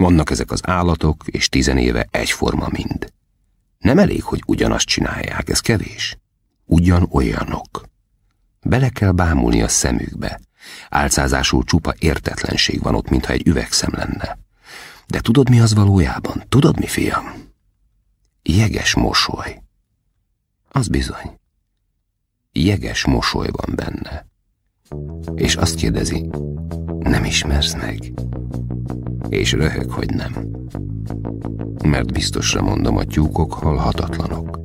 Vannak ezek az állatok, és 10 éve egyforma mind. Nem elég, hogy ugyanazt csinálják, ez kevés. Ugyanolyanok. Bele kell bámulni a szemükbe. Álcázásul csupa értetlenség van ott, mintha egy üvegszem lenne. De tudod, mi az valójában? Tudod, mi, fiam? Jeges mosoly. Az bizony. Jeges mosoly van benne. És azt kérdezi, nem ismersz meg? És röhög, hogy nem. Mert biztosra mondom, a tyúkok halhatatlanok.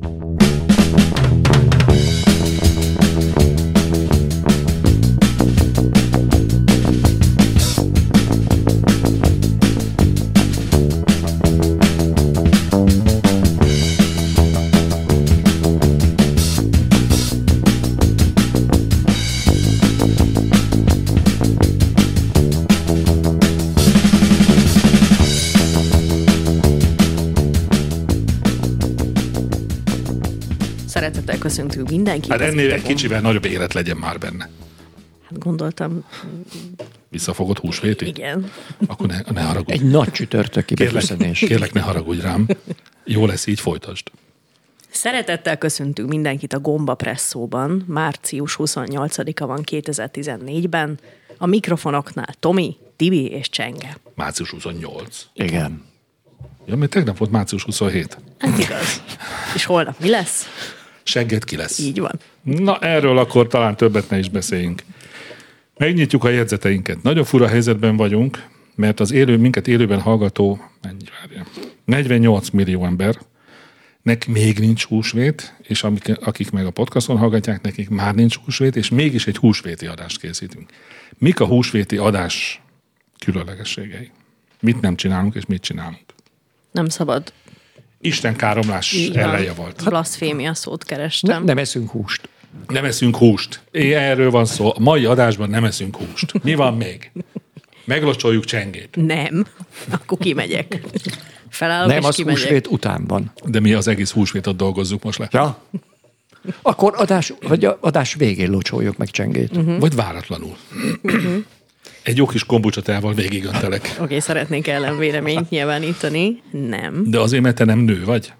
Szeretettel köszöntünk mindenkit. Hát ennél egy kicsivel nagyobb élet legyen már benne. Hát gondoltam. Visszafogott húsvéti? Igen. Akkor ne haragudj. Egy nagy csütörtöki beköszönés. Kérlek, ne haragudj rám. Jó lesz, így folytasd. Szeretettel köszöntünk mindenkit a Gomba Presszóban. Március 28-a van 2014-ben. A mikrofonoknál Tomi, Tibi és Csenge. Március 28. Igen. Ja, mert tegnap volt március 27. Hát igaz. És holnap mi lesz? Segget ki lesz. Így van. Na, erről akkor talán többet ne is beszéljünk. Megnyitjuk a jegyzeteinket. Nagyon fura helyzetben vagyunk, mert az minket élőben hallgató 48 millió embernek még nincs húsvét, és akik meg a podcaston hallgatják, nekik már nincs húsvét, és mégis egy húsvéti adást készítünk. Mik a húsvéti adás különlegességei? Mit nem csinálunk, és mit csinálunk? Nem szabad. Isten káromlás ellenje volt. Blaszfémia szót kerestem. Nem eszünk húst. Nem eszünk húst. Erről van szó. A mai adásban nem eszünk húst. Mi van még? Meglocsoljuk Csengét. Nem. Akkor kimegyek. Felállok Nem, és az kimegyek. húsvét után van. De mi az egész húsvétot dolgozzuk most le. Ja? Akkor adás végén locsoljuk meg Csengét. Vagy váratlanul. Egy jó kis kombucsa teával végigöntelek. Oké, szeretnék ellenvéleményt nyilvánítani. Nem. De azért, mert te nem nő vagy.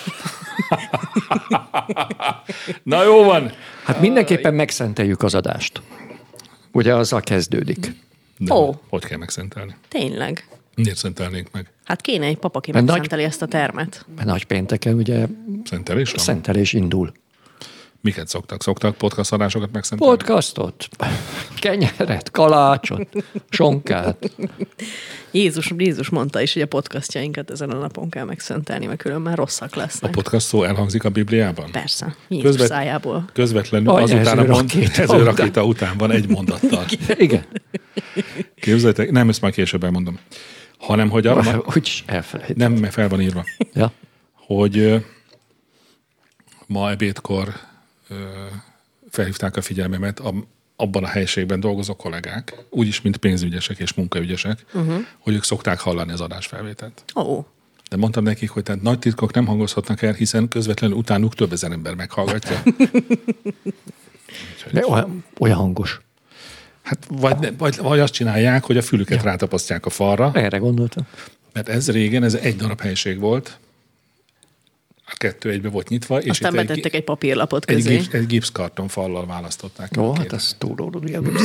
Na jó van. Hát mindenképpen megszenteljük az adást. Ugye azzal kezdődik. De Ó. hogy kell megszentelni? Tényleg. Miért szentelnénk meg? Hát kéne egy pap, aki Mert megszenteli ezt a termet. Mert nagy pénteken ugye Szentelés van? szentelés indul. Miket szoktak? Szoktak podcast adásokat megszentelni? Podcastot, kenyeret, kalácsot, sonkát. Jézus mondta is, hogy a podcastjainkat ezen a napon kell megszentelni, mert különben rosszak A lesznek. podcast szó elhangzik a Bibliában? Persze, Jézus szájából. Közvetlenül Aj, azután a ezőrakéta rakéta után van egy mondattal. Igen. Képzeljétek, nem, ezt már később elmondom. Hanem, hogy arra, Úgyis elfelejt. nem, mert fel van írva, Ja. hogy ma ebédkor felhívták a figyelmemet abban a helyiségben dolgozó kollégák, úgyis, mint pénzügyesek és munkaügyesek, hogy ők szokták hallani az adásfelvételt. Ó, De mondtam nekik, hogy tehát nagy titkok nem hangozhatnak el, hiszen közvetlenül utánuk több ezer ember meghallgatja. De olyan hangos. Hát vagy azt csinálják, hogy a fülüket rátapasztják a falra, Erre gondoltam. mert ez régen, ez egy darab helység volt, a 2 egybe volt nyitva, és aztán itt betettek egy papírlapot közé. egy gipszkarton fallal választották. Jó, el hát két. ez túlórul.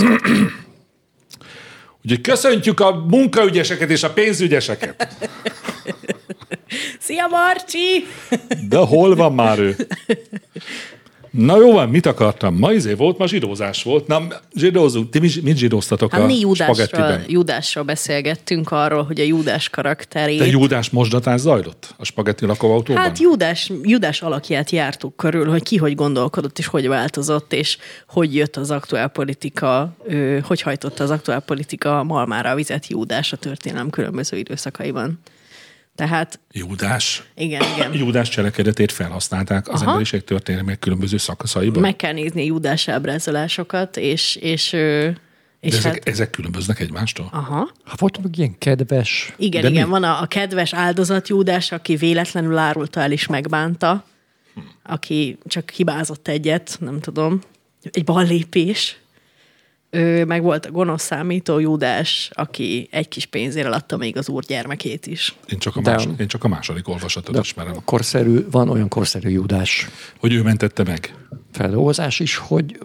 Úgyhogy köszöntjük a munkaügyeseket és a pénzügyeseket. Szia, Marcsi! De hol van már ő? Na jó van, mit akartam? Ma volt, ma zsidózás volt. Na, zsidózunk. Ti mit zsidóztatok Hát a mi spagettiben? Júdásról beszélgettünk arról, hogy a Júdás karakterét. De Júdás mosdatás zajlott a spagetti lakóautóban? Hát Júdás alakját jártuk körül, hogy ki hogy gondolkodott, és hogy változott, és hogy jött az aktuálpolitika, hogy hajtotta az aktuálpolitika malmára a vizet Júdás a történelem különböző időszakaiban. Tehát... Júdás? Igen. Júdás cselekedetét felhasználták az emberiség történelmének különböző szakaszaiban? Meg kell nézni Júdás ábrázolásokat, és ezek különböznek egymástól? Aha. Hát volt meg ilyen kedves... Igen, van a kedves áldozat Júdás, aki véletlenül árulta el és megbánta, aki csak hibázott egyet, nem tudom, egy ballépés. meg volt a gonosz számító Júdás, aki egy kis pénzért eladta még az úr gyermekét is. Én csak a második olvasatot ismerem. Van olyan korszerű Júdás Hogy ő mentette meg. feldolgozás is, hogy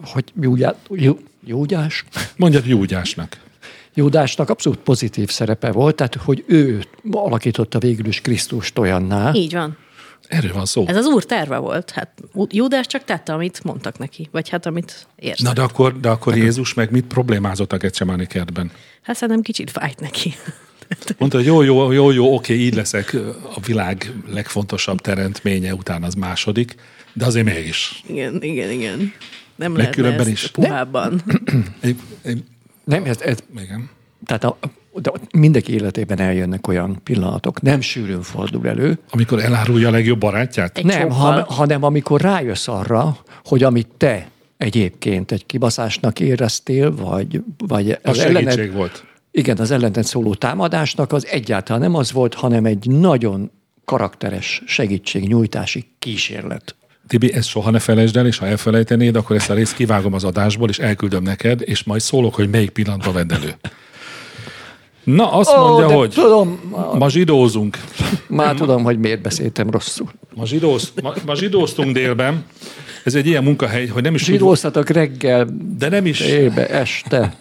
Júdás? Mondjad Júdásnak. Júdásnak abszolút pozitív szerepe volt, tehát hogy ő alakította végül is Krisztust olyanná. Így van. Erről van szó. Ez az úr terve volt. Hát Júdás csak tette, amit mondtak neki. Vagy hát, amit érzett. Na, de akkor Jézus meg mit problémázott a Getsemáni kertben? Hát szerintem kicsit fájt neki. Mondta, hogy jó, oké, így leszek a világ legfontosabb teremtménye, utána az második, de azért mégis. Igen. Nem Meg lehetne különben ezt is. puhábban. Nem, ez Igen. tehát de mindenki életében eljönnek olyan pillanatok, nem sűrűn fordul elő, Amikor elárulja a legjobb barátját? Egy nem, csókkal. hanem amikor rájössz arra, hogy amit te egyébként egy kibaszásnak éreztél, vagy Az segítség volt. Igen, az ellented szóló támadásnak az egyáltalán nem az volt, hanem egy nagyon karakteres segítségnyújtási kísérlet. Tibi, ezt soha ne felejtsd el, és ha elfelejtenéd, akkor ezt a részt kivágom az adásból, és elküldöm neked, és majd szólok, hogy melyik pillanatban vedd elő. Na, azt mondja, de hogy tudom, ma zsidózunk. már tudom, hogy miért beszéltem rosszul. Ma zsidóztunk délben. Ez egy ilyen munkahely, hogy nem is Zsidóztatok reggel, de nem is... éjbe, este.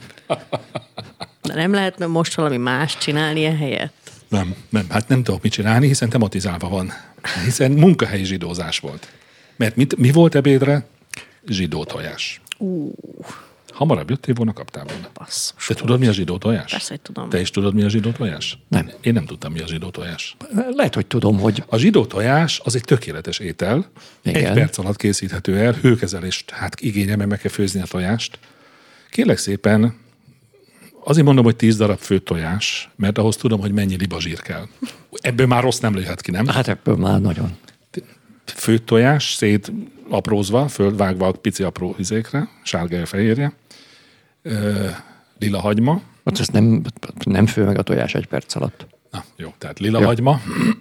De nem lehetne most valami más csinálni ehelyett? Nem, hát nem tudok mit csinálni, hiszen tematizálva van. Hiszen munkahelyi zsidózás volt. Mert mi volt ebédre? Zsidó tojás. Hamarabb jöttél volna, kaptál volna. Basszus. Te tudod, mi a zsidó tojás? Persze, hogy tudom. Te is tudod, mi a zsidó tojás? Nem. Én nem tudtam, mi a zsidó tojás. Lehet, hogy tudom, hogy A zsidó tojás az egy tökéletes étel. Igen. 1 perc alatt készíthető el, hőkezelést igényel, mert meg kell főzni a tojást. Kérlek szépen, azért mondom, hogy 10 darab főtt tojás, mert ahhoz tudom, hogy mennyi libazsír kell. Ebből már rossz nem lőhet ki, nem? hát ebből már nagyon. Főtt tojás, szét aprózva, földvágva pici apró izékre, sárga fehérje, lila hagyma, Hát ez nem fő meg a tojás 1 perc alatt. na jó, tehát lila hagyma,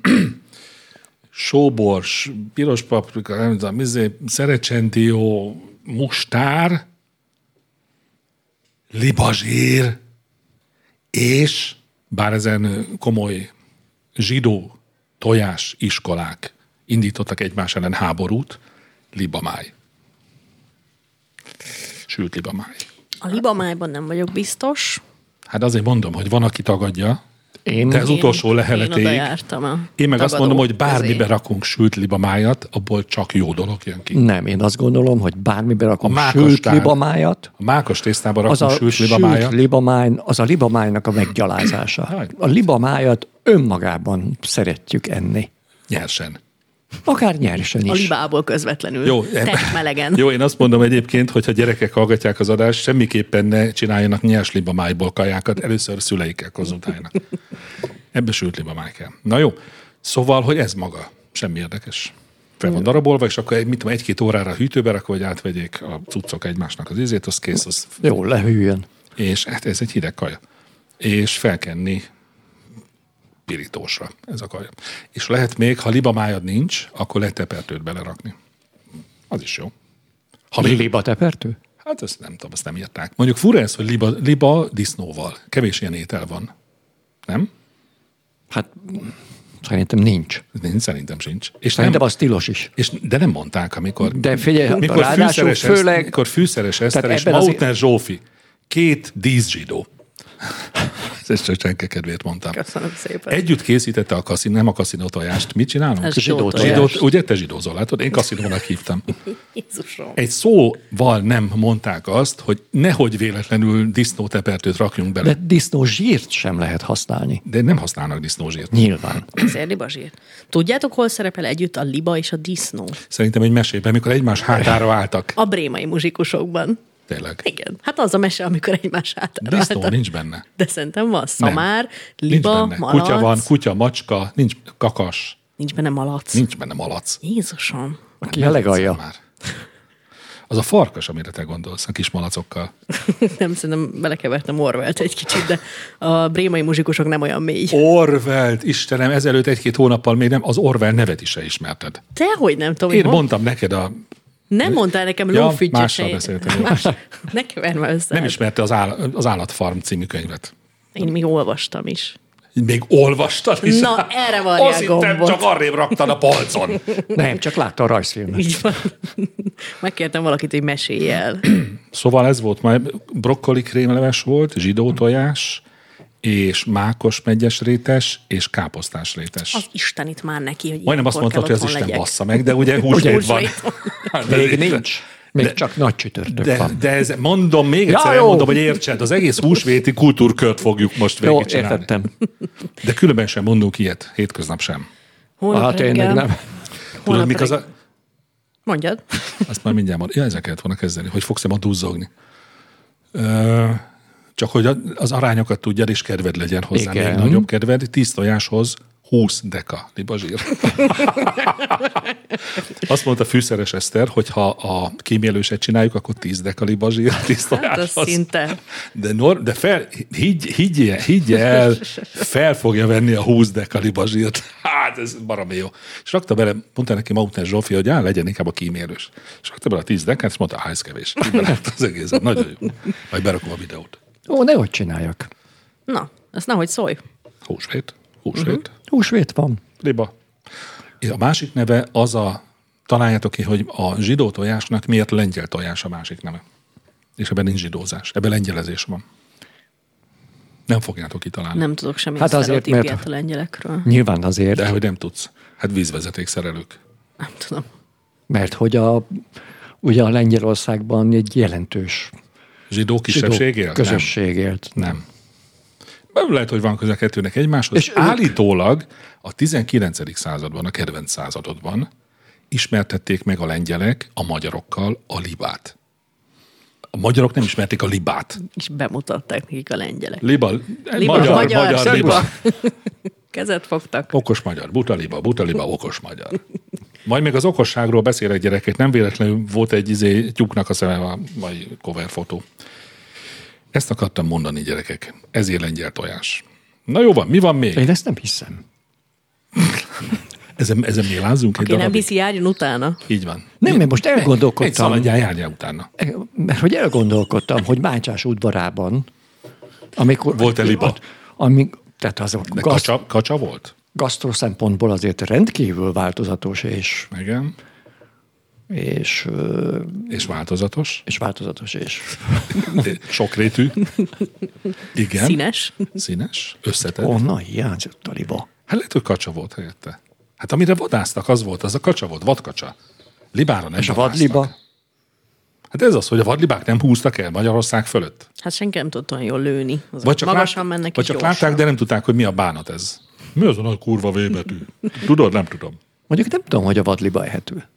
sóbors, piros paprika, nem tudom, szerecsendió, mustár, libazsír, és bár ezen komoly zsidó tojás iskolák indítottak egymás ellen háborút, libamáj. Sült libamáj. A libamájban nem vagyok biztos. Hát azért mondom, hogy van, aki tagadja, Én de az utolsó Én leheletéig. oda jártam a Én meg azt tagadók mondom, hogy bármibe közé. rakunk sült libamájat, abból csak jó dolog jön ki. nem, én azt gondolom, hogy bármiben A rakom mákos sült tál. libamájat, A mákos tésztába az rakunk a sült sült libamájat. libamáj, az a libamájnak a meggyalázása. A libamájat önmagában szeretjük enni. Nyersen. Akár nyersen A is. libából közvetlenül. Jó, Tett melegen. Jó, én azt mondom egyébként, hogy ha gyerekek hallgatják az adást, semmiképpen ne csináljanak nyers libamájból kajákat, először szüleikkel konzultáljanak. Ebbe sült libamáj kell. Na jó, szóval, hogy ez maga. Semmi érdekes. Fel van darabolva, és akkor mit tudom, 1-2 órára hűtőbe rakva, hogy átvegyék a cuccok egymásnak az ízét, az kész. Az, Jó, lehűljön. és hát ez egy hideg kaja. És felkenni pirítósra ez a kaja. És lehet még, ha libamájad nincs, akkor lehet tepertőt belerakni. Az is jó. Ha még, Liba tepertő? hát ezt nem tudom, azt nem írták. Mondjuk fura ez, hogy liba disznóval. Kevés ilyen étel van. Nem? Hát szerintem nincs. Nincs, szerintem sincs. És Szerintem nem, az tilos is. de nem mondták, amikor... De figyelj, mikor ráadásul főleg... Mikor Fűszeres Eszter és ebben az- Mautner Zsófi. 2 díszzsidó. Ezt csak Csenke kedvéért mondtam. Köszönöm szépen. Együtt készítette nem a kaszinó tojást. Mit csinálunk? Ez zsidó tojás. Zsidót, ugye te zsidózol, látod? Én kaszinónak hívtam. Jézusom. Egy szóval nem mondták azt, hogy nehogy véletlenül disznótepertőt rakjunk bele. De disznó zsírt sem lehet használni. De nem használnak disznózsírt. Nyilván. Ezért libazsír. Tudjátok, hol szerepel együtt a liba és a disznó? Szerintem egy mesében, amikor egymás hátára álltak. A brémai muzsikusokban. Tényleg. Igen. Hát az a mese, amikor egymás hátára Disznó álltak. nincs benne. De szerintem van szamár, Nincs liba, benne. malac. Kutya van, kutya, macska, nincs kakas, Nincs benne malac. nincs benne malac. Jézusom. Ki a legalja? Már. Az a farkas, amire te gondolsz, a kis malacokkal. Nem, szerintem belekevertem Orwellt egy kicsit, de a brémai muzsikusok nem olyan mély. Orwellt, Istenem, ezelőtt 1-2 hónappal még nem, az Orwell nevet is se ismerted. Dehogy nem tudom. Én hogy mondtam neked a Nem mondtál nekem Ja, lófügyes. mással beszéltem. Ne keverj már össze. Nem ismerte az Állatfarm című könyvet. Én még olvastam is. Még olvastad is? Na, erre varjál Azt hittem, gombot. csak arrébb raktad a polcon. Nem, csak látta a rajzfilmet. Így van. Megkértem valakit, hogy mesélj el. Szóval ez volt, majd brokkoli krémleves volt, zsidó tojás, és mákos megyes rétes, és káposztás rétes. Az Istenit már neki, hogy Majdnem azt ilyenkor mondtad, hogy kell az otthon Isten legyek. bassza meg, de ugye húsvét van. Még nincs. Még csak nagy csütörtök van. De ez, mondom, még egyszer jó. elmondom, hogy értsed, az egész húsvéti kultúrkört fogjuk most Jó, végigcsinálni. értettem. De különben sem mondunk ilyet, hétköznap sem. Holnap Hát én még reggel- nem. Tudod, holnap mik az reggel- a... Mondjad. Azt már mindjárt mondom. Ja, ezzel kellett volna kezdeni, hogy fogsz-e ma duzzogni. Csak hogy az arányokat tudjad, és kedved legyen hozzá. Igen. Még nagyobb kedved, 10 tojáshoz 20 deka libazsír. Azt mondta Fűszeres Eszter, hogy ha a kímélőset csináljuk, akkor 10 deka libazsír, 10 Hát tojáshoz. az szinte. De higgye el, fel fogja venni a 20 deka libazsírt. Hát ez baromi jó. És rakta bele, mondta neki Mautner Zsófi, hogy legyen inkább a kímélős. És rakta bele a 10 dekát, és mondta, ez kevés. Így belett az egészet. Nagyon jó. Majd berakom a videót. Ó, nehogy csináljak. Na, ezt nehogy szólj. Húsvét. Húsvét van. Liba. A másik neve az találjátok ki, hogy a zsidó tojásnak miért lengyel tojás a másik neve. És ebben nincs zsidózás. Ebben lengyelezés van. Nem fogjátok kitalálni. Nem tudok semmilyen Hát azért, sztereotípiát mert- a lengyelekről. Nyilván azért, De hogy nem tudsz. Hát vízvezetékszerelők. Nem tudom. mert hogy ugye a Lengyelországban egy jelentős Zsidó kisebbség él? közösség élt. Nem. Lehet, hogy van köze kettőnek egymáshoz. És És állítólag a 19. században, a kedvenc századodban ismertették meg a lengyelek a magyarokkal a libát. A magyarok nem ismerték a libát. És bemutatták nekik a lengyelek. Liba, magyar, liba. Kezet fogtak. Okos magyar, buta liba, okos magyar. Majd még az okosságról beszélek, gyerekek, nem véletlenül volt egy tyúknak a szeme, vagy cover fotó. Ezt akartam mondani, gyerekek. Ezért lengyel tojás. Na jó van, mi van még? Én ezt nem hiszem. Ezen mélázzunk egy Aki nem darabig? hiszi, járjon utána. Így van. Nem, mert most Egy elgondolkodtam, szaladjál, járjál utána. mert hogy elgondolkodtam, hogy Mácsás udvarában, amikor... Volt-e liba? Tehát az a De kacsa volt? gasztro szempontból azért rendkívül változatos Igen. és És változatos és sokrétű. Igen. Színes. Összetett. honnan hiányzott a liba? Hát lehet, hogy kacsa volt helyette. Hát amire vadáztak, az volt, az a kacsa volt, vadkacsa. Libára nem És a vadáztak. vadliba? Hát ez az, hogy a vadlibák nem húztak el Magyarország fölött. Hát senki nem tudott olyan jól lőni. Azok Vagy csak, magasan mennek vagy és csak gyorsan. látták, de nem tudták, hogy mi a bánat ez. Mi az a nagy kurva V betű? Tudod? Nem tudom. Mondjuk nem tudom, hogy a vadliba ehető.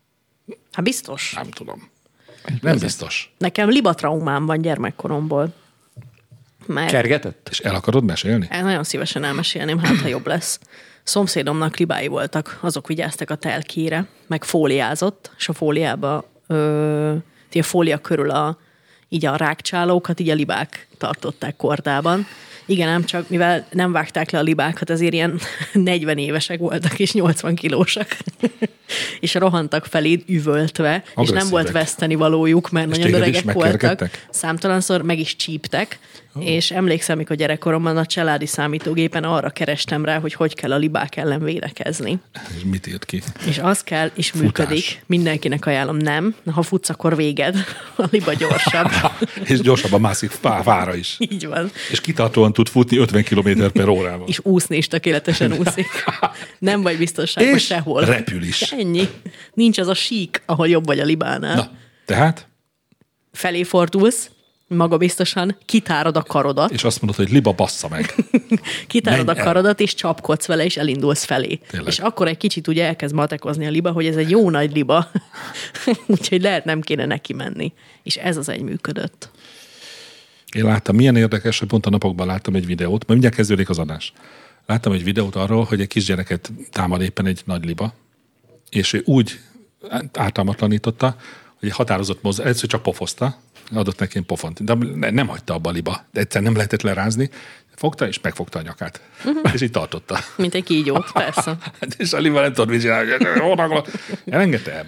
Hát biztos. Nem tudom. Nem biztos. Nekem libatraumám van gyermekkoromból. Mert Kergetett? És el akarod mesélni? nagyon szívesen elmesélném, hát ha jobb lesz. Szomszédomnak libái voltak, azok vigyáztak a telkére, meg fóliázott, és a fóliába, a fólia körül így a rákcsálókat, így a libák tartották kordában. Igen, ám csak mivel nem vágták le a libákat, azért ilyen 40 évesek voltak, és 80 kilósak. És rohantak felé üvöltve, és nem volt Agresszívek. veszteni valójuk, mert És nagyon téged is öregek voltak. megkergettek? Számtalanszor meg is csíptek, és emlékszem, mikor gyerekkoromban a családi számítógépen arra kerestem rá, hogy kell a libák ellen védekezni. És mit írt ki? És az kell, és működik. Mindenkinek ajánlom, nem. Ha futsz, akkor véged. A liba gyorsabb. És gyorsabban mászik fára is. Így van. És kitartóan tud futni 50 km/órával. És úszni is tökéletesen úszik. Nem vagy biztonságban És sehol. repül is. Ennyi. Nincs az a sík, ahol jobb vagy a libánál. Na, tehát? Felé fordulsz, magabiztosan, kitárod a karodat, És azt mondod, hogy liba bassza meg. kitárod Menj a el. karodat, és csapkodsz vele, és elindulsz felé. Tényleg. És akkor egy kicsit ugye elkezd matekozni a liba, hogy ez egy jó nagy liba, úgyhogy lehet nem kéne neki menni. És ez az egy működött. Én láttam, milyen érdekes, hogy pont a napokban láttam egy videót, majd mindjárt kezdődik az adás. Láttam egy videót arról, hogy egy kisgyereket támad éppen egy nagy liba, és ő úgy ártalmatlanította, hogy egy határozott mozdulás, először csak pofozta, adott neki egy pofont, de nem hagyta abba a liba, de egyszer nem lehetett lerázni, fogta és megfogta a nyakát. És így tartotta. Mint egy kígyót, persze. És a liba nem tudod mit csinálni, elengedte, elment.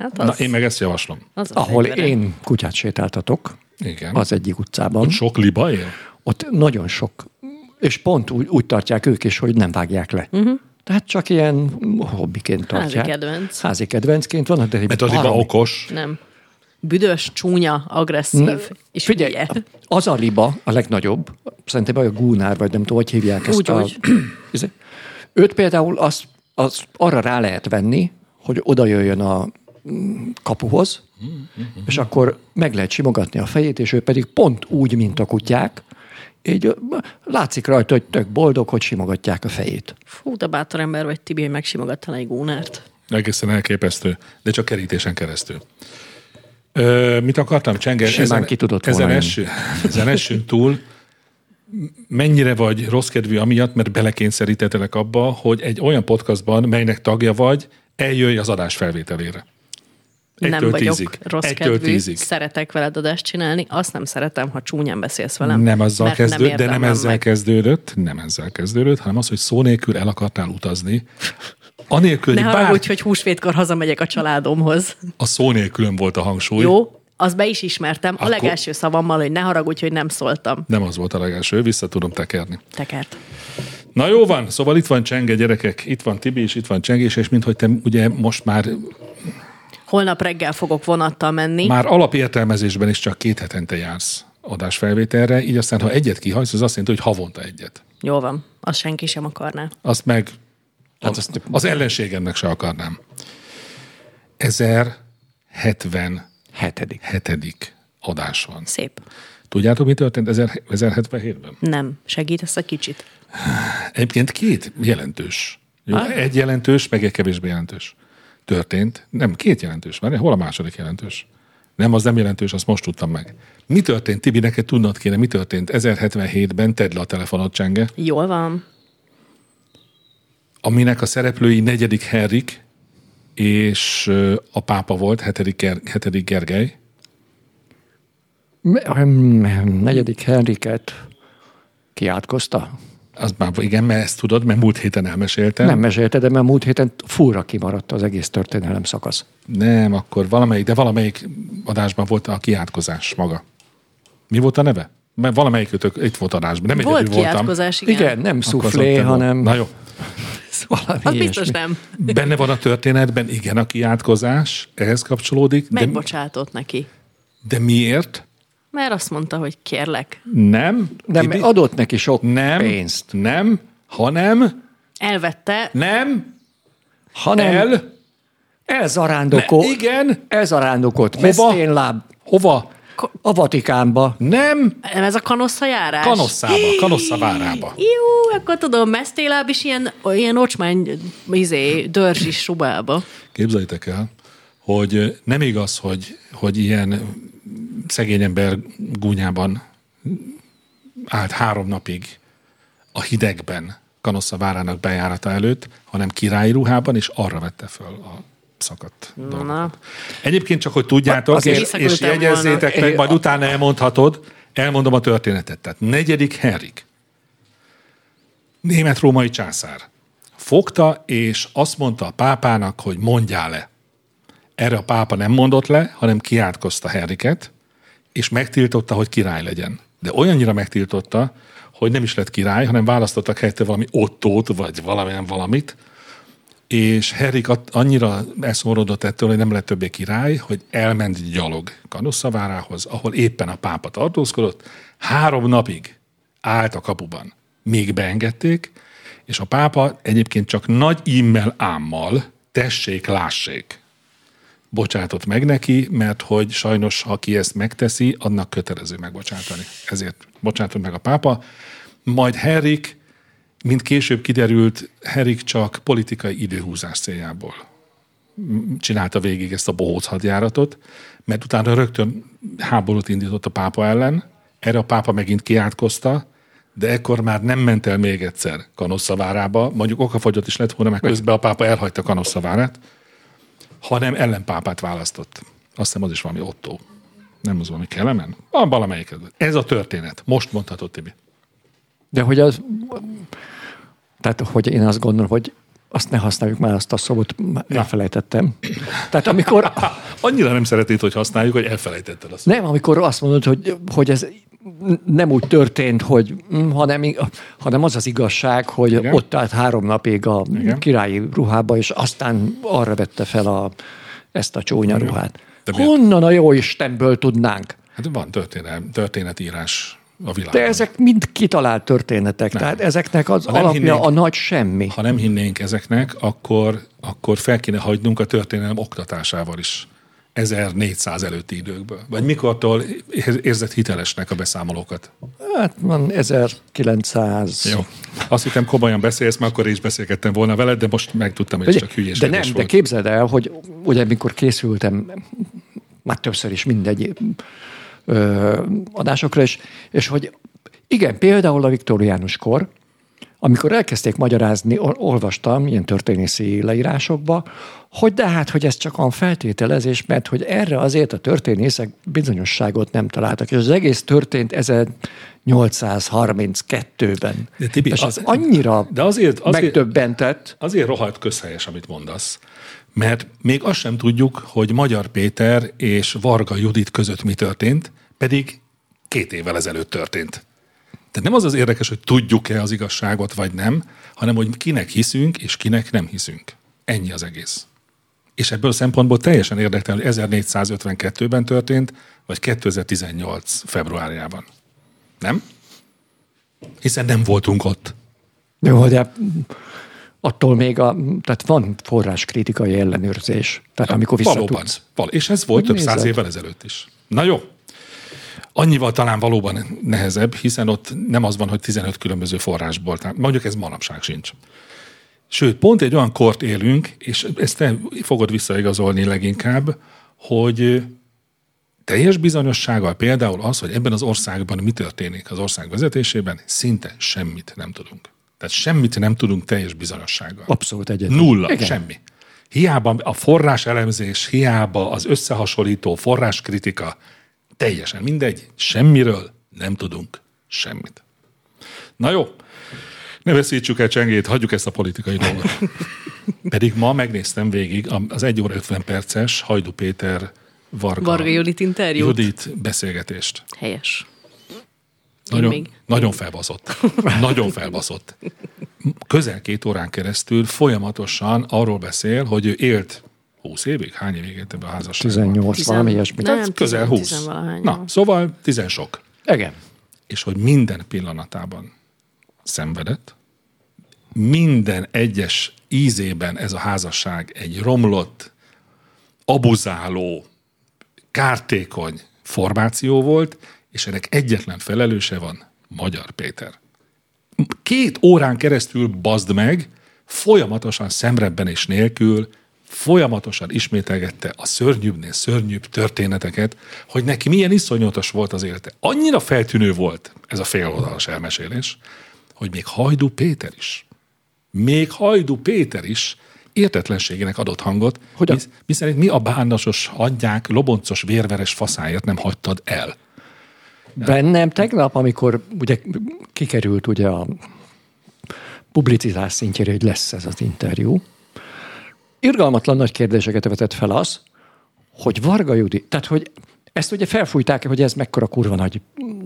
Hát Na, én meg ezt javaslom. Ahol én kutyát sétáltatok, Igen. az egyik utcában. Ott sok liba él? Ott nagyon sok. És pont úgy tartják ők is, hogy nem vágják le. Tehát csak ilyen hobbiként tartják. Házi kedvencként van. De mert a liba okos. Nem. Büdös, csúnya, agresszív, és figyelj, hülye. Az a liba a legnagyobb, szerintem a gúnár, vagy nem tudom, hogy hívják ezt. Úgy. Őt például az arra rá lehet venni, hogy oda jöjjön a kapuhoz, és akkor meg lehet simogatni a fejét, és ő pedig pont úgy, mint a kutyák, így látszik rajta, hogy tök boldog, hogy simogatják a fejét. Fú, de bátor ember vagy, Tibi, hogy megsimogattál egy gúnárt. Egészen elképesztő, de csak kerítésen keresztül. Mit akartam, Csenge? Simán ki tudott volna ezen essünk túl, mennyire vagy rosszkedvű amiatt, mert belekényszerítettelek abba, hogy egy olyan podcastban, melynek tagja vagy, eljöjj az adás felvételére. Nem vagyok rosszkedvű, szeretek veled adást csinálni, azt nem szeretem, ha csúnyán beszélsz velem. Nem azzal kezdődött, de nem ezzel kezdődött, hanem az, hogy szó nélkül el akartál utazni. Anélkül, ne haragudj, hogy húsvétkor hazamegyek a családomhoz. A szó nélkülön volt a hangsúly. Jó, azt be is ismertem. A legelső szavammal, hogy ne haragudj, hogy nem szóltam. Nem az volt a legelső, vissza tudom tekerni. Tekert. Na jó van, szóval itt van Csenge, gyerekek, itt van Tibi, és itt van Csenge, és minthogy te ugye most már... Holnap reggel fogok vonattal menni. Már alapértelmezésben is csak 2 hetente jársz adásfelvételre, így aztán, ha egyet kihagysz, az azt jelenti, hogy havonta egyet. Jól van, azt senki sem akarná. Azt meg az ellenségemnek se akarnám. 1077. adás van. Szép. Tudjátok, mi történt 1077-ben? Nem. Segítesz egy kicsit? Egyébként 2 jelentős. Jó, egy jelentős, meg egy kevésbé jelentős történt. Nem, 2 jelentős. Már hol a második jelentős? Nem, az nem jelentős, azt most tudtam meg. Mi történt, Tibi, neked tudnod kéne, mi történt 1077-ben? Tedd le a telefonot, Csenge. Jól van. Aminek a szereplői 4. Henrik és a pápa volt, 7. Gergely. 4. Henriket kiátkozta? Az már igen, mert ezt tudod, mert múlt héten elmeséltem. Nem mesélte, de mert múlt héten fúra kimaradt az egész történelem szakasz. Nem, akkor valamelyik adásban volt a kiátkozás maga. Mi volt a neve? Mert valamelyikőtök itt volt adásban. Nem volt kiátkozás, igen, nem szuflé, hanem... Na jó. Az biztos nem. Benne van a történetben, igen, a kiátkozás, ehhez kapcsolódik. Megbocsátott neki. De miért? Mert azt mondta, hogy kérlek. Nem. Adott neki sok pénzt. Nem, hanem... Elvette. Nem. Hanem... Elzarándokolt. Igen. Elzarándokolt. Mesztényláb. Hova? A Vatikánba. Nem. Ez a kanosszajárás? Kanossa várába. Jó, akkor tudom, mesztéláb is ilyen ocsmány dörzsis rubába. Képzeljétek el, hogy nem igaz, hogy ilyen szegény ember gúnyában állt 3 napig a hidegben Kanossa várának bejárata előtt, hanem királyi ruhában, és arra vette föl a szakadt dolgokat. Egyébként csak, hogy tudjátok, és jegyezzétek meg, majd utána elmondom a történetet. Tehát 4. Henrik, német-római császár, fogta, és azt mondta a pápának, hogy mondjál le. Erre a pápa nem mondott le, hanem kiátkozta Henriket, és megtiltotta, hogy király legyen. De olyannyira megtiltotta, hogy nem is lett király, hanem választottak helyette valami Ottót, vagy valamit, és Henrik annyira elszomorodott ettől, hogy nem lett többé király, hogy elment gyalog Kanossa várához, ahol éppen a pápa tartózkodott. 3 napig állt a kapuban, még beengedték, és a pápa egyébként csak nagy immel ámmal, tessék, lássék, bocsátott meg neki, mert hogy sajnos, ha ki ezt megteszi, annak kötelező megbocsátani. Ezért bocsátott meg a pápa. Majd Henrik, mint később kiderült, Henrik csak politikai időhúzás céljából csinálta végig ezt a bohóc hadjáratot, mert utána rögtön háborút indított a pápa ellen, erre a pápa megint kiátkozta, de ekkor már nem ment el még egyszer Kanossa várába, mondjuk okafogyott is lett volna, mert közben a pápa elhagyta Kanossa várát, hanem ellenpápát választott. Azt hiszem, az is valami Ottó. Nem az valami Kelemen? Valamelyik. Ez a történet. Most mondhatod, Tibi. De hogy tehát, hogy én azt gondolom, hogy azt ne használjuk már, azt a szót elfelejtettem. Tehát amikor... Annyira nem szeretnéd, hogy használjuk, hogy elfelejtetted azt. Nem, amikor azt mondod, hogy ez nem úgy történt, hogy, hanem az az igazság, hogy igen? Ott állt 3 napig a igen? királyi ruhába, és aztán arra vette fel ezt a csúnya igen. ruhát. Honnan a jó Istenből tudnánk? Hát van történetírás a világon. De ezek mind kitalált történetek, nem. Tehát ezeknek az alapja a nagy semmi. Ha nem hinnénk ezeknek, akkor fel kéne hagynunk a történelem oktatásával is. 1400 előtti időkből. Vagy mikortól érzed hitelesnek a beszámolókat? Hát van 1900. Jó. Azt hittem komolyan beszélsz, mert akkor is beszélgettem volna veled, de most megtudtam, hogy csak hülyéskedés volt. De nem, de képzeld el, hogy ugye mikor készültem, már többször is mindegy adásokra, és hogy igen, például a viktóriánus kor, amikor elkezdték magyarázni, olvastam ilyen történészi leírásokba, hogy de hát, hogy ez csak a feltételezés, mert hogy erre azért a történészek bizonyosságot nem találtak. És az egész történt 1832-ben. De Tibi, és az annyira megdöbbentett. Azért rohadt közhelyes, amit mondasz. Mert még azt sem tudjuk, hogy Magyar Péter és Varga Judit között mi történt, pedig 2 évvel ezelőtt történt. Tehát nem az érdekes, hogy tudjuk-e az igazságot, vagy nem, hanem hogy kinek hiszünk, és kinek nem hiszünk. Ennyi az egész. És ebből a szempontból teljesen érdekel, hogy 1452-ben történt, vagy 2018 februárjában. Nem? Hiszen nem voltunk ott. Jó, de attól még tehát van forráskritikai ellenőrzés. Tehát amikor visszatudsz. Valóban. És ez volt több 100 évvel ezelőtt is. Na jó. Annyival talán valóban nehezebb, hiszen ott nem az van, hogy 15 különböző forrásból. Mondjuk ez manapság sincs. Sőt, pont egy olyan kort élünk, és ezt te fogod visszaigazolni leginkább, hogy teljes bizonyossággal például az, hogy ebben az országban mi történik az ország vezetésében, szinte semmit nem tudunk. Tehát semmit nem tudunk teljes bizonyossággal. Abszolút egyetlen. 0, igen. Semmi. Hiába a forrás elemzés, hiába az összehasonlító forráskritika, teljesen mindegy, semmiről nem tudunk semmit. Na jó, ne veszítsük el csengét, hagyjuk ezt a politikai dolgot. Pedig ma megnéztem végig az 1 óra 50 perces Hajdú Péter Varga Judit interjút. Judit beszélgetést. Helyes. Nagyon felbaszott. Nagyon felbaszott. Közel 2 órán keresztül folyamatosan arról beszél, hogy ő élt 20 évig? Hány évig élt ebben a házasságban? 18, valami ilyesmi. Nem, közel 20. Na, szóval 10 sok. Igen. És hogy minden pillanatában szenvedett, minden egyes ízében ez a házasság egy romlott, abuzáló, kártékony formáció volt, és ennek egyetlen felelőse van, Magyar Péter. 2 órán keresztül bazd meg, folyamatosan szemrebbenés nélkül, folyamatosan ismételgette a szörnyűbbnél szörnyűbb történeteket, hogy neki milyen iszonyatos volt az élete. Annyira feltűnő volt ez a féloldalas elmesélés, hogy még Hajdú Péter is értetlenségének adott hangot, miszerint mi a bánasos, hangyák, loboncos, vérveres faszáért nem hagytad el. Bennem tegnap, amikor ugye kikerült ugye a publicitás szintjére, hogy lesz ez az interjú, irgalmatlan nagy kérdéseket vetett fel az, hogy Varga Judit, tehát hogy ezt ugye felfújták, hogy ez mekkora kurva nagy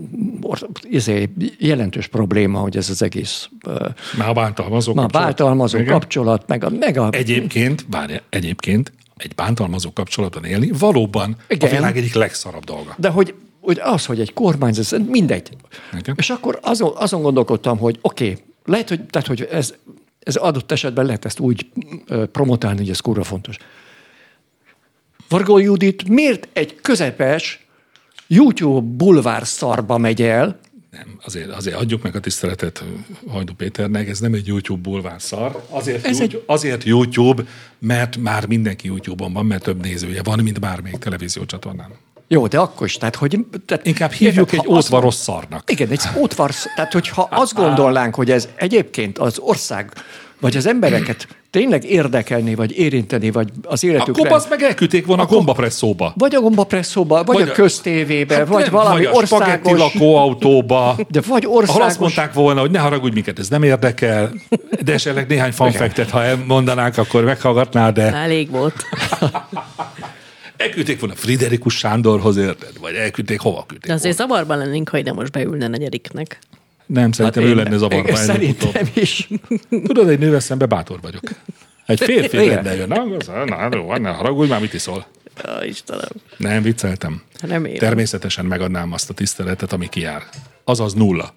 jelentős probléma, hogy ez az egész... Már a bántalmazó kapcsolat, meg a... Egyébként egy bántalmazó kapcsolatban élni valóban igen, a világ egyik legszarabb dolga. De hogy az, hogy egy kormányzat, mindegy. Igen. És akkor azon gondolkodtam, hogy oké, lehet, hogy, tehát, hogy ez adott esetben lehet ezt úgy promotálni, hogy ez kurva fontos. Varga Judit miért egy közepes YouTube bulvár szarba megy el? Nem, azért adjuk meg a tiszteletet Hajdú Péternek, ez nem egy YouTube bulvár szar. Azért YouTube, mert már mindenki YouTube-on van, mert több nézője van, mint bármelyik televíziócsatornán. Jó, de akkor is, tehát inkább hívjuk egy ótvaros szarnak. Igen, egy ótvar, tehát hogyha azt gondolnánk, hogy ez egyébként az ország, vagy az embereket tényleg érdekelni, vagy érinteni, vagy az életükre... Akkor azt meg elküldték volna a gombapresszóba. Vagy a gombapresszóba, vagy a köztévébe, vagy valami vagy a spagetti országos... lakóautóba. De vagy országos... Ahol azt mondták volna, hogy ne haragudj minket, ez nem érdekel, de esetleg néhány fanfektet, ha elmondanánk, akkor meghallgatná, de... Elég volt. Elküldték volna Friderikus Sándorhoz, érted? Vagy elküldték, hova küldték? De azért zavarban lennénk, ha ide most beülne negyediknek. Nem, szerintem ő lenne zavarba. Szerintem is. Tudod, egy nővel szemben bátor vagyok. Egy férfi lenne jön. Ne haragudj, már mit iszol? Istenem. Nem, vicceltem. Remélem. Természetesen megadnám azt a tiszteletet, ami kijár. Azaz 0.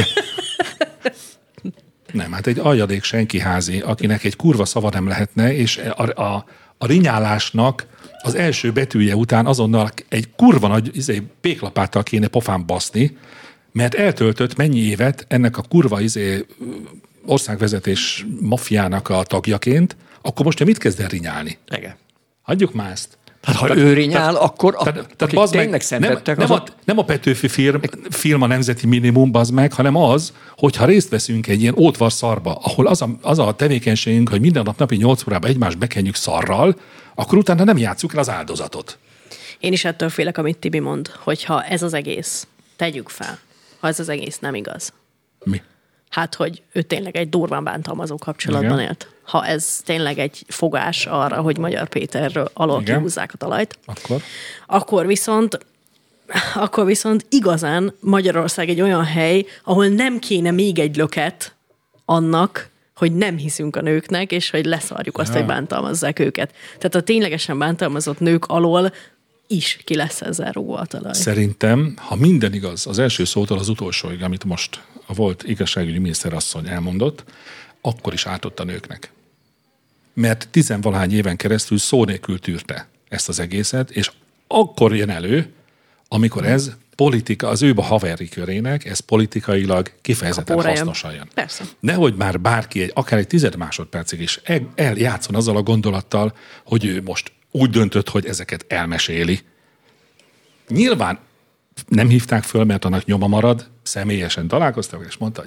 Nem, hát egy aljadék senki házi, akinek egy kurva szava nem lehetne, és a rinyálásnak az első betűje után azonnal egy kurva nagy péklapáttal kéne pofán baszni, mert eltöltött mennyi évet ennek a kurva országvezetés mafiának a tagjaként, akkor most mit kezd el rinyálni? Igen. Hagyjuk már ezt. Hát ha ő rinyál, akkor akik tényleg szenvedtek... Nem a Petőfi film a nemzeti minimum, bazd meg, hanem az, hogyha részt veszünk egy ilyen ótvar szarba, ahol az a tevékenységünk, hogy minden nap napi 8 órában egymást bekenjük szarral, akkor utána nem játsszuk el az áldozatot. Én is ettől félek, amit Tibi mond, hogyha ez az egész, tegyük fel, ha ez az egész nem igaz. Mi? Hát, hogy ő tényleg egy durván bántalmazó kapcsolatban élt. Ha ez tényleg egy fogás arra, hogy Magyar Péterről alól kihúzzák a talajt, akkor viszont igazán Magyarország egy olyan hely, ahol nem kéne még egy löket annak, hogy nem hiszünk a nőknek, és hogy leszarjuk azt, hogy bántalmazzák őket. Tehát a ténylegesen bántalmazott nők alól is ki lesz ezzel rúgva a talaj. Szerintem, ha minden igaz, az első szótól az utolsóig, amit most a volt igazságügyi miniszterasszony elmondott, akkor is ártott a nőknek. Mert 10-valahány éven keresztül szó nélkül tűrte ezt az egészet, és akkor jön elő, amikor ez politika, az ő a haveri körének, ez politikailag kifejezetten hasznosan jön. Persze. Nehogy már bárki, akár egy 10 másodpercig is eljátszon azzal a gondolattal, hogy ő most úgy döntött, hogy ezeket elmeséli. Nyilván nem hívták föl, mert annak nyoma marad, személyesen találkoztak, és mondta,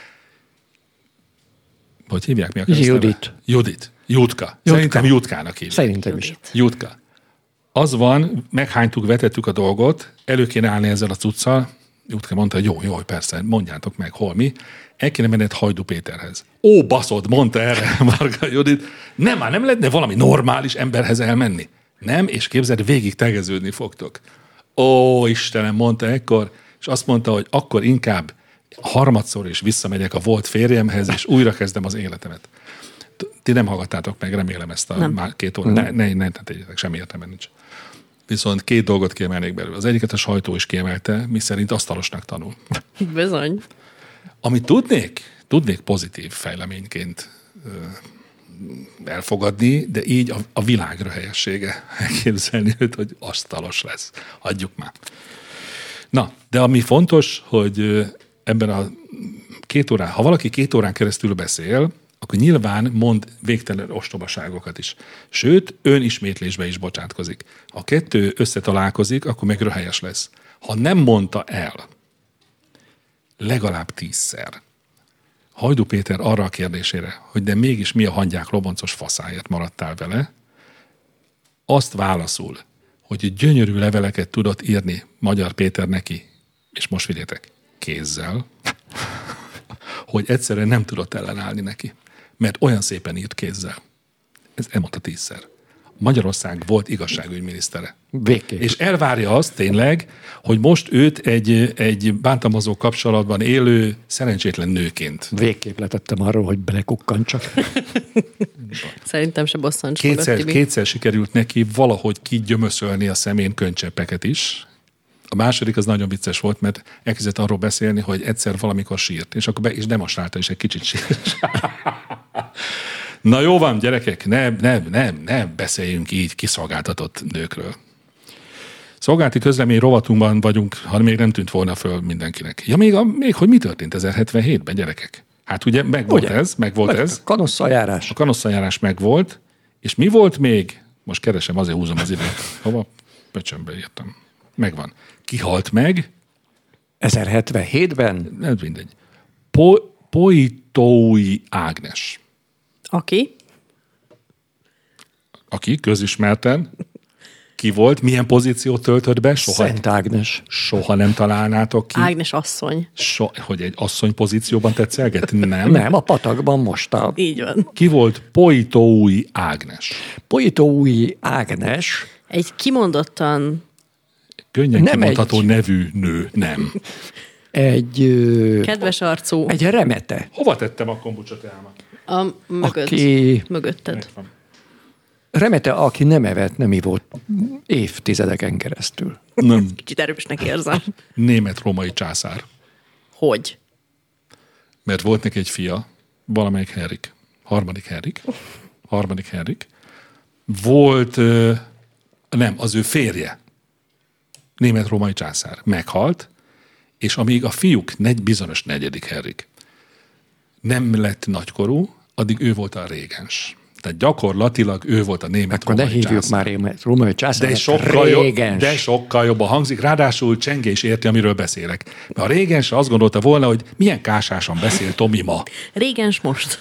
hogy hívják mi a keresztneve? Jutka. Szerintem Jutkának hívják. Szerintem is. Jutka. Az van, meghánytuk, vetettük a dolgot, elő kéne állni ezzel a cuccal. Jutka mondta, hogy jó, persze, mondjátok meg, hol mi. El kéne menned Hajdú Péterhez. Ó, baszod, mondta erre Marga Judit. Nem lehetne valami normális emberhez elmenni. Nem, és képzeld, végig tegeződni fogtok. Ó, Istenem, mondta ekkor, és azt mondta, hogy akkor inkább harmadszor is visszamegyek a volt férjemhez, és újra kezdem az életemet. Ti nem hallgattátok meg, remélem ezt a már 2 órát. Ne tegyetek, semmi értelme nincs. Viszont 2 dolgot kiemelnék belőle. Az egyiket a sajtó is kiemelte, miszerint asztalosnak tanul. Bizony. Amit tudnék pozitív fejleményként elfogadni, de így a világ röhelyessége elképzelni őt, hogy asztalos lesz. Hagyjuk már. Na, de ami fontos, hogy ebben a 2 órán, ha valaki 2 órán keresztül beszél, akkor nyilván mond végtelen ostobaságokat is. Sőt, önismétlésbe is bocsátkozik. Ha 2 összetalálkozik, akkor meg röhelyes lesz. Ha nem mondta el legalább 10-szer Hajdú Péter arra a kérdésére, hogy de mégis mi a hangyák loboncos faszáért maradtál vele, azt válaszul, hogy gyönyörű leveleket tudott írni Magyar Péter neki, és most vigyétek, kézzel, hogy egyszerűen nem tudott ellenállni neki, mert olyan szépen írt kézzel. Ez elmondta 10-szer. Magyarország volt igazságügyminisztere. Végképp. És elvárja azt tényleg, hogy most őt egy bántalmazó kapcsolatban élő szerencsétlen nőként. Végképp letettem arról, hogy belekukkantsak. Szerintem se bosszants. Kétszer sikerült neki valahogy kigyömöszölni a szemén könycseppeket is. A második az nagyon vicces volt, mert elkezdett arról beszélni, hogy egyszer valamikor sírt, és akkor is demonstrálta is egy kicsit sírt. Na jó van, gyerekek, nem beszéljünk így kiszolgáltatott nőkről. Szolgálati közlemény rovatunkban vagyunk, ha még nem tűnt volna föl mindenkinek. Ja, még hogy mi történt 1077-ben, gyerekek? Hát ugye megvolt ez. A kanosszajárás. A kanosszajárás megvolt, és mi volt még? Most keresem, azért húzom az időt. Hova? Pöcsömbe írtam. Megvan. Ki halt meg? 1077-ben? Nem mindegy. Poitói Ágnes. Aki? aki közismerten ki volt, milyen pozíciót töltött be? Szent Ágnes. Soha nem találnátok ki. Ágnes asszony. Hogy egy asszony pozícióban tetszelget? Nem. Nem, a patakban most Így van. Ki volt Poitóúj Ágnes? Poitóúj Ágnes. Egy kimondottan Könnyen Nem kimondható egy- nevű nő, nem. Egy, kedves arcú. egy remete, Hova tettem a kombucsa teámat? A mögött. Mögötted. Megvan. remete, aki nem evett, nem ivott évtizedeken keresztül. Nem. Kicsit erősnek érzem. Német-római császár. Hogy? Mert volt neki egy fia, valamelyik Henrik. Harmadik Henrik. Volt, nem, az ő férje. Német-római császár. Meghalt, és amíg a fiúk bizonyos negyedik Henrik nem lett nagykorú, addig ő volt a régens. Tehát gyakorlatilag ő volt a Akkor ne német-római hívjuk császár. már római császárnak, De sokkal jobban hangzik, ráadásul Csenge is érti, amiről beszélek. Mert a régens azt gondolta volna, hogy milyen kásásan beszél Tomi ma. Régens most.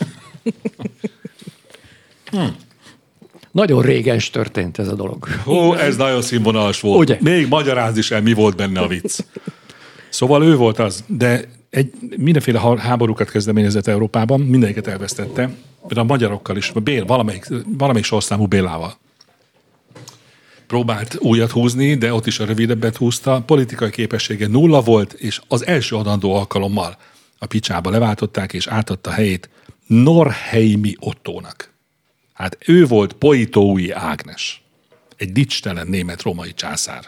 Nagyon régen történt ez a dolog. Ó, ez nagyon színvonalas volt. Ugye? Még magyarázd is el, mi volt benne a vicc. Szóval ő volt az, de mindenféle háborúkat kezdeményezett Európában, mindegyiket elvesztette, például a magyarokkal is, valamelyik sorszámú Bélával. Próbált újat húzni, de ott is a rövidebbet húzta, politikai képessége nulla volt, és az első adandó alkalommal a picsába leváltották, és átadta helyét Norheimi Ottónak. Hát ő volt Poitóúj Ágnes, egy dicstelen német-római császár.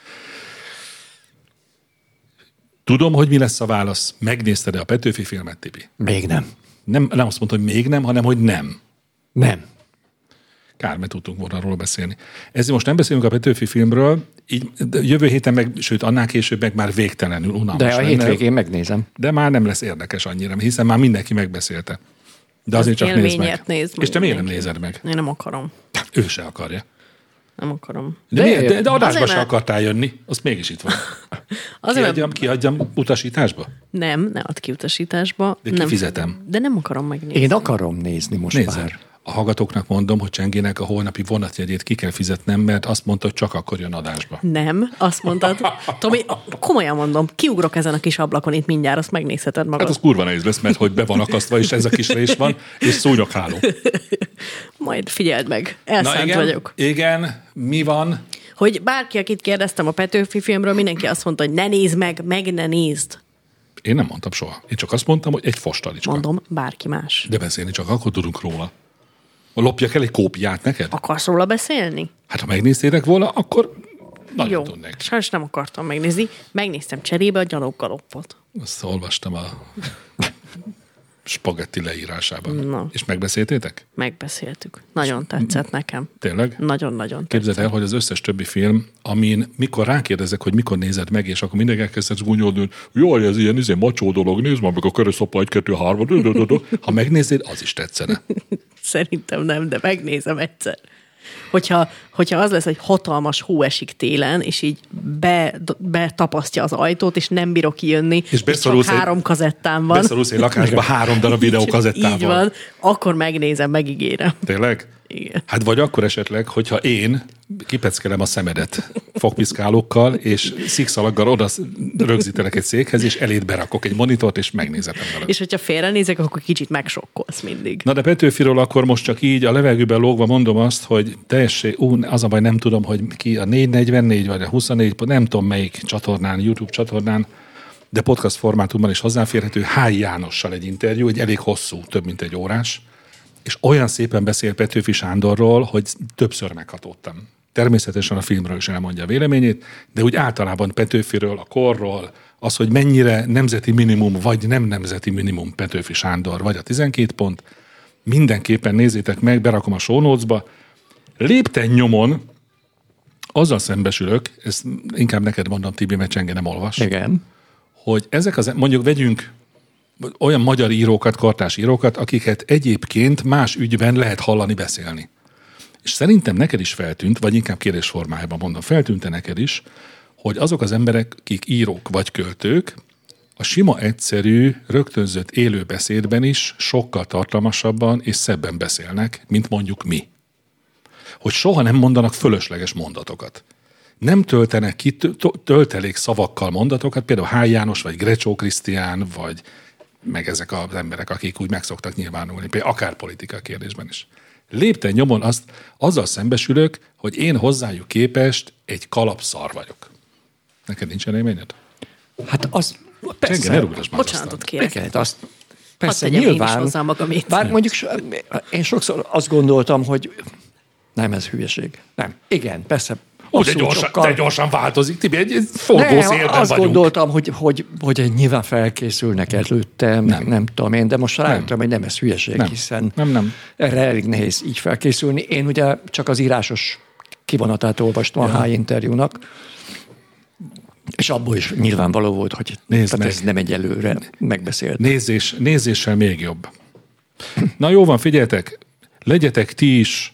Tudom, hogy mi lesz a válasz. Megnézted-e a Petőfi filmet, Tibi? Még nem. Nem azt mondta, hogy még nem, hanem hogy nem. Nem. Kár, mert tudtunk volna róla beszélni. Ezért most nem beszélünk a Petőfi filmről, így jövő héten meg, sőt annál később meg már végtelenül unalmas De a lenne. hétvégén megnézem. De már nem lesz érdekes annyira, hiszen már mindenki megbeszélte. De azért csak nézd meg. élményért nézd meg És te miért nem mindenki. nézed meg? Én nem akarom. Ő se akarja. Nem akarom. De adásba Azért, se mert- akartál jönni, azt mégis itt van. Azért, mert Kiadjam utasításba? nem, ne add ki utasításba. De nem, kifizetem. De nem akarom megnézni. Én akarom nézni most Nézd, már. a hallgatóknak mondom, hogy Csengének a holnapi vonatjegyét ki kell fizetnem, mert azt mondta, hogy csak akkor jön adásba. Nem, azt mondtad. Tomi, komolyan mondom, kiugrok ezen a kis ablakon itt mindjárt, azt megnézheted magad. Hát az kurva nehéz lesz, mert hogy be van akasztva, és ez a kis rés van, és szúnyogháló. Majd figyeld meg, elszánt igen, vagyok. Igen, mi van? Hogy bárki, akit kérdeztem a Petőfi filmről, mindenki azt mondta, hogy ne nézd meg ne nézd. Én nem mondtam soha. Én csak azt mondtam, hogy egy fostalicska. Mondom, bárki más. De beszélni csak akkor tudunk róla. Lopjak el egy kópiát neked? Akarsz róla beszélni? Hát ha megnéztétek volna, akkor nagyon Jó, tudnék. sajnos nem akartam megnézni. Megnéztem cserébe a Gyaloggalopot. Azt olvastam a spagetti leírásában. Na. És megbeszéltétek? Megbeszéltük. Nagyon tetszett nekem. Tényleg? Nagyon-nagyon Képzeld el, hogy az összes többi film, amin mikor rákérdezek, hogy mikor nézed meg, és akkor mindenki elkezdesz gúnyolni, hogy jaj, ez ilyen macsó dolog, nézd már meg a körösszapa 1, 2, 3, ha megnézed, az is tetszene. Szerintem nem, de megnézem egyszer. Hogyha az lesz, hogy hatalmas hó esik télen, és így betapasztja az ajtót, és nem bírok kijönni, és csak beszorulsz 3 kazettám van. Beszorulsz egy lakásba 3 darab videókazettával. Így van, akkor megnézem, megígérem. Tényleg? Igen. Hát vagy akkor esetleg, hogyha én kipeckelem a szemedet fogpiszkálókkal, és szikszalaggal oda rögzítelek egy székhez, és eléd berakok egy monitort, és megnézetem veled. És hogyha félrenézek, akkor kicsit megsokkolsz mindig. Na de Petőfiről akkor most csak így a levegőben lógva mondom azt, hogy az a baj, nem tudom, hogy ki a 444 vagy a 24, nem tudom melyik csatornán, YouTube csatornán, de podcast formátumban is hozzáférhető H. Jánossal egy interjú, egy elég hosszú, több mint 1 órás, és olyan szépen beszél Petőfi Sándorról, hogy többször meghatódtam. Természetesen a filmről is elmondja a véleményét, de úgy általában Petőfiről, a korról, az, hogy mennyire nemzeti minimum, vagy nem nemzeti minimum Petőfi Sándor, vagy a 12 pont, mindenképpen nézzétek meg, berakom a show notes-ba. Lépten nyomon azzal szembesülök, ezt inkább neked mondom, Tibi, mert Csenge nem olvas, Igen. hogy ezek mondjuk vegyünk olyan magyar írókat, kortárs írókat, akiket egyébként más ügyben lehet hallani beszélni. És szerintem neked is feltűnt, vagy inkább kérdés formájában mondom, feltűnt-e neked is, hogy azok az emberek, akik írók vagy költők, a sima, egyszerű, rögtönzött élő beszédben is sokkal tartalmasabban és szebben beszélnek, mint mondjuk mi. hogy soha nem mondanak fölösleges mondatokat. Nem töltenek ki töltelék szavakkal mondatokat, például Hály János, vagy Grecsó Krisztián, vagy meg ezek az emberek, akik úgy meg szoktak nyilvánulni, például akár politika kérdésben is. Lépten nyomon azzal szembesülök, hogy én hozzájuk képest egy kalapszar vagyok. Neked nincsen élményed? Hát az persze. Csenge, ne rúgdasd már Bocsánatot kérek. Igen, azt persze Hadd tegyem én is nyilván. hozzá magamét. Bár mondjuk én sokszor azt gondoltam, hogy nem, ez hülyeség. Nem. Igen, persze. De gyorsan változik, Tibi, egy forgó szélben azt vagyunk. gondoltam, hogy nyilván felkészülnek előtte, nem tudom én, de most rájöttem, hogy nem ez hülyeség, Nem. hiszen Nem. erre elég nehéz így felkészülni. Én ugye csak az írásos kivonatát olvastam a Hály interjúnak, és abból is nyilvánvaló volt, hogy ez nem egy előre megbeszélt. Nézéssel még jobb. Na jó van, figyeljetek, legyetek ti is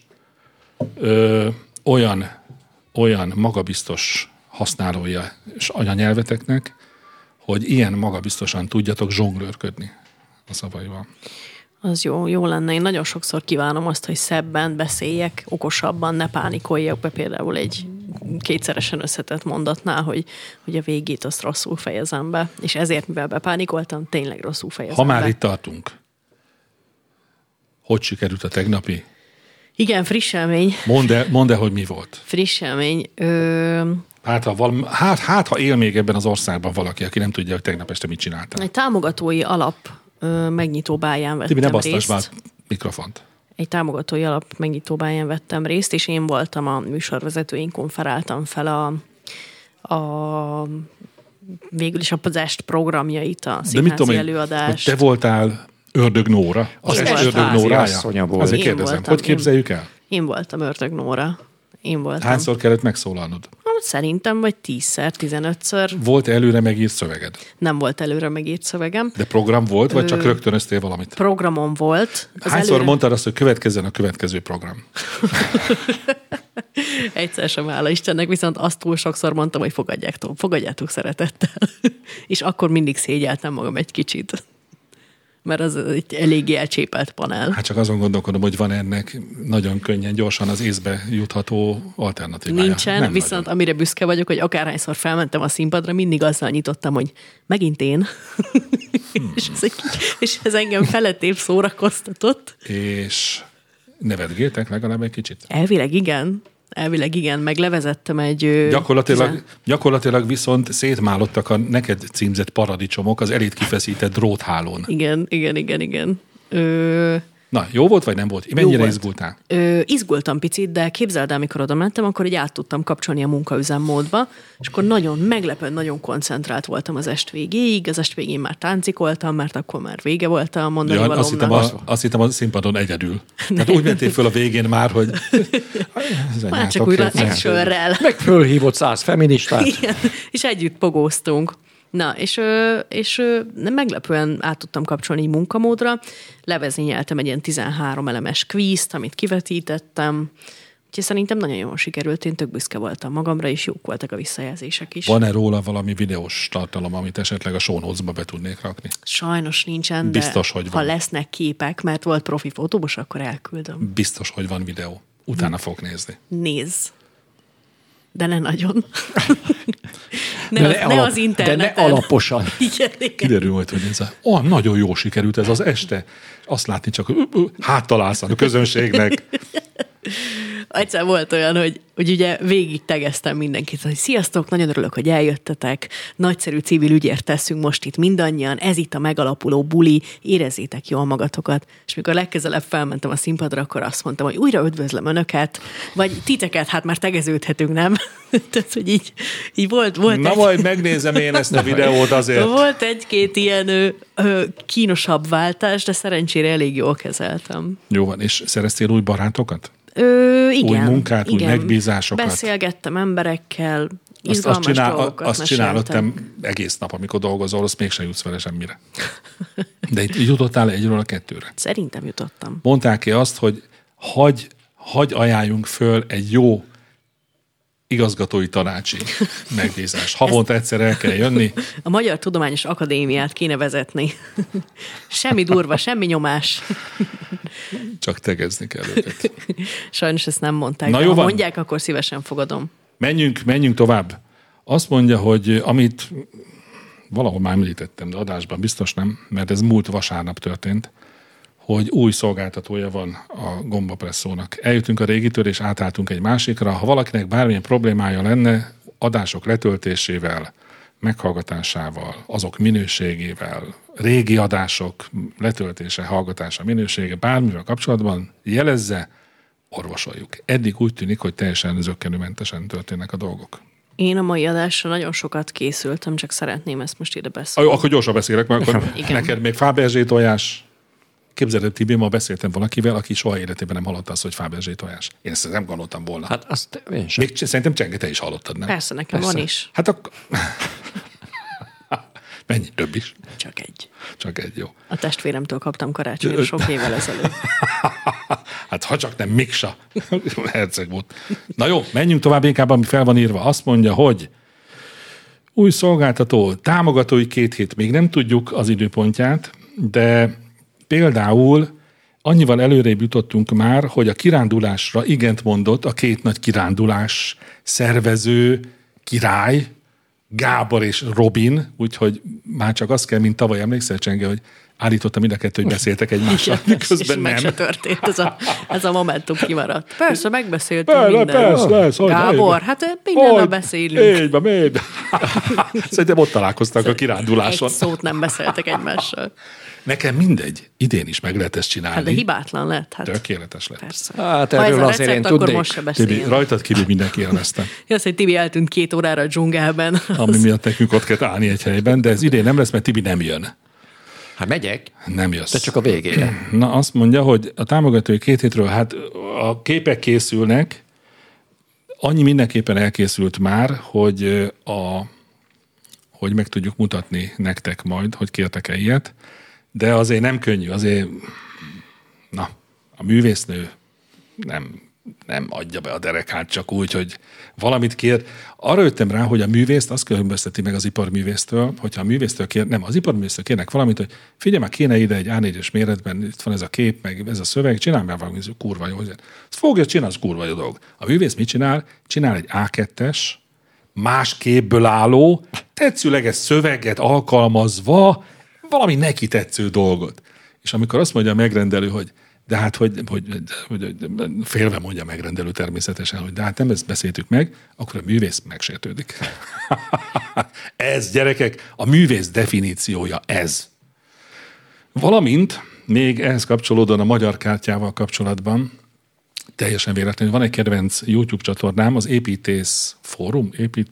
olyan magabiztos használója és anyanyelveteknek, hogy ilyen magabiztosan tudjatok zsonglőrködni a szavaival. Az jó lenne. Én nagyon sokszor kívánom azt, hogy szebben beszéljek, okosabban, ne pánikoljak be például egy kétszeresen összetett mondatnál, hogy a végét azt rosszul fejezem be. És ezért, mivel bepánikoltam, tényleg rosszul fejezem be. Ha már itt tartunk, hogy sikerült a tegnapi? Igen, friss élmény. Mondd el, hogy mi volt. Friss élmény. Ha él még ebben az országban valaki, aki nem tudja, hogy tegnap este mit csináltál. Egy támogatói alap megnyitóbáján vettem Tibi, ne basztasd részt. már mikrofont. Egy támogatói alap megnyitóbáján vettem részt, és én voltam a műsorvezető, én konferáltam fel végül is a Pazest programjait, a színházi előadást. Te voltál Ördög Nóra? Az Ördög Nórája? volt. Azért kérdezem, hogy képzeljük el? Én voltam Ördög Nóra. Én voltam. Hányszor kellett megszólalnod? Szerintem vagy 10-szer, 15-ször. Volt előre megírt szöveged? Nem volt előre megírt szövegem. De program volt, vagy csak rögtönöztél valamit? Programom volt. Hányszor mondtad azt, hogy következzen a következő program? Egyszer sem, hála Istennek, viszont azt túl sokszor mondtam, hogy fogadjátok szeretettel. És akkor mindig szégyeltem magam egy kicsit. Mert az egy eléggé elcsépelt panel. Hát csak azon gondolkodom, hogy van ennek nagyon könnyen, gyorsan az észbe jutható alternatívája. Nincsen, nem viszont nagyon. amire büszke vagyok, hogy akárhányszor felmentem a színpadra, mindig azzal nyitottam, hogy megint én. és ez engem felettébb szórakoztatott. És nevetgéltek legalább egy kicsit? Elvileg igen, meg levezettem egy... Gyakorlatilag viszont szétmálottak a neked címzett paradicsomok az elét kifeszített dróthálón. Igen. Na, jó volt, vagy nem volt? Mennyire izgultál? Izgultam picit, de képzeld el, amikor oda mentem, akkor így át tudtam kapcsolni a munkaüzemmódba, és akkor nagyon meglepően, nagyon koncentrált voltam az est végéig. Az est végén már táncikoltam, mert akkor már vége volt a mondani valómnak. Azt hittem a színpadon egyedül. Tehát úgy mentél föl a végén már, hogy... Már csak újra egy sörrel. Meg fölhívott 100 feministát. Igen, és együtt pogóztunk. Na, és meglepően át tudtam kapcsolni így munkamódra. Levezényeltem egy ilyen 13 elemes kvízt, amit kivetítettem. Úgyhogy szerintem nagyon jól sikerült, én tök büszke voltam magamra, és jók voltak a visszajelzések is. Van-e róla valami videós tartalom, amit esetleg a show notes-ba be tudnék rakni? Sajnos nincsen, Biztos, de hogy ha van. lesznek képek, mert volt profi fotóbos, akkor elküldöm. Biztos, hogy van videó. Utána fogok nézni. Nézz. De ne nagyon. Ne az interneten. De ne alaposan. Igen. Kiderül majd, hogy ez nagyon jó sikerült ez az este. Azt látni csak, háttalálsz a közönségnek. Egyszer volt olyan, hogy ugye végig tegeztem mindenkit, hogy sziasztok, nagyon örülök, hogy eljöttetek, nagyszerű civil ügyért teszünk most itt mindannyian, ez itt a megalapuló buli, érezzétek jól magatokat. És mikor legközelebb felmentem a színpadra, akkor azt mondtam, hogy újra üdvözlöm önöket, vagy titeket, hát már tegeződhetünk, nem? Tehát, hogy így volt Na egy... majd megnézem én ezt a videót azért. Volt egy-két ilyen kínosabb váltás, de szerencsére elég jól kezeltem. Jó van, és szereztél új barátokat? Igen. Új munkát, igen. új megbízásokat? Beszélgettem emberekkel, izgalmas dolgokat azt csinálod te meséltem. egész nap, amikor dolgozol, azt mégsem jutsz vele semmire. De itt jutottál egyről a kettőre. Szerintem jutottam. Mondták ki azt, hogy hagy ajánljunk föl egy jó igazgatói tanácsi megbízás. Havonta egyszer el kell jönni. A Magyar Tudományos Akadémiát kéne vezetni. Semmi durva, semmi nyomás. Csak tegezni kell őket. Sajnos ezt nem mondták, Na de jó ha van. mondják, akkor szívesen fogadom. Menjünk tovább. Azt mondja, hogy amit valahol már említettem, de adásban biztos nem, mert ez múlt vasárnap történt, hogy új szolgáltatója van a gombapresszónak. Eljutunk a régitől, és átálltunk egy másikra. Ha valakinek bármilyen problémája lenne, adások letöltésével, meghallgatásával, azok minőségével, régi adások letöltése, hallgatása, minősége, bármivel kapcsolatban jelezze, orvosoljuk. Eddig úgy tűnik, hogy teljesen zökkenőmentesen történnek a dolgok. Én a mai adásra nagyon sokat készültem, csak szeretném ezt most ide beszélni. Akkor gyorsan beszélek, mert akkor Igen. neked még Fabergé tojás. Képzeld el, Tibi, ma beszéltem valakivel, aki soha életében nem hallotta azt, hogy Fabergé tojás. Én ezt nem gondoltam volna. Hát azt én sem. Még szerintem Csenge, te is hallottad, nem? Persze, nekem van is. Hát akkor... Mennyi? Több is? Csak egy. Csak egy, jó. A testvéremtől kaptam karácsonyra sok évvel ezelőtt. Hát ha csak nem Miksa herceg volt. Na jó, menjünk tovább inkább, ami fel van írva. Azt mondja, hogy új szolgáltató, támogatói 2 hét. Még nem tudjuk az időpontját, de például annyival előrébb jutottunk már, hogy a kirándulásra igent mondott a 2 nagy kirándulás szervező király, Gábor és Robin, úgyhogy már csak azt kell, mint tavaly, emlékszel, Csenge, hogy állítottam mind a 2, hogy beszéltek egymással, miközben és meg nem. se történt, ez a momentum kimaradt. Persze, megbeszéltünk mindent. Persze, Gábor, hát mindennel beszélünk. Így van. Szerintem ott találkoztak a kiránduláson. Egy szót nem beszéltek egymással. Nekem mindegy, idén is meg lehet ezt csinálni. Hát de hibátlan lett. Hát. Tökéletes lett. Persze. Hát Ha ez erről a azért én recept, akkor tudnék. most se Tibi, beszélünk. rajtad kívül mindenki élvezte. Azt, hogy Tibi eltűnt 2 órára a dzsungelben. Ami miatt nekünk ott kell állni egy helyben, de ez idén nem lesz, mert Tibi nem jön. Hát megyek, Nem jössz. de csak a végére. Na, azt mondja, hogy a támogatói 2 hétről, hát a képek készülnek, annyi mindenképpen elkészült már, hogy meg tudjuk mutatni nektek majd, hogy kértek-e ilyet, de azért nem könnyű, azért a művésznő nem adja be a derekát csak úgy, hogy valamit kér. Arra jöttem rá, hogy a művészt azt különbözteti meg az iparművésztől, hogyha a művésztől az iparművésztől kérnek valamit, hogy figyelj már, kéne ide egy A4-es méretben, itt van ez a kép, meg ez a szöveg, csinálj már valami kurva jó. Azt fogja, csinálj, az kurva jó dolog. A művész mit csinál? Csinál egy A2-es, más képből álló, tetszőleges szöveget alkalmazva, valami neki tetsző dolgot. És amikor azt mondja a megrendelő, hogy de hát, hogy félve mondja a megrendelő természetesen, hogy de hát nem ezt beszéltük meg, akkor a művész megsértődik. Ez, gyerekek, a művész definíciója ez. Valamint még ehhez kapcsolódóan a magyar kártyával kapcsolatban, teljesen véletlenül van egy kedvenc YouTube csatornám, az Építész Fórum,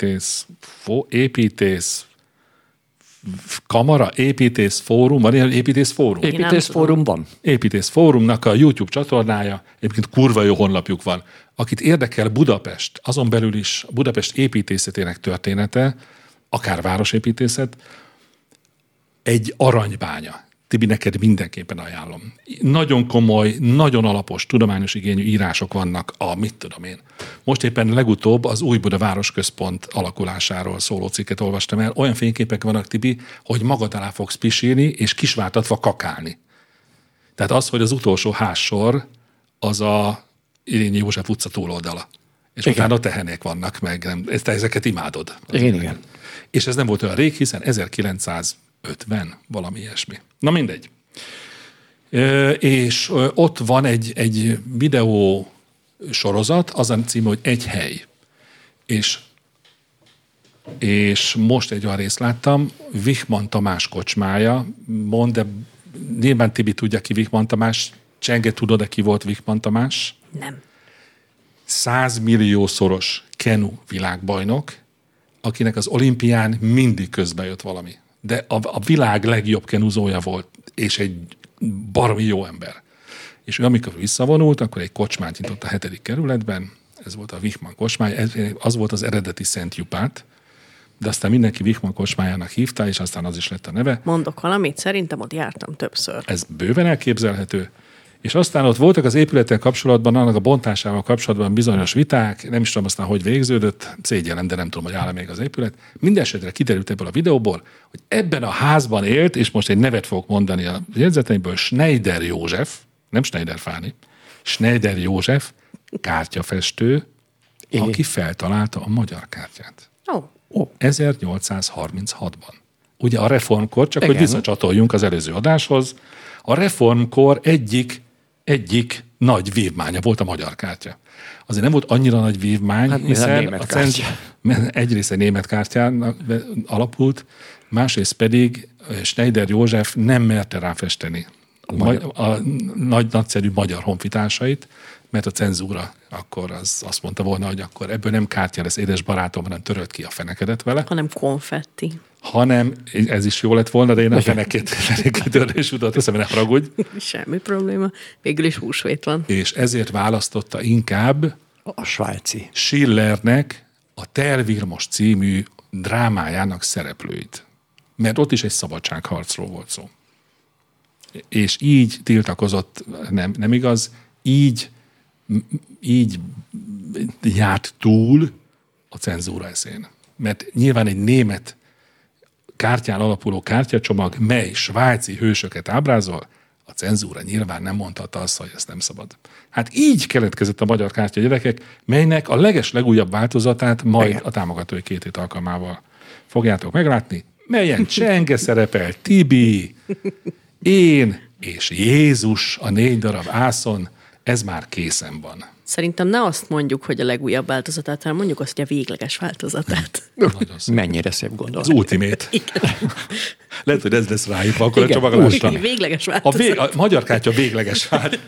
Építész Kamara, Építész Fórum, van ilyen Építész Fórum? Építész fórum van. Építész Fórumnak a YouTube csatornája, egyébként kurva jó honlapjuk van. Akit érdekel Budapest, azon belül is Budapest építészetének története, akár városépítészet, egy aranybánya. Tibi, neked mindenképpen ajánlom. Nagyon komoly, nagyon alapos, tudományos igényű írások vannak mit tudom én. Most éppen legutóbb az Új Buda Városközpont alakulásáról szóló cikket olvastam el. Olyan fényképek vannak, Tibi, hogy magad alá fogsz pisilni, és kisvártatva kakálni. Tehát az, hogy az utolsó házsor, az a Irényi József utca túloldala. És igen, utána tehenék vannak meg. Te ezeket imádod. Igen. És ez nem volt olyan rég, hiszen 1950, valami ilyesmi. Na mindegy. És ott van egy videó sorozat, az a cím, hogy Egy hely. És most egy olyan részt láttam, Wichmann Tamás kocsmája, de nyilván Tibi tudja ki Wichmann Tamás, Csenge tudod, ki volt Wichmann Tamás? Nem. 100 milliószoros kenu világbajnok, akinek az olimpián mindig közbe jött valami. De a világ legjobb kenuzója volt, és egy baromi jó ember. És ő, amikor visszavonult, akkor egy kocsmát nyitott a 7. kerületben, ez volt a Wichmann kocsmája, az volt az eredeti Szent Jupát, de aztán mindenki Wichmann kocsmájának hívta, és aztán az is lett a neve. Mondok valamit, szerintem ott jártam többször. Ez bőven elképzelhető. És aztán ott voltak az épülettel kapcsolatban, annak a bontásával kapcsolatban bizonyos viták, nem is tudom aztán, hogy végződött, szégyellem, de nem tudom, hogy áll még az épület. Mindenesetre kiderült ebből a videóból, hogy ebben a házban élt, és most egy nevet fogok mondani a jegyzeteimből, Schneider József, nem Schneider Fáni, Schneider József, kártyafestő, aki feltalálta a magyar kártyát. 1836-ban. Ugye a reformkor, csak hogy visszacsatoljunk az előző adáshoz, a reformkor egyik nagy vívmánya volt a magyar kártya. Azért nem volt annyira nagy vívmány, hiszen egyrészt egy német kártyán alapult, másrészt pedig Schneider József nem merte ráfesteni a nagyszerű magyar honfitársait, mert a cenzúra akkor azt mondta volna, hogy akkor ebből nem kártya lesz, édes barátom, hanem törölt ki a fenekedet vele. Hanem konfetti. Hanem, ez is jó lett volna, de én a fenekét törlés utat teszem, ne haragudj. Semmi probléma. Végül is húsvét van. És ezért választotta inkább a svájci Schillernek a Tel Vilmos című drámájának szereplőit. Mert ott is egy szabadságharcról volt szó. És így tiltakozott, nem igaz, így járt túl a cenzúra eszén. Mert nyilván egy német kártyán alapuló kártyacsomag, mely svájci hősöket ábrázol, a cenzúra nyilván nem mondhatta azt, hogy ezt nem szabad. Hát így keletkezett a magyar kártya, gyerekek, melynek a legújabb változatát majd a támogatói 2 hét alkalmával fogjátok meglátni, melyen Csenge szerepel, Tibi, én és Jézus a 4 darab ászon, ez már készen van. Szerintem ne azt mondjuk, hogy a legújabb változatát, hanem mondjuk azt, hogy a végleges változatát. Mennyire szép gondolat. Az ultimate. Lehet, hogy ez lesz rájuk, akkor a csomagolásra. Végleges változat. A magyar kártya végleges.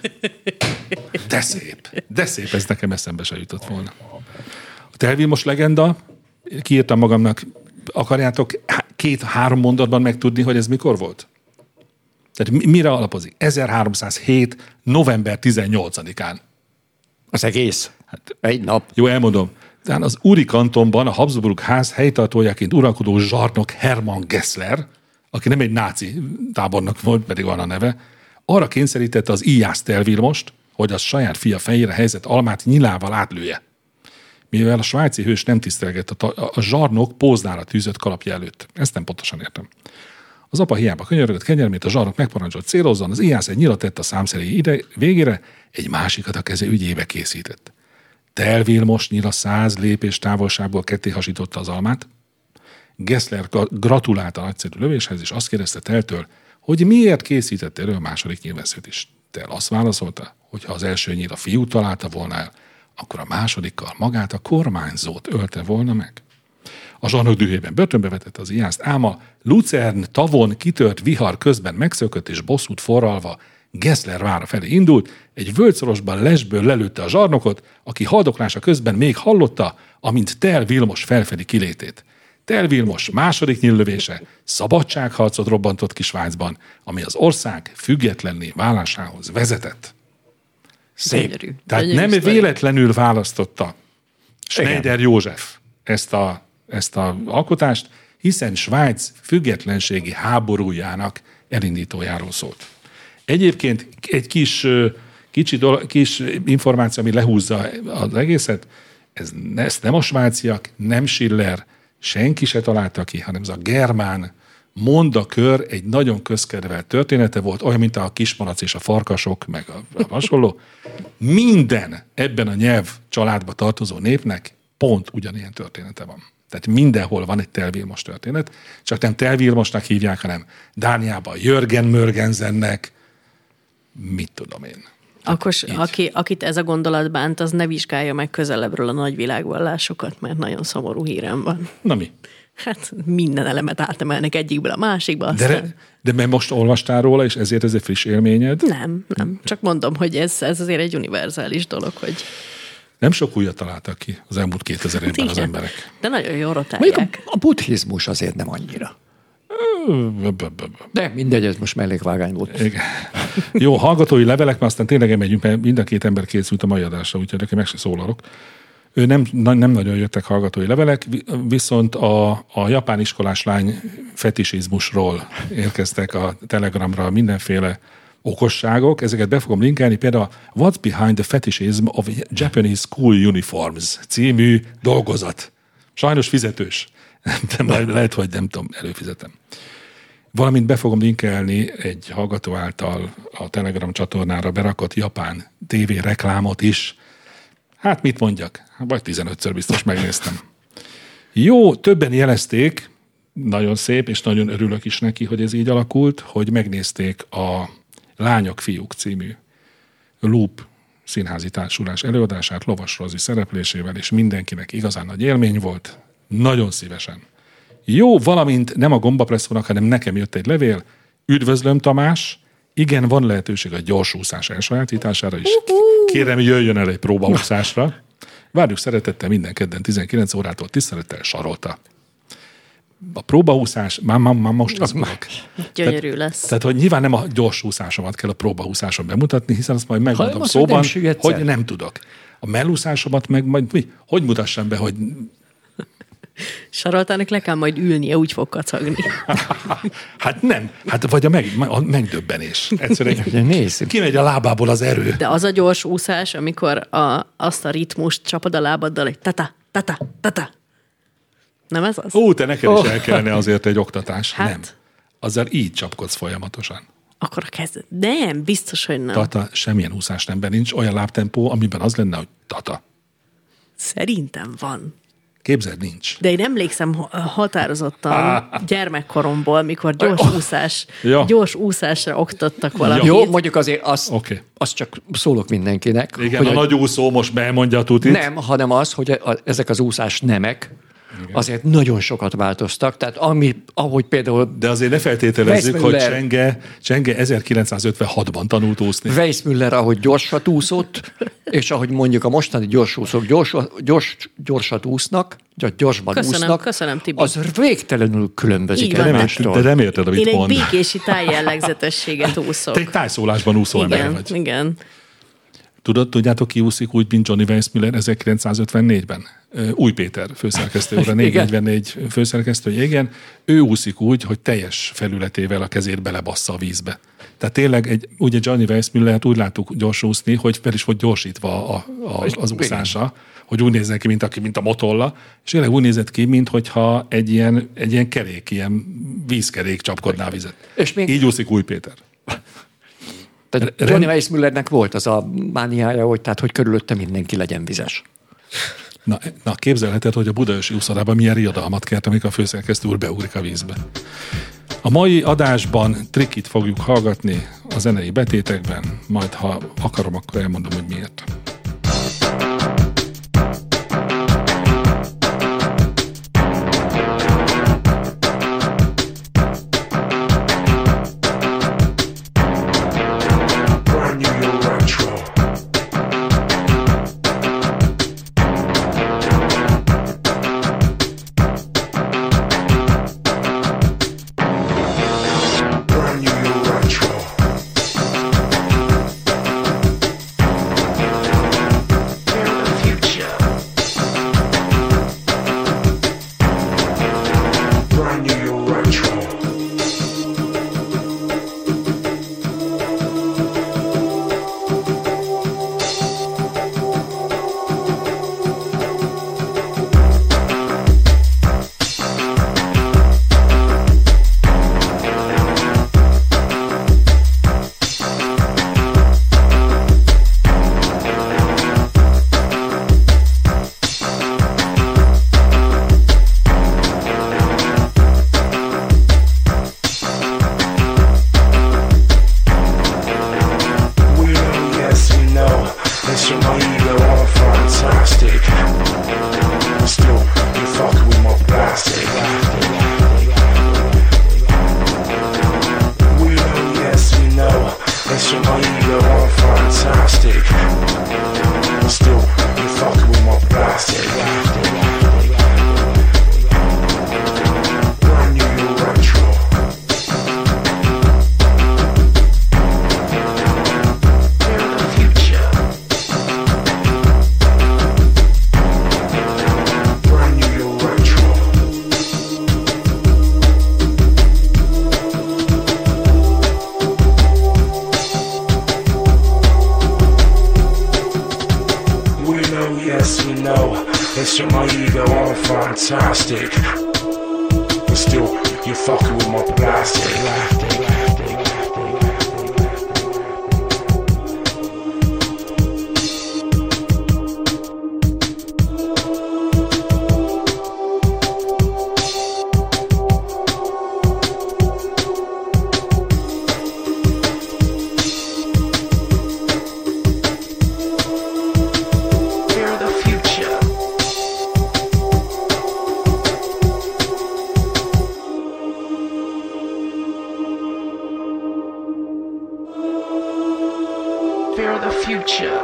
De szép, ez nekem eszembe se jutott volna. A Tel Vilmos legenda, kiírtam magamnak, akarjátok 2-3 mondatban megtudni, hogy ez mikor volt? Tehát mire alapozik? 1307. november 18-án. Az egész? Hát, egy nap. Jó, elmondom. Tehát az Uri kantonban a Habsburg ház helytartójaként uralkodó zsarnok Hermann Gessler, aki nem egy náci tábornok volt, pedig van a neve, arra kényszerítette az Íjász Tel Vilmost, hogy az saját fia fejére helyezett almát nyilával átlője. Mivel a svájci hős nem tisztelgett a zsarnok póznára tűzött kalapja előtt. Ezt nem pontosan értem. Az apa hiába könyörgött kegyelmét, a zsarnok megparancsolt célozzon, az Íjász egy nyilat tett a számszerű végére, egy másikat a keze ügyébe készített. Tel Vilmos nyila 100 lépés távolságból ketté hasította az almát. Gessler gratulált a nagyszerű lövéshez, és azt kérdezte Teltől, hogy miért készítette elő a második nyilvesszőt. Tel azt válaszolta, hogy ha az első nyíl a fiút találta volna el, akkor a másodikkal magát a kormányzót ölte volna meg. A zsarnok dühében börtönbe vetette az Íjászt, ám a Lucern tavon kitört vihar közben megszökött és bosszút forralva Gessler vára felé indult, egy völgyszorosban lesből lelőtte a zsarnokot, aki haldoklása közben még hallotta, amint Tel Vilmos felfedi kilétét. Tel Vilmos második nyíllövése szabadságharcot robbantott ki Svájcban, ami az ország függetlenné válásához vezetett. Szép. Tehát nem véletlenül választotta Schneider József ezt a alkotást, hiszen Svájc függetlenségi háborújának elindítójáról szólt. Egyébként egy kis információ, ami lehúzza az egészet, ezt nem a svájciak, nem Schiller, senki se találta ki, hanem ez a germán mondakör egy nagyon közkedvelt története volt, olyan, mint a kismalac és a farkasok, meg a hasonló. Minden ebben a nyelv családba tartozó népnek pont ugyanilyen története van. Tehát mindenhol van egy Tel Vilmos történet, csak nem Tel Vilmosnak hívják, hanem Dániában Jörgen Mörgensennek, mit tudom én. Akkor akit ez a gondolat bánt, az ne vizsgálja meg közelebbről a nagy világvallásokat, mert nagyon szomorú hírem van. Na mi? Hát minden elemet átemelnek egyikből a másikba. De mert most olvastál róla, és ezért ez egy friss élményed? Nem. Csak mondom, hogy ez azért egy univerzális dolog, hogy... Nem sok újat találtak ki az elmúlt 2000 évben az emberek. De nagyon jól rotálják. A buddhizmus azért nem annyira. De mindegy, ez most mellékvágány volt. Igen. Jó, hallgatói levelek, mert aztán tényleg elmegyünk, mert mind a 2 ember készült a mai adásra, úgyhogy nekem meg se szólalok. Nem nagyon jöttek hallgatói levelek, viszont a japán iskolás lány fetisizmusról érkeztek a Telegramra mindenféle okosságok, ezeket be fogom linkelni, például What's Behind the Fetishism of Japanese School Uniforms című dolgozat. Sajnos fizetős. De majd lehet, hogy nem tudom, előfizetem. Valamint be fogom linkelni egy hallgató által a Telegram csatornára berakott japán TV reklámot is. Hát mit mondjak? Vagy 15-ször biztos megnéztem. Jó, többen jelezték, nagyon szép, és nagyon örülök is neki, hogy ez így alakult, hogy megnézték a Lányok, Fiúk című Loop színházi társulás előadását Lovas Rozi szereplésével, és mindenkinek igazán nagy élmény volt. Nagyon szívesen. Jó, valamint nem a Gombapresszónak, hanem nekem jött egy levél. Üdvözlöm, Tamás. Igen, van lehetőség a gyorsúszás elsajátítására is. Kérem, jöjjön el egy próbaúszásra. Várjuk szeretettel minden kedden 19 órától, tisztelettel, Sarolta. A próbaúszás, most azt mondok. Gyönyörű lesz. Tehát, hogy nyilván nem a gyorsúszásomat kell a próbaúszáson bemutatni, hiszen azt majd megmondom szóban, hogy nem tudok. A mellúszásomat meg majd hogy mutassam be, hogy... Saroltának le kell majd ülnie, úgy fog kacagni. Hát nem. Hát vagy a megdöbbenés. Egyszerűen kimegy a lábából az erő. De az a gyors úszás, amikor azt a ritmust csapod a lábaddal, hogy tata, tata, tata. Nem ez az? Ó, te neked is el kellene azért egy oktatás. Hát. Nem. Azzal így csapkodsz folyamatosan. Akkor a kezdet. Nem, biztos, hogy nem. Tata, semmilyen úszás nemben nincs olyan lábtempó, amiben az lenne, hogy tata. Szerintem van. Képzeld, nincs. De én emlékszem határozottan gyermekkoromból, mikor gyors úszásra oktattak valamit. Jó, mondjuk azért azt csak szólok mindenkinek. Igen, hogy a nagy úszó most bemondja a tutit. Nem, hanem az, hogy ezek az úszás nemek, igen, azért nagyon sokat változtak. Tehát ahogy például... De azért ne feltételezzük, hogy Csenge 1956-ban tanult úszni. Weissmuller, ahogy gyorsat úszott, és ahogy mondjuk a mostani gyorsúszók gyorsat úsznak, vagy gyorsban úsznak, köszönöm, Tibi. Az végtelenül különbözik egymástól. De nem érted, amit mond. Én egy békési tájjellegzetességet úszok. Te egy tájszólásban úszó ember vagy. Igen. Tudjátok, ki úszik úgy, mint Johnny Weissmuller 1954-ben? Új Péter főszerkesztő úr, a 444 főszerkesztő, igen, ő úszik úgy, hogy teljes felületével a kezét belebassza a vízbe. Tehát tényleg ugye Johnny Weissmullert úgy láttuk gyorsúszni, hogy fel is volt gyorsítva az úszása, hogy úgy nézzen ki, mint a motolla, és tényleg úgy nézett ki, mintha egy ilyen kerék, ilyen vízkerék csapkodná a vizet. És még... Így úszik Új Péter. Tehát Johnny Weissmullernek volt az a mániája, hogy körülötte mindenki legyen vizes. Na képzelheted, hogy a budaörsi úszodában milyen riadalmat kért, amikor a főszerkesztő úr beugrik a vízbe. A mai adásban Trikit fogjuk hallgatni a zenei betétekben, majd ha akarom, akkor elmondom, hogy miért. You fucking with my plastic. Fear the future.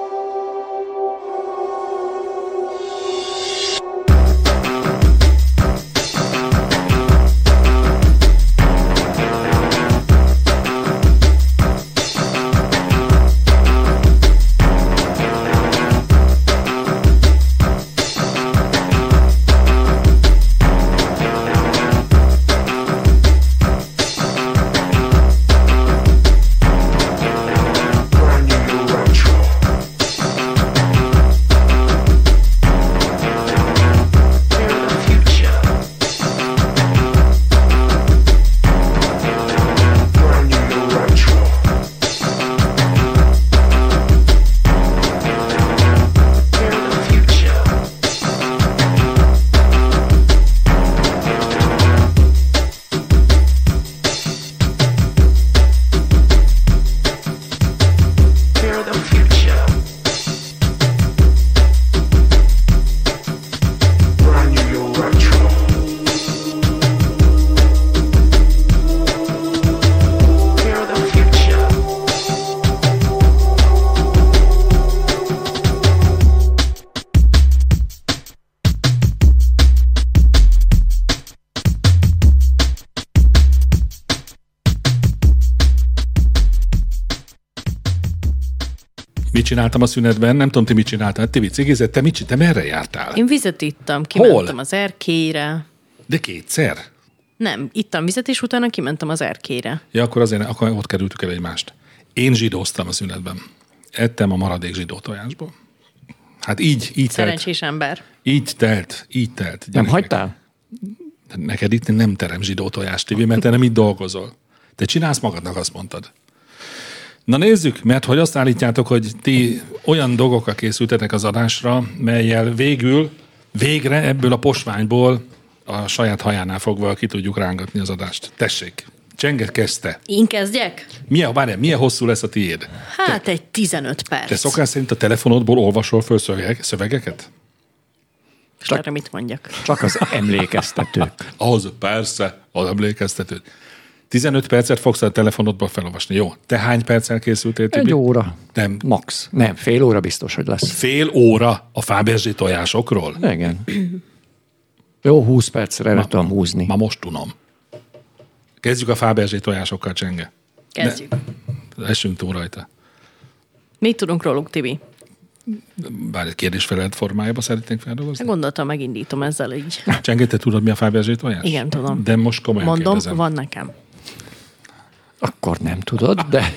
Mit csináltam a szünetben? Nem tudom, ti mit csináltál. Ti cigizett, te merre jártál? Én vizet ittam, kimentem az erkélyre. De kétszer? Nem, ittam vizet, és utána kimentem az erkélyre. Ja, akkor ott kerültük el egymást. Én zsidóztam a szünetben. Ettem a maradék zsidó tojásból. Hát így Szerencsés ember. Így telt. Nem hagytál? Neked itt nem terem zsidó tojást, Tibi, mert te nem itt dolgozol. Te csinálsz magadnak, azt mondtad. Na nézzük, mert hogy azt állítjátok, hogy ti olyan dolgokkal készültetek az adásra, melyel végre ebből a posványból a saját hajánál fogva ki tudjuk rángatni az adást. Tessék, Csenge kezdte. Én kezdjek? Milyen hosszú lesz a tiéd? Hát egy 15 perc. Te szokás szerint a telefonodból olvasol föl szövegeket? És erre mit mondjak? Csak az emlékeztetők. Az persze, az emlékeztető. 15 percet fogsz a telefonodból felolvasni. Jó. Te hány perccel készültél, Tibi? 1 óra. Nem. Max. Nem, fél óra biztos, hogy lesz. Fél óra a Fabergé tojásokról? Igen. Jó, 20 percre el tudom húzni. Ma most tudom. Kezdjük a Fabergé tojásokkal, Csenge. Kezdjük. Essünk túl rajta. Mit tudunk róluk, Tibi? Bár egy kérdés-felelt formájában szeretnénk feldolgozni? Gondoltam, megindítom ezzel így. Csenge, te tudod, mi a Fabergé tojás? Igen, tudom. De most komolyan Mondom, kérdezem. van nekem. Akkor nem tudod, de...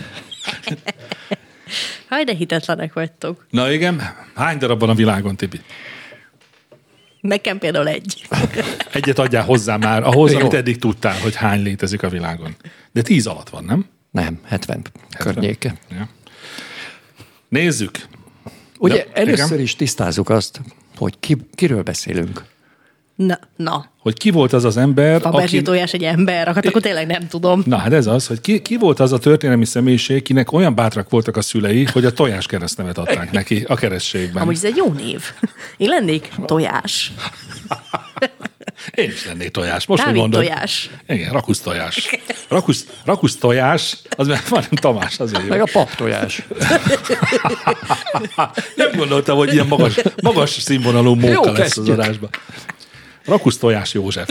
Haj, de hitetlenek vagytok. Na igen, hány darab van a világon, Tibi? Nekem például 1. Egyet adjál hozzá már, ahhoz, Jó. amit eddig tudtál, hogy hány létezik a világon. De 10 alatt van, nem? Nem, 70 környéke. Ja. Nézzük. Ugye Ja, először igen. is tisztázzuk azt, hogy kiről beszélünk. Na. Hogy ki volt az az ember, Fabergé tojás egy ember, akkor tényleg nem tudom. Na, hát ez az, hogy ki volt az a történelmi személyiség, kinek olyan bátrak voltak a szülei, hogy a tojás keresztnevet adták neki a keresztségben. Amúgy ez egy jó név. Én lennék tojás. Én is lennék tojás. Most Dávid hogy mondod. tojás. Igen, Rakusz tojás. Rakusz tojás, az már van Tamás, azért jó. Meg a paptojás. Nem gondoltam, hogy ilyen magas színvonalú móka Jó, lesz kezdjük. az adásban. Rakusz tojás József.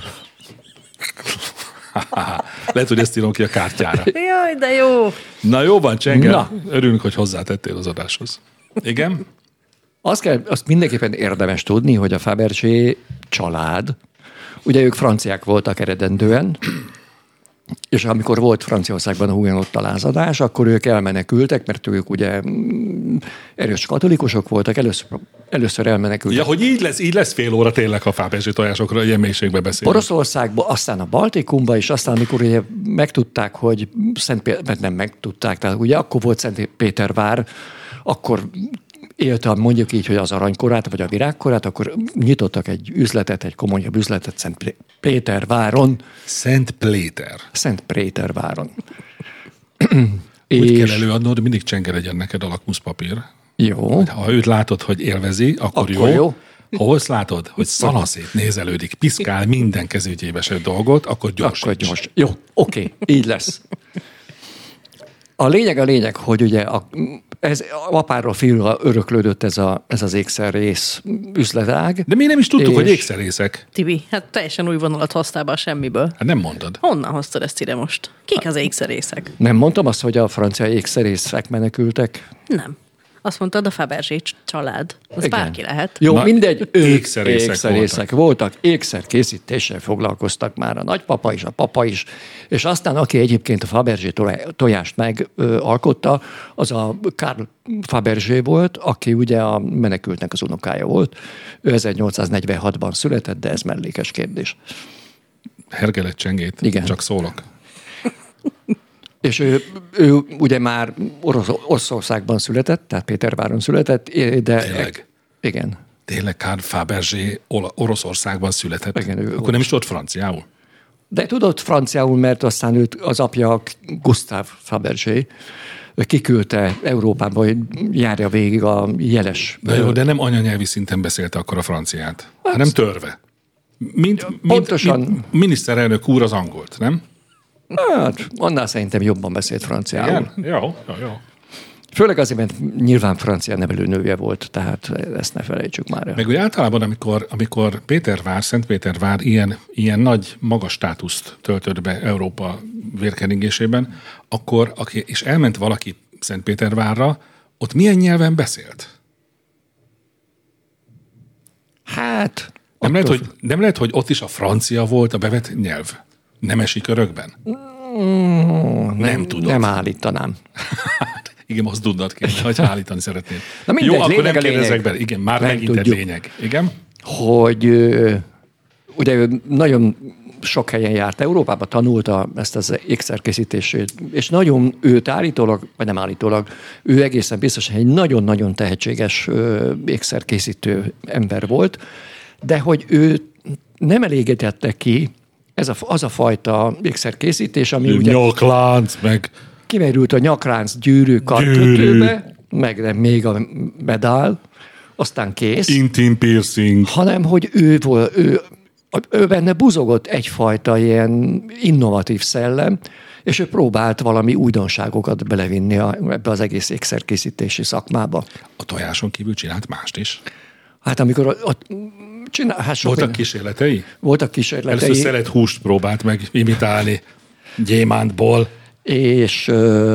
Lehet, hogy ezt írom ki a kártyára. Jaj, de jó. Na jó van, Csenge. Na. Örülünk, hogy hozzátettél az adáshoz. Igen? Azt mindenképpen érdemes tudni, hogy a Fabergé család, ugye ők franciák voltak eredendően, és amikor volt Franciaországban a hugenott lázadás, akkor ők elmenekültek, mert ők ugye erős katolikusok voltak, először elmenekültek. Ja, hogy így lesz fél óra tényleg, ha Fabergé tojásokról ilyen mélységbe beszélünk. Oroszországba, aztán a Baltikumba, és aztán, amikor ugye megtudták, hogy mert nem megtudták, tehát ugye akkor volt Szentpétervár, akkor élte mondjuk így, hogy az aranykorát, vagy a virágkorát, akkor nyitottak egy üzletet, egy komolyabb üzletet Szentpéterváron. Szentpéterváron. Úgy kell előadnod, mindig csenge legyen neked a lakmuszpapír. Jó. Ha őt látod, hogy élvezi, akkor jó. Ha azt látod, hogy szanaszét nézelődik, piszkál minden kezügyébe se dolgot, akkor gyorsíts. Jó, oké, így lesz. A lényeg, hogy ugye ez apáról fiúra öröklődött ez az ékszerrész üzletág. De mi nem is tudtuk, hogy ékszerrészek. Tibi, hát teljesen új vonalat hoztál be a semmiből. Hát nem mondtad. Honnan hoztad ezt ide most? Kik az ékszerészek? Nem mondtam azt, hogy a francia ékszerészek menekültek? Nem. Azt mondtad, a Fabergé család. Az Igen. Bárki lehet. Jó, Na, mindegy, ékszerészek voltak. Ékszerkészítéssel foglalkoztak már a nagypapa is, a papa is, és aztán aki egyébként a Fabergé tojást megalkotta, az a Karl Fabergé volt, aki ugye a menekültnek az unokája volt. Ő 1846-ban született, de ez mellékes kérdés. Hergelet csengét, Igen. Csak szólok. És ő ugye már Oroszországban született, tehát Péterváron született, de... Tényleg? Igen. Tényleg Karl Fabergé Oroszországban született? Igen, akkor nem is tudott franciául? De tudott franciául, mert aztán őt az apja Gustave Fabergé kiküldte Európába, hogy járja végig a jeles... Na jó, de nem anyanyelvi szinten beszélte akkor a franciát, hanem törve. Mint miniszterelnök úr az angolt, nem? Hát, annál szerintem jobban beszélt franciául. Igen? Jó. Főleg azért, mert nyilván francia nevelőnője volt, tehát ezt ne felejtsük már el. Meg úgy általában, amikor Szentpétervár ilyen nagy, magas státuszt töltött be Európa vérkeringésében, akkor, és elment valaki Szentpétervárra, ott milyen nyelven beszélt? Hát... Nem lehet, hogy ott is a francia volt a bevett nyelv? Nemesi körökben? Nem tudod. Nem állítanám. Igen, azt tudnod kéne, hogy állítani szeretnél. Na mindegy, jó, akkor nem lényeg. kérdezek bele. Igen, már Nem megint egy tudjuk. lényeg. Igen? Hogy ugye ő nagyon sok helyen járt Európába, tanulta ezt az ékszerkészítését, és nagyon őt állítólag, vagy nem állítólag, ő egészen biztosan egy nagyon-nagyon tehetséges ékszerkészítő ember volt, de hogy ő nem elégedette ki az a fajta ékszerkészítés, ami ugye Nyaklánc, meg... kimerült a nyaklánc gyűrű karkötőbe, meg még a medál, aztán kész. Intim piercing. Hanem, hogy ő benne buzogott egyfajta ilyen innovatív szellem, és ő próbált valami újdonságokat belevinni ebbe az egész ékszerkészítési szakmába. A tojáson kívül csinált mást is. Hát amikor Voltak kísérletei? Voltak kísérletei. Először szelet húst próbált meg imitálni gyémántból. És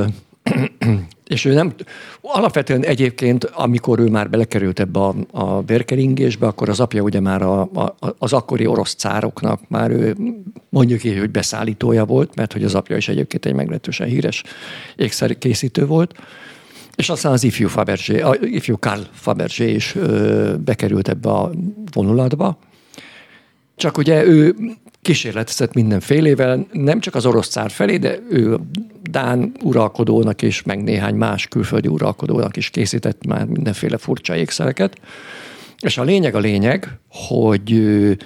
ő nem... Alapvetően egyébként, amikor ő már belekerült ebbe a vérkeringésbe, akkor az apja ugye már az akkori orosz cároknak már ő mondjuk így, hogy beszállítója volt, mert hogy az apja is egyébként egy meglehetősen híres ékszerkészítő volt. És aztán az ifjú Karl Fabergé is bekerült ebbe a vonulatba. Csak ugye ő kísérletezett mindenfélével, nem csak az orosz cár felé, de ő dán uralkodónak is, meg néhány más külföldi uralkodónak is készített már mindenféle furcsa ékszereket. És a lényeg, hogy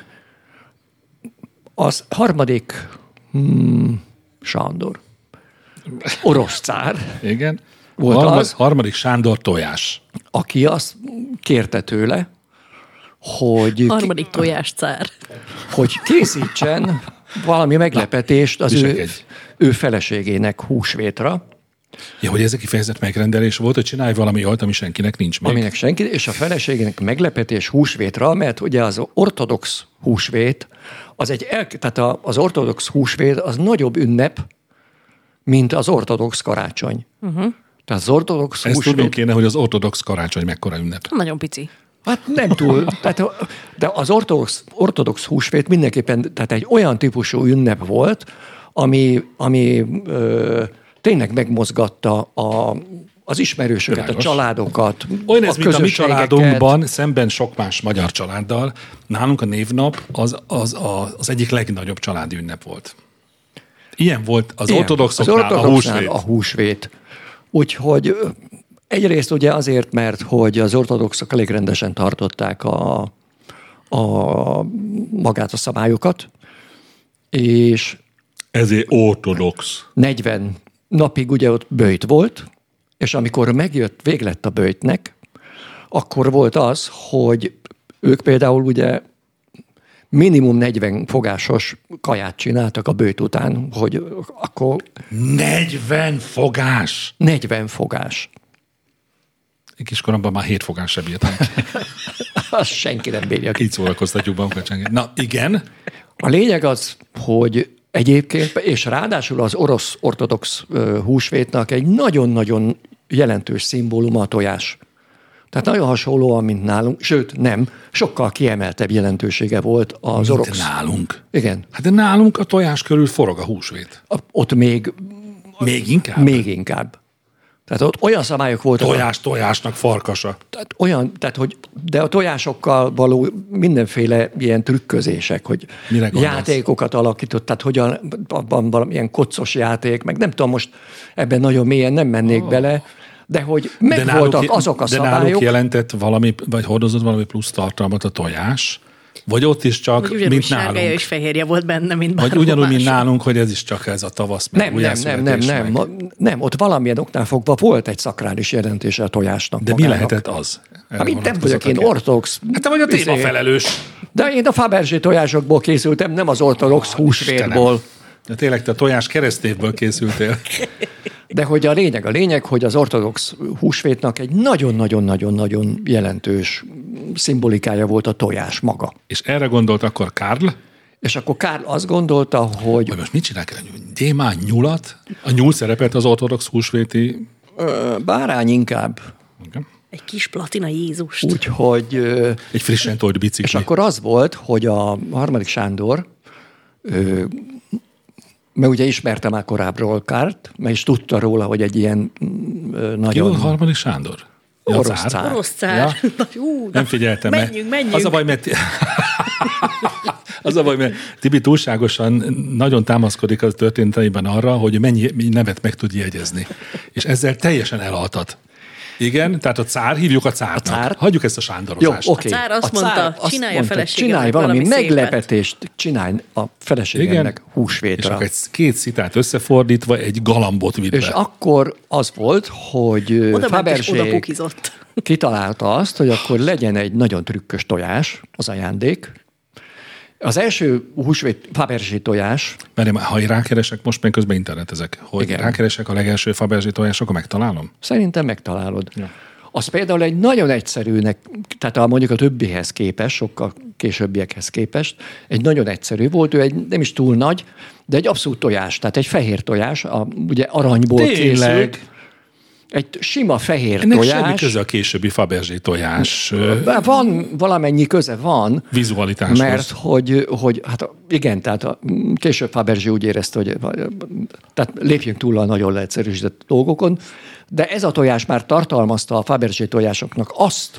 az harmadik Sándor, orosz cár, igen. Volt harmadik Sándor tojás. Aki azt kérte tőle, hogy... Harmadik tojáscár. Hogy készítsen valami meglepetést az ő feleségének húsvétra. Ja, hogy ez egy kifejezett megrendelés volt, hogy csinálj valami olyat, ami senkinek nincs még. Aminek senki, és a feleségének meglepetés húsvétra, mert ugye az ortodox húsvét, tehát az ortodox húsvét az nagyobb ünnep, mint az ortodox karácsony. Tehát az ortodox ezt tudnunk kéne, hogy az ortodox karácsony mekkora ünnep. Nagyon pici. Hát nem túl. De az ortodox húsvét mindenképpen tehát egy olyan típusú ünnep volt, ami tényleg megmozgatta az ismerősöket, Világos. a családokat, Olyan ez, mint a mi közösségeket. családunkban, szemben sok más magyar családdal, nálunk a névnap az egyik legnagyobb családi ünnep volt. Ilyen volt az ortodoxoknál a húsvét. A húsvét. Úgyhogy egyrészt ugye azért, mert hogy az ortodoxok elég rendesen tartották magát a szabályokat, és Ezért ortodox. 40 napig ugye ott böjt volt, és amikor vég lett a böjtnek, akkor volt az, hogy ők például ugye minimum 40 fogásos kaját csináltak a böjt után, hogy akkor 40 fogás! 40 fogás. Én kiskoromban már 7 fogás sem bírtam. Azt senki nem bírja ki. Így szórakoztatjuk magunkat senki. Na igen, A lényeg az, hogy egyébként, és ráadásul az orosz ortodox húsvétnak egy nagyon-nagyon jelentős szimbóluma a tojás. Tehát nagyon hasonlóan, mint nálunk, sőt nem, sokkal kiemeltebb jelentősége volt az mint orosz. nálunk. Igen. Hát de nálunk a tojás körül forog a húsvét. Ott még inkább. Tehát ott olyan szabályok voltak. Tojásnak farkasa. Tehát, hogy de a tojásokkal való mindenféle ilyen trükközések, hogy Mire gondolsz? játékokat alakított, tehát hogyan van valamilyen kocos játék, meg nem tudom, most ebben nagyon mélyen nem mennék bele, de hogy megvoltak azok a de náluk szabályok. jelentett valami, vagy hordozott valami plusz tartalmat a tojás? Vagy ott is csak, Ugyanúgy mint sárgája nálunk? és fehérje volt benne, mint bárhol Vagy ugyanúgy, mint máshol. nálunk, hogy ez is csak ez a tavasz, meg Nem, ott valamilyen oknál fogva volt egy szakrális jelentése a tojásnak. De magának. mi lehetett az? Hát mint nem vagyok én ortodox. Hát te vagy a téma felelős. De én a Fabergé tojásokból készültem, nem az ortodox húsvétból. De tényleg te a tojás keresztévből készültél. De hogy a lényeg, hogy az ortodox húsvétnak egy nagyon-nagyon-nagyon-nagyon jelentős szimbolikája volt a tojás maga. És erre gondolt akkor Karl, És akkor Karl azt gondolta, hogy hogy most mit csinál kell? Gyémánt nyulat? A nyúl szerepelt az ortodox húsvéti... bárány inkább. Igen. Egy kis platina Jézust. Úgyhogy... Egy frissen tolt bicikli. És akkor az volt, hogy a harmadik Sándor, mert ugye ismerte már korábbról Karlt, mert is tudta róla, hogy egy ilyen Ki nagyon... volt harmadik Sándor? Ja, Orosz cár. Orosz cár. Ja. Jú, Nem figyeltem. Menjünk. Az a baj, mert Tibi túlságosan nagyon támaszkodik az történeteiben arra, hogy mennyi nevet meg tud jegyezni. És ezzel teljesen elaltat. Igen, tehát a cár, hívjuk a cárnak. A cár? Hagyjuk ezt a sándorozást. Jó, oké. A cár azt mondta, csinálj a feleségemnek csinálj valami valami meglepetést, csinálj a feleségemnek És húsvétra. akkor két szitát összefordítva egy galambot vitt És be. akkor az volt, hogy oda ment és oda Fabergé pukizott. kitalálta azt, hogy akkor legyen egy nagyon trükkös tojás, az ajándék. Az első húsvét Fabergé tojás, Mert ha én rákeresek, most meg közben internetezek, hogy Igen. rákeresek a legelső Fabergé tojás, akkor megtalálom? szerintem megtalálod. Ja. Az például egy nagyon egyszerűnek, tehát mondjuk a többihez képest, sokkal későbbiekhez képest, egy nagyon egyszerű volt, ő egy nem is túl nagy, de egy abszolút tojás, tehát egy fehér tojás, ugye aranyból készült. Egy sima fehér Ennek tojás. semmi köze a későbbi Fabergé tojás De van, valamennyi köze van, vizualitáshoz. mert hogy hát igen, tehát később Fabergé úgy érezte, hogy tehát lépjünk túl a nagyon leegyszerűsített dolgokon, de ez a tojás már tartalmazta a Fabergé tojásoknak azt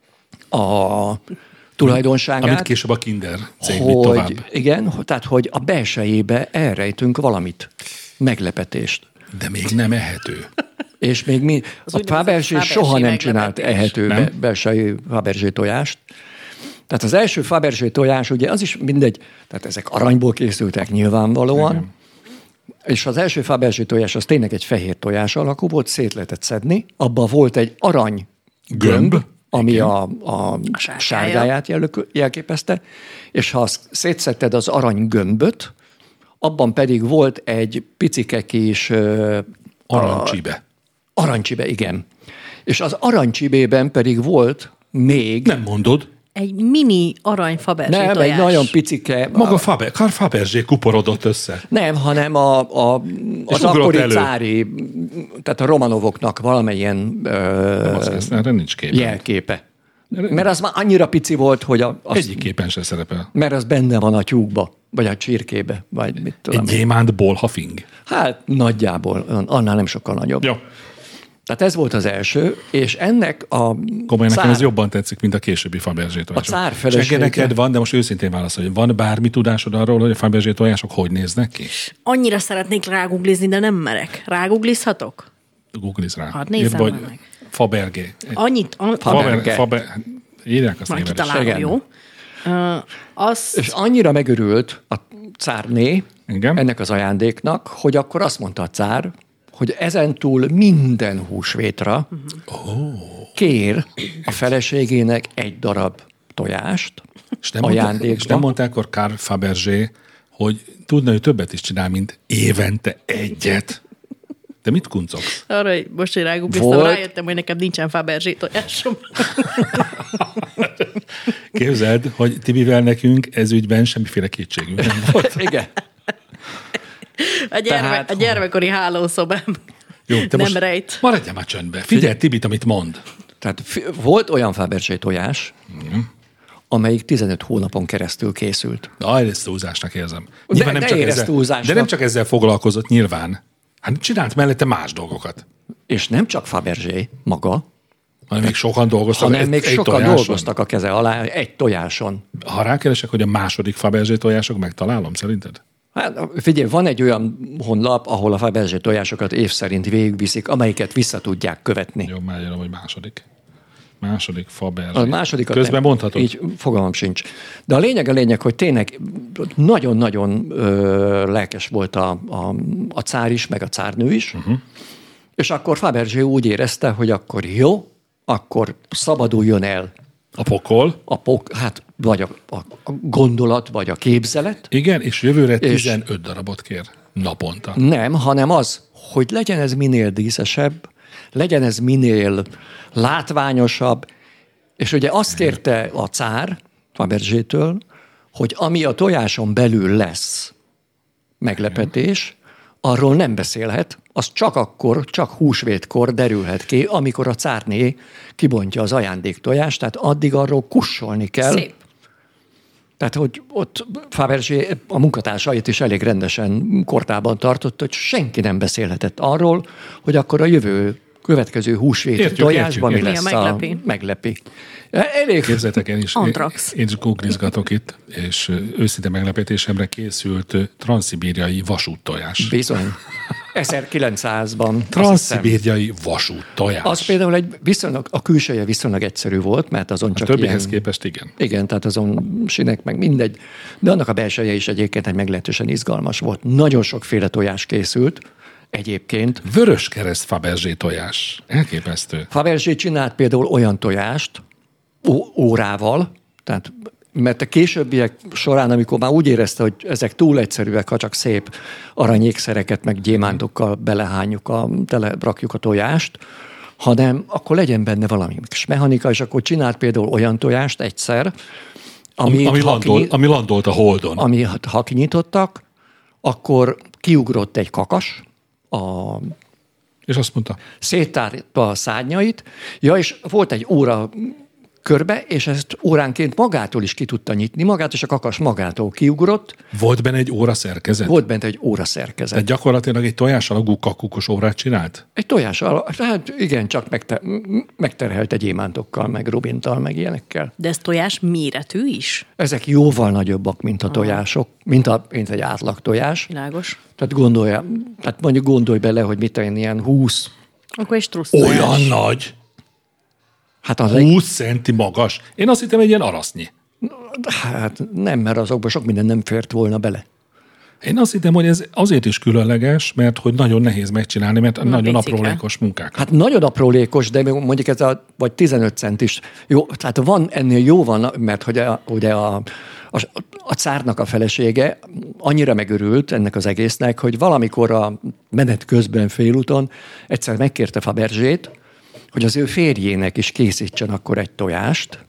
a tulajdonságát, Amit később a Kinder cég vitt tovább. hogy igen, tehát hogy a belsejébe elrejtünk valamit, meglepetést. De még nem ehető. És még mi, Az a úgynevezett Fabergé Fabergé soha nem csinált meglepetés. ehető Nem? belsejű Fabergé tojást. Tehát az első Fabergé tojás, ugye az is mindegy, tehát ezek aranyból készültek nyilvánvalóan, Igen. és az első Fabergé tojás az tényleg egy fehér tojás alakú volt, szét lehetett szedni, abban volt egy arany gömb, ami a sárgáját jelképezte, és ha azt szétszedted az arany gömböt, abban pedig volt egy picike kis Arancsíbe. aranycsibe, igen. És az aranycsibében pedig volt még... Nem mondod. Egy mini arany Fabergé Nem, tojás. egy nagyon picike... Maga Karl Fabergé kuporodott össze. Nem, hanem az ugrott akkori elő. cári, tehát a Romanovoknak valamilyen Erre nincs kép. jelképe. Mert az már annyira pici volt, hogy Egyik képen se szerepel. mert az benne van a tyúkba, vagy a csirkébe, vagy mit tudom. Egy gyémánt bolhafing. Hát nagyjából, annál nem sokkal nagyobb. Jó. Tehát ez volt az első, és ennek a Komolyan nekem ez jobban tetszik, mint a későbbi Fabergé tojások. A cár felesége. Neked van, de most őszintén válaszolj, van bármi tudásod arról, hogy a Fabergé tojások hogy néznek ki? Annyira szeretnék ráguglizni, de nem merek. Ráguglizhatok? Googliz rá. Hát nézzem Írd, meg. vagy Fabergé. Annyit, Fabergé. Írják azt majd néven is. kitalálom, Igen. jó? És annyira megörült a cárné Igen. ennek az ajándéknak, hogy akkor azt mondta a cár, hogy ezentúl minden húsvétra kér a feleségének egy darab tojást És nem mondták, ajándékba. és nem mondták akkor Karl Fabergé, hogy tudna ő többet is csinál, mint évente egyet. De mit kuncogsz? Arra, hogy most, hogy rágugliztam, Volt. rájöttem, hogy nekem nincsen Fabergé tojásom. Képzeld, hogy Tibivel nekünk ez ügyben semmiféle kétségünk nem volt. Igen. A gyermekkori hálószobám. Jó, te Nem most rejt. maradjál már csöndbe. Figyelj Tibit, amit mond. Tehát volt olyan Fabergé tojás, amelyik 15 hónapon keresztül készült. Na, ezt túlzásnak érzem. De Nyilván ne érezd túlzásnak. de nem csak ezzel foglalkozott, nyilván. Hát csinált mellette más dolgokat. És nem csak Fabergé maga, Hanem még sokan dolgoztak. hanem még egy sokan tojáson. dolgoztak a keze alá egy tojáson. Ha rákeresek, hogy a második Fabergé tojások, megtalálom szerinted? Hát figyelj, van egy olyan honlap, ahol a Fabergé tojásokat év szerint végigviszik, amelyiket vissza tudják követni. Jó, már jön, hogy második. Második Fabergé. A másodikat Közben nem. mondhatod. Így fogalmam sincs. De a lényeg, hogy tényleg nagyon-nagyon lelkes volt a cár is, meg a cárnő is, és akkor Fabergé úgy érezte, hogy akkor jó, akkor szabaduljon el A pokol. hát vagy a gondolat, vagy a képzelet. Igen, és jövőre És- 15 darabot kér naponta. Nem, hanem az, hogy legyen ez minél díszesebb, legyen ez minél látványosabb, és ugye azt kérte a cár Fabergétől, hogy ami a tojáson belül lesz meglepetés, arról nem beszélhet, az csak húsvétkor derülhet ki, amikor a cárné kibontja az ajándéktojást, tehát addig arról kussolni kell. Szép. Tehát, hogy ott Fabergé a munkatársait is elég rendesen kordában tartott, hogy senki nem beszélhetett arról, hogy akkor a következő húsvét Értjük, tojásban értjük, mi értjük. lesz Mi a meglepi? meglepi. Elég. Képzeljétek, én is Antrax. googlizgatok itt, és őszinte meglepetésemre készült transzszibériai vasúttojás. Bizony. 1900-ban. Transzszibériai vasúttojás. Az például a külsője viszonylag egyszerű volt, mert azon A csak többihez ilyen, képest igen. igen, tehát azon sinek meg mindegy, de annak a belseje is egyébként egy meglehetősen izgalmas volt. Nagyon sokféle tojás készült egyébként. Vörös kereszt Fabergé tojás. Elképesztő. Fabergé csinált például olyan tojást órával, tehát mert a későbbiek során, amikor már úgy érezte, hogy ezek túl egyszerűek, ha csak szép aranyékszereket, meg gyémántokkal belehányjuk, rakjuk a tojást, hanem akkor legyen benne valami kis mechanika, és akkor csinált például olyan tojást egyszer, Ami landolt a holdon. ami ha kinyitottak, akkor kiugrott egy kakas, És azt mondta, széttárta a szárnyait, és volt egy óra körbe, és ezt óránként magától is ki tudta nyitni, magát, és a kakas magától kiugrott, volt benne egy óra szerkezet? volt bent egy óra szerkezet. Tehát gyakorlatilag egy tojás alagú kakukos órát csinált? Egy tojás, hát igen, csak megterhelt egy gyémántokkal, meg rubintal, meg ilyenekkel. De ez tojás méretű is? Ezek jóval nagyobbak, mint a tojások, mint egy átlag tojás. Világos. Tehát mondjuk gondolj bele, hogy mit tenni, ilyen 20. Akkor egy strusz tojás. Olyan nagy? Hát az 20 centi magas? Én azt hittem egy ilyen arasznyi. hát nem, mert azokban sok minden nem fért volna bele. Én azt hittem, hogy ez azért is különleges, mert hogy nagyon nehéz megcsinálni, mert nagyon picike. aprólékos munkák. Hát nagyon aprólékos, de mondjuk ez vagy 15 cent is. Jó, tehát van ennél jó van, mert hogy ugye a cárnak a felesége annyira megörült ennek az egésznek, hogy valamikor a menet közben félúton egyszer megkérte Fabergét, hogy az ő férjének is készítsen akkor egy tojást,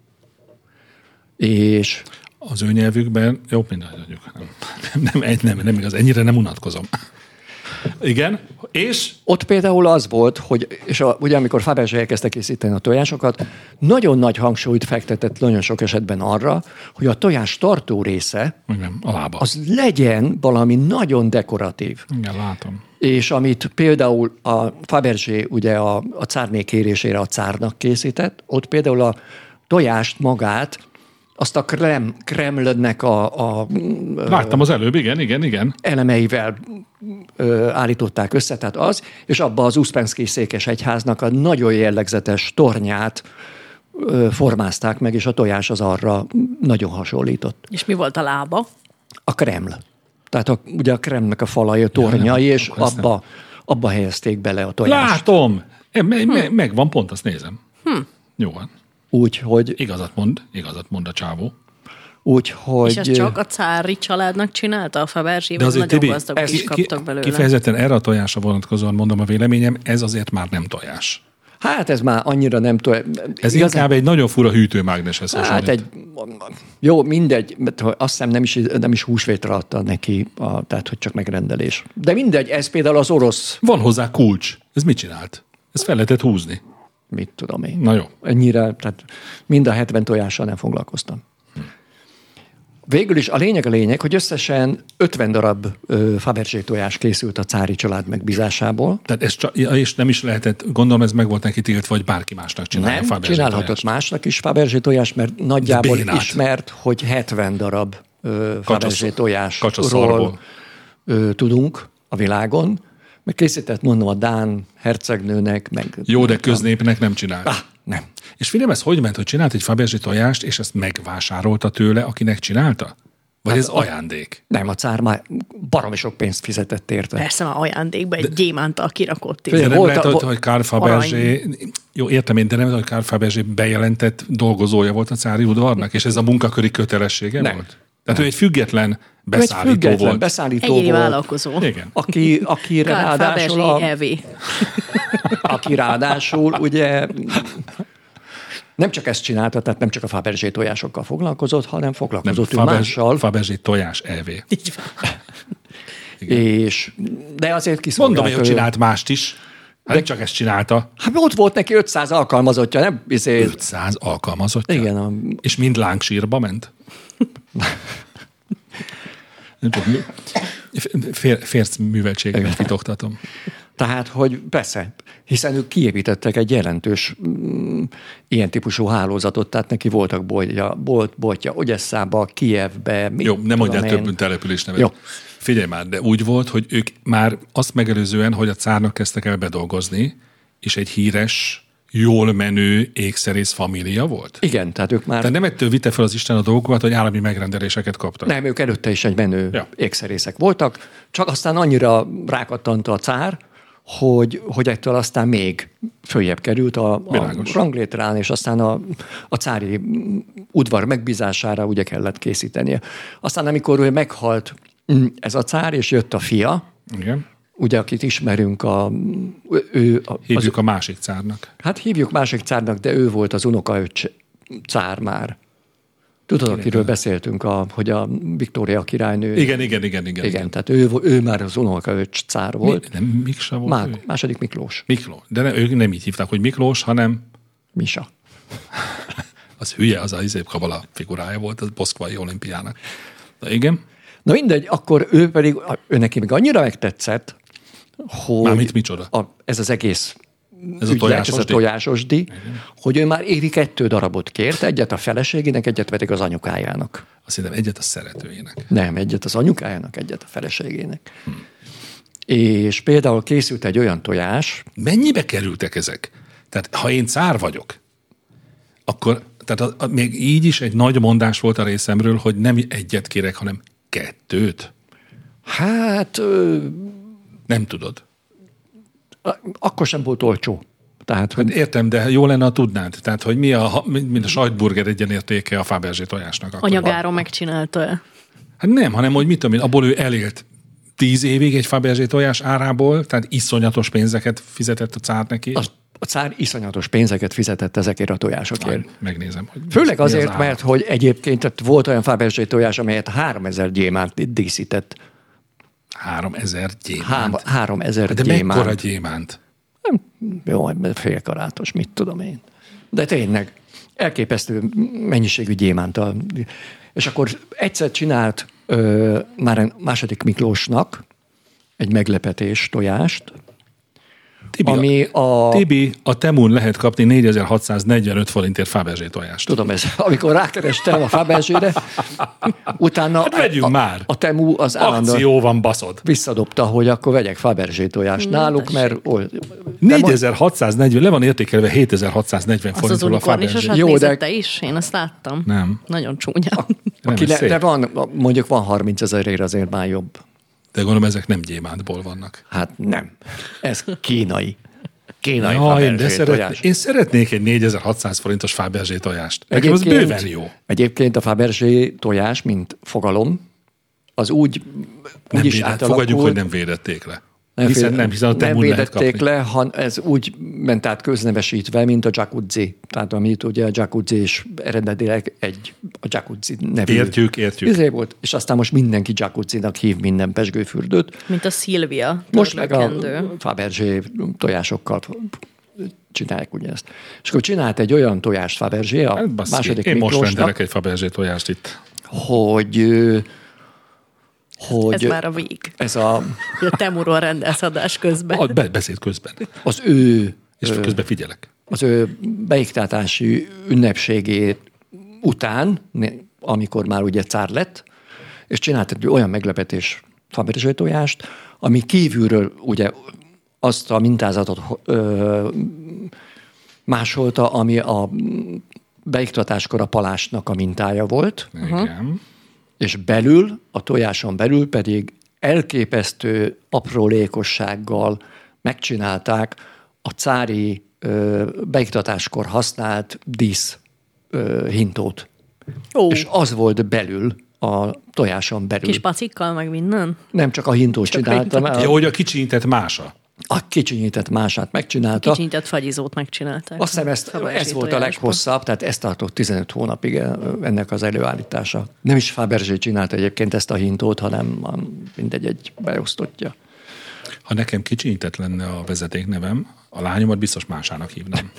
és Az ő nyelvükben, jó, mindegy, nem igaz, ennyire nem unatkozom. Igen, és? Ott például az volt, hogy, és ugye amikor Fabergé elkezdte készíteni a tojásokat, nagyon nagy hangsúlyt fektetett nagyon sok esetben arra, hogy a tojás tartó része Igen, a lába. az legyen valami nagyon dekoratív. Igen, látom. És amit például a Fabergé ugye a cárné kérésére a cárnak készített, ott például a tojást magát, azt a Kremlnek a Láttam az előbb, igen. elemeivel állították össze, tehát az, és abba az Uszpenszkij székesegyháznak a nagyon jellegzetes tornyát formázták meg, és a tojás az arra nagyon hasonlított. És mi volt a lába? A Kreml. Tehát ugye a Kremlnek a falai, a tornyai, és abba helyezték bele a tojást. Látom! Megvan, pont azt nézem. Jó van. Úgyhogy... Igazat mond a csávó. Úgyhogy... És ezt csak a cári családnak csinálta a Fabergé, vagy nagyon Tibi, gazdagok is kaptak belőle? Kifejezetten erre a tojásra vonatkozóan mondom a véleményem, ez azért már nem tojás. Hát ez már annyira nem tojás. Ez inkább egy nagyon fura hűtőmágneshez hasonlít. Hát jó, mindegy, mert azt hiszem nem is húsvétra adta neki, tehát hogy csak megrendelés. De mindegy, ez például az orosz... Van hozzá kulcs. Ez mit csinált? Ezt fel lehetett húzni. Mit tudom én. Na jó. Ennyire, tehát mind a 70 tojással nem foglalkoztam. Végül is a lényeg, hogy összesen 50 darab Fabergé tojás készült a cári család megbízásából. Tehát ez és nem is lehetett, gondolom ez meg volt neki tiltva, vagy bárki másnak csinálja Nem, Fabergé csinálhatott tojást. másnak is Fabergé tojás, mert nagyjából bénát. ismert, hogy 70 darab Fabergé tojásról kacsaszarból. tudunk a világon. Meg készített, mondom, a dán hercegnőnek, meg... Jó, de köznépnek nem csinált. Nem. És figyelj, ez hogy ment, hogy csinált egy Fabergé tojást, és ezt megvásárolta tőle, akinek csinálta? Vagy ez ajándék? Nem, a cár már baromi sok pénzt fizetett érte. Persze már ajándékba egy gyémántal kirakott. De nem Volt lehet, hogy Karl Fabergé, jó, értem én, de nem lehet, hogy Karl Fabergé bejelentett dolgozója volt a cári udvarnak, és ez a munkaköri kötelessége Nem. volt? Tehát ő egy független beszállító egy független volt. beszállító Egyéni volt, vállalkozó. Igen. aki Karl ráadásul, Fabergé EV. aki ráadásul ugye nem csak ezt csinálta, tehát nem csak a Fabergé tojásokkal foglalkozott, hanem Nem, foglalkozott ő mással. Fabergé tojás EV. Így van. De azért kiszolgált. Mondom, hogy csinált mást is. Hát nem csak ezt csinálta. Hát ott volt neki 500 alkalmazottja, nem? 500 alkalmazottja? Igen. És mind lángsírba ment? Nem csak férc műveltséget titoktatom. Tehát, hogy persze, hiszen ők kiépítettek egy jelentős ilyen típusú hálózatot, tehát neki voltak boltja Ogyesszába, Kijevbe. Jó, nem mondjál több település nevet. Jó. Figyelj már, de úgy volt, hogy ők már azt megelőzően, hogy a cárnak kezdtek el bedolgozni, és egy híres, jól menő ékszerész família volt? Igen, tehát ők már... Tehát nem ettől vitte fel az Isten a dolgokat, hogy állami megrendeléseket kaptak. Nem, ők előtte is egy menő ékszerészek voltak, csak aztán annyira rákattant a cár, hogy ettől aztán még följebb került a ranglétrán, és aztán a cári udvar megbízására ugye kellett készítenie. Aztán amikor ő meghalt ez a cár, és jött a fia, Igen. ugye akit ismerünk, hívjuk a másik cárnak. Hát hívjuk másik cárnak, de ő volt az unokaöccse cár már. Tudod, akiről beszéltünk, hogy a Viktória királynő... Igen, tehát ő már az unokaöcs cár volt. Nem Miksa volt? Második Miklós. Miklós. De ők nem így hívták, hogy Miklós, hanem... Misa. Az hülye, az a Izébkabala figurája volt, az Moszkvai olimpiának. De igen. Na mindegy, akkor ő neki még annyira megtetszett, hogy... Mármint micsoda? Ez az egész... Ez a tojásosdi, hogy ő már évi 2 darabot kért, egyet a feleségének, egyet pedig az anyukájának. Azt hiszem, egyet a szeretőjének. Nem, egyet az anyukájának, egyet a feleségének. És például készült egy olyan tojás... Mennyibe kerültek ezek? Tehát ha én cár vagyok, akkor tehát még így is egy nagy mondás volt a részemről, hogy nem egyet kérek, hanem 2. Hát... Nem tudod. Akkor sem volt olcsó. Tehát, hogy... Értem, de jó lenne, ha tudnád. Tehát, hogy mint a sajtburger egyenértéke a Fabergé tojásnak. Anyagáron megcsinálta el. Hát nem, hanem, hogy mit tudom én, abból ő elélt 10 évig egy Fabergé tojás árából, tehát iszonyatos pénzeket fizetett a cár neki. A cár iszonyatos pénzeket fizetett ezekért a tojásokért. Megnézem. Hogy főleg azért, mert hogy egyébként volt olyan Fabergé tojás, amelyet 3000 gyémánt díszített. 3000 gyémánt. 3000 De gyémánt. mekkora gyémánt? Jó, félkarátos, mit tudom én. De tényleg elképesztő mennyiségű gyémántal. És akkor egyszer csinált már második Miklósnak egy meglepetés tojást, Tibi, ami a... Tibi, a Temun lehet kapni 4645 forintért Fabergé tojást. Tudom, amikor rákerestem a Fabergére, utána Hát vegyünk már. A Temu az állandóan Akció van, baszod. visszadobta, hogy akkor vegyek Fabergé tojást náluk, mert... 4640, le van értékelve 7640 Azt az forintról a unikornisosat Fabergé. Jó, nézed de- te is? Én azt láttam. Nem. Nagyon csúnya. Nem, ez szép. De van, mondjuk van 30 000-ért azért már jobb. De gondolom, ezek nem gyémántból vannak. Hát nem. Ez kínai. Kínai Jaj, de Fabergé tojás. én szeretnék egy 4600 forintos Fabergé tojást. Nekem az bőven jó. Egyébként a Fabergé tojás, mint fogalom, az úgy is átalakult. Fogadjuk, hogy nem védették le. Hiszen a nem Temun lehet kapni. védették le, ez úgy ment át köznevesítve, mint a jacuzzi. Tehát amit ugye a jacuzzi is eredetileg a jacuzzi nevű. Értjük. Izé volt, és aztán most mindenki jacuzzinak hív minden pezsgőfürdőt. Mint a Szilvia. Most meg a törlőkendő. Fabergé tojásokkal csinálják ugye ezt. És akkor csinált egy olyan tojást Fabergé, a Hát basszus, második én most Miklósnak, rendelek egy Fabergé tojást itt. hogy Ez már a vég. ez a, A Temuról rendelsz adás közben. Beszéd közben. az ő És közben figyelek. az ő beiktatási ünnepségét után, amikor már ugye cár lett, és csinált egy olyan meglepetés Fabergé tojást, ami kívülről ugye azt a mintázatot másolta, ami a beiktatáskor a palásnak a mintája volt, Igen. és belül, a tojáson belül pedig elképesztő aprólékossággal megcsinálták a cári beiktatáskor használt dísz hintót. Ó, És az volt belül, a tojáson belül. kis pacikkal, meg minden. Nem csak a hintót csináltam, a Ja, hogy a kicsinyített mása. a kicsinyített mását megcsinálta. Kicsintett fagyizót megcsinálták. Azt hiszem, Fabergé ez volt a tojásba. leghosszabb, tehát ez tartott 15 hónapig ennek az előállítása. Nem is Fabergé csinálta egyébként ezt a hintót, hanem mindegy egy beosztottja. Ha nekem kicsinyített lenne a vezetéknevem, a lányomat biztos másának hívnám.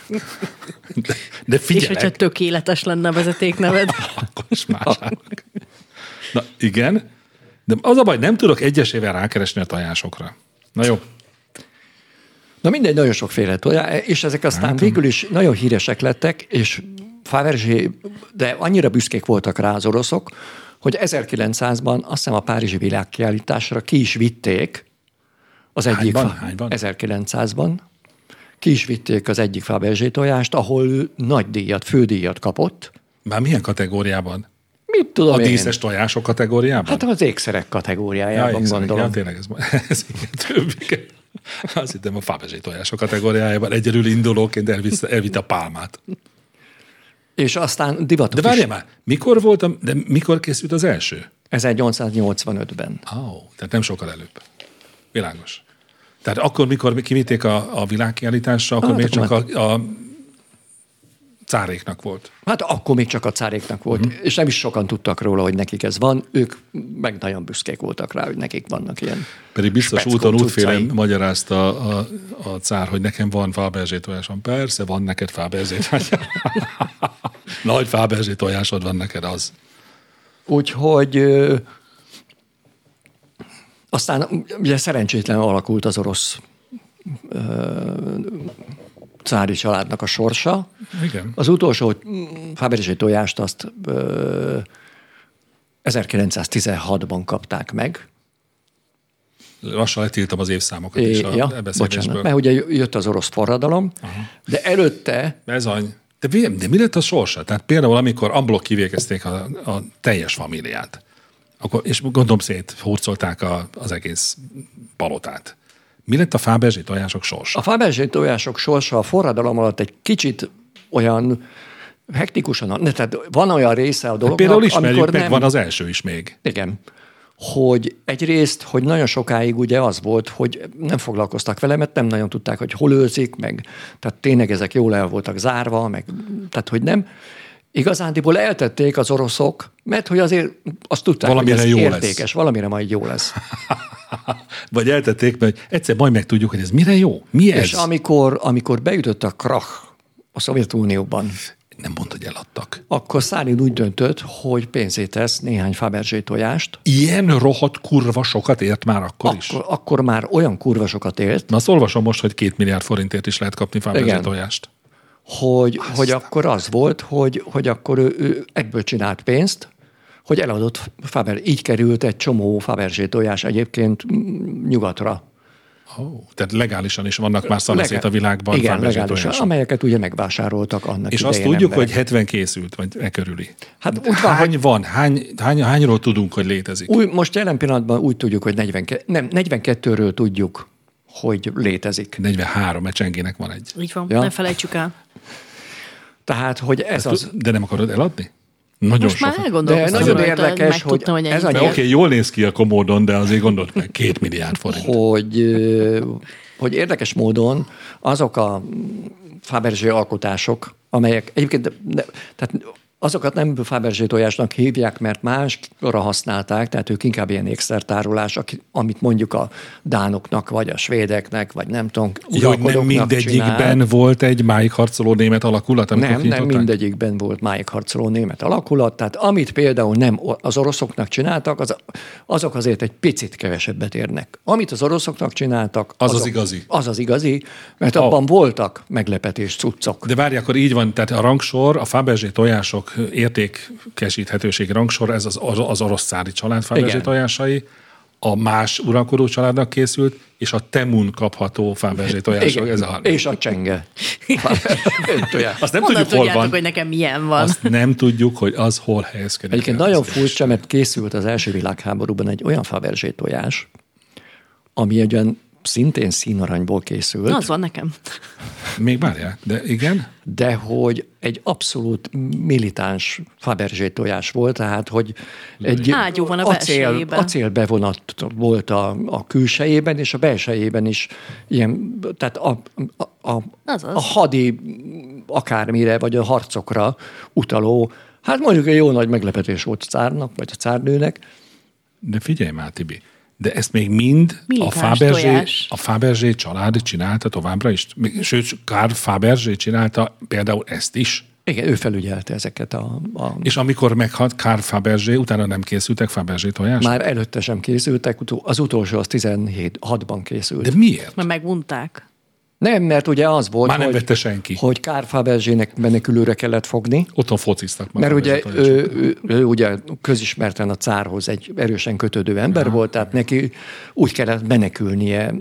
De És hogyha figyelek, tökéletes lenne a vezetékneved. akkor is másának. Na igen, de az a baj, nem tudok egyesével rákeresni a tojásokra. Na jó. Na mindegy, nagyon sokféle tojás, és ezek aztán végül is nagyon híresek lettek, és Fabergé, de annyira büszkék voltak rá az oroszok, hogy 1900-ban azt hiszem a Párizsi világkiállításra ki is vitték az egyik... Hányban? 1900-ban. Ki is vitték az egyik Fabergé tojást, ahol ő nagy díjat, fődíjat kapott. Már milyen kategóriában? Mit tudom A én? díszes tojások kategóriában? Hát az ékszerek kategóriájában ékszerek. gondolom. Ja, tényleg ez igen, több, igen. Azt hittem a Fabergé tojások kategóriájában egyedül indulóként elvitte a pálmát. És aztán divatos De várjál már, mikor készült az első? 1885-ben. Tehát nem sokkal előbb. Világos. Tehát akkor, mikor kivitték a világkiállításra, akkor még csak a cáréknak volt. Hát akkor még csak a cáréknak volt, és nem is sokan tudtak róla, hogy nekik ez van. Ők meg nagyon büszkék voltak rá, hogy nekik vannak ilyen Pedig biztos speckó úton útfélen cuccai. magyarázta a cár, hogy nekem van Fabergé tojásom. Persze, van neked Fabergé tojásom. Nagy Fabergé tojásod van neked, az. Úgyhogy aztán ugye szerencsétlenül alakult az orosz cári családnak a sorsa. Igen. Az utolsó Fabergé tojást azt 1916-ban kapták meg. Lassan letiltam az évszámokat is a Bocsánat, beszélésből. mert ugye jött az orosz forradalom, de előtte Bezony. De mi lett a sorsa? Tehát például, amikor amblok kivégezték a teljes famíliát, akkor, és gondolom hurcolták az egész palotát. Mi lett a Fabergé tojások sorsa? a Fabergé tojások sorsa a forradalom alatt egy kicsit olyan hektikusan, tehát van olyan része a dolognak, Például ismerjük amikor meg, nem, van az első is még. Igen. Hogy egyrészt, hogy nagyon sokáig ugye az volt, hogy nem foglalkoztak vele, mert nem nagyon tudták, hogy hol őrzik, meg tehát tényleg ezek jól el voltak zárva, meg tehát, hogy nem. Igazándiból eltették az oroszok, mert hogy azért azt tudták, Valamire hogy ez jó értékes, lesz. valamire majd jó lesz. Vagy eltették, mert egyszer majd megtudjuk, hogy ez mire jó. Mi ez? És amikor beütött a krach a Szovjetunióban, Nem mondta, hogy eladtak. akkor Sztálin úgy döntött, hogy pénzét tesz néhány Fabergé tojást. Ilyen rohadt kurva sokat ért már akkor is? Akkor már olyan kurva sokat élt, Na azt olvasom most, hogy 2 milliárd forintért is lehet kapni Fabergé Igen. tojást. hogy akkor az volt, hogy akkor ő ebből csinált pénzt, hogy eladott így került egy csomó Fabergé tojás egyébként nyugatra. Tehát legálisan is vannak már szanaszét a világban Igen, Fabergé legálisan, tojások. amelyeket ugye megvásároltak annak És idején azt tudjuk, emberek. hogy 70 készült, vagy e körüli. Hát úgy van, Hány van? Hányról tudunk, hogy létezik? most jelen pillanatban úgy tudjuk, hogy 42-ről tudjuk, hogy létezik. 43, mert Csengének van egy. Így van, Ja. ne felejtsük el. Tehát, hogy ez az... De nem akarod eladni? Nagyon Most már sokat. elgondolkoztam De nagyon rajta, érdekes, megtudtam, hogy ez ennyi. a Mert oké, jól néz ki a komódon, de azért gondolt meg 2 milliárd forint. hogy érdekes módon azok a Fabergé alkotások, amelyek egyébként, tehát azokat nem Fabergé tojásnak hívják, mert másra használták, tehát ők inkább ilyen ékszertárolás, amit mondjuk a dánoknak, vagy a svédeknek, vagy nem tudom, Ja, hogy nem uralkodóknak mindegyikben csinál. volt egy máig harcoló német alakulat, amikor Nem kinyitották? mindegyikben volt máig harcoló német alakulat, tehát amit például nem az oroszoknak csináltak, azok azért egy picit kevesebbet érnek. Amit az oroszoknak csináltak, Az az igazi. Az az igazi, mert abban voltak meglepetés cuccok. De várj, akkor így van, tehát a rangsor, a Fabergé tojások értékesíthetőség rangsor, ez az orosz cári család Fabergé Igen. tojásai, a más uralkodó családnak készült, és a Temun kapható Fabergé tojások. Ez a... És a csenge. Tojás. Azt nem Honnan tudjuk, hol tudjátok, van. hogy nekem milyen van? Azt nem tudjuk, hogy az hol helyezkedik. Egyébként nagyon furcsa, mert készült az első világháborúban egy olyan Fabergé tojás, ami ugyan szintén színaranyból készült, Na, az van nekem. Még várják, de igen. de hogy egy abszolút militáns Fabergé tojás volt, tehát hogy egy Ágyú van a belsejében. acélbevonat volt a külsejében, és a belsejében is ilyen, tehát Azaz. a hadi akármire, vagy a harcokra utaló, hát mondjuk egy jó nagy meglepetés volt a cárnak, vagy a cárnőnek. De figyelj már, Tibi, de ezt még mind Militáns tojás. a Fabergé család csinálta továbbra is? Sőt, Karl Fabergé csinálta például ezt is? Igen, ő felügyelte ezeket És amikor meghalt Karl Fabergé, utána nem készültek Fabergé tojások? Már előtte sem készültek, az utolsó az 17-6-ban készült. De miért? Mert megmondták. Nem, mert ugye az volt, Már nem vette senki. hogy Karl Fabergének menekülőre kellett fogni, Otthon fociztak már. mert ugye Fabergé tojások. ő ugye közismerten a cárhoz egy erősen kötődő ember volt, tehát neki úgy kellett menekülnie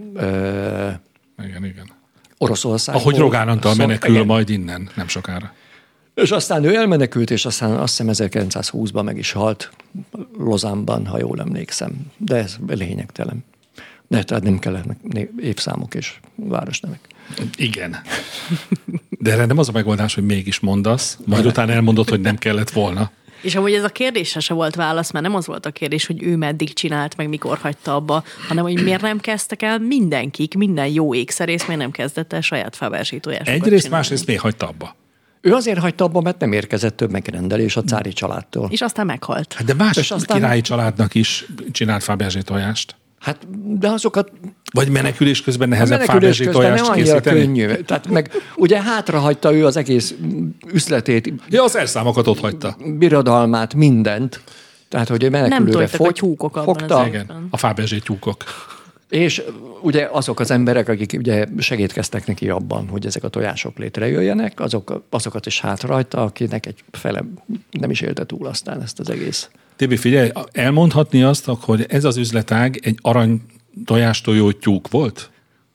Igen. Oroszországból. Ahogy Rogán Antal menekül igen. majd innen, nem sokára. És aztán ő elmenekült, és aztán azt hiszem 1920-ban meg is halt Lozánban, ha jól emlékszem. De ez lényegtelen. De tehát nem kellenek évszámok és városnevek. Igen. De erre nem az a megoldás, hogy mégis mondasz, majd utána elmondod, hogy nem kellett volna. És amúgy ez a kérdésre se volt válasz, mert nem az volt a kérdés, hogy ő meddig csinált, meg mikor hagyta abba, hanem hogy miért nem kezdtek el minden jó ékszerész, miért nem kezdett el saját Fabergé tojásokat Egyrészt, csinálni. másrészt még hagyta abba. Ő azért hagyta abba, mert nem érkezett több megrendelés a cári családtól. És aztán meghalt. Hát de más És aztán- királyi családnak is csinált Fabergé tojást. Hát, de azokat Vagy menekülés közben a nehezebb menekülés Fabergé közben tojást nem annyira készíteni? könnyű. Tehát meg ugye hátrahagyta ő az egész üzletét, Ja, az elszámokat ott hagyta. birodalmát, mindent. Tehát, hogy ő menekülőre törtek a tyúkok abban fogta, az Igen, a Fabergé tyúkok. és ugye azok az emberek, akik ugye segítkeztek neki abban, hogy ezek a tojások létrejöjjenek, azokat is hátrahagyta, akinek egy fele nem is élte túl aztán ezt az egész. Tibi, figyelj, elmondhatni azt, hogy ez az üzletág egy arany tojástojó tyúk volt?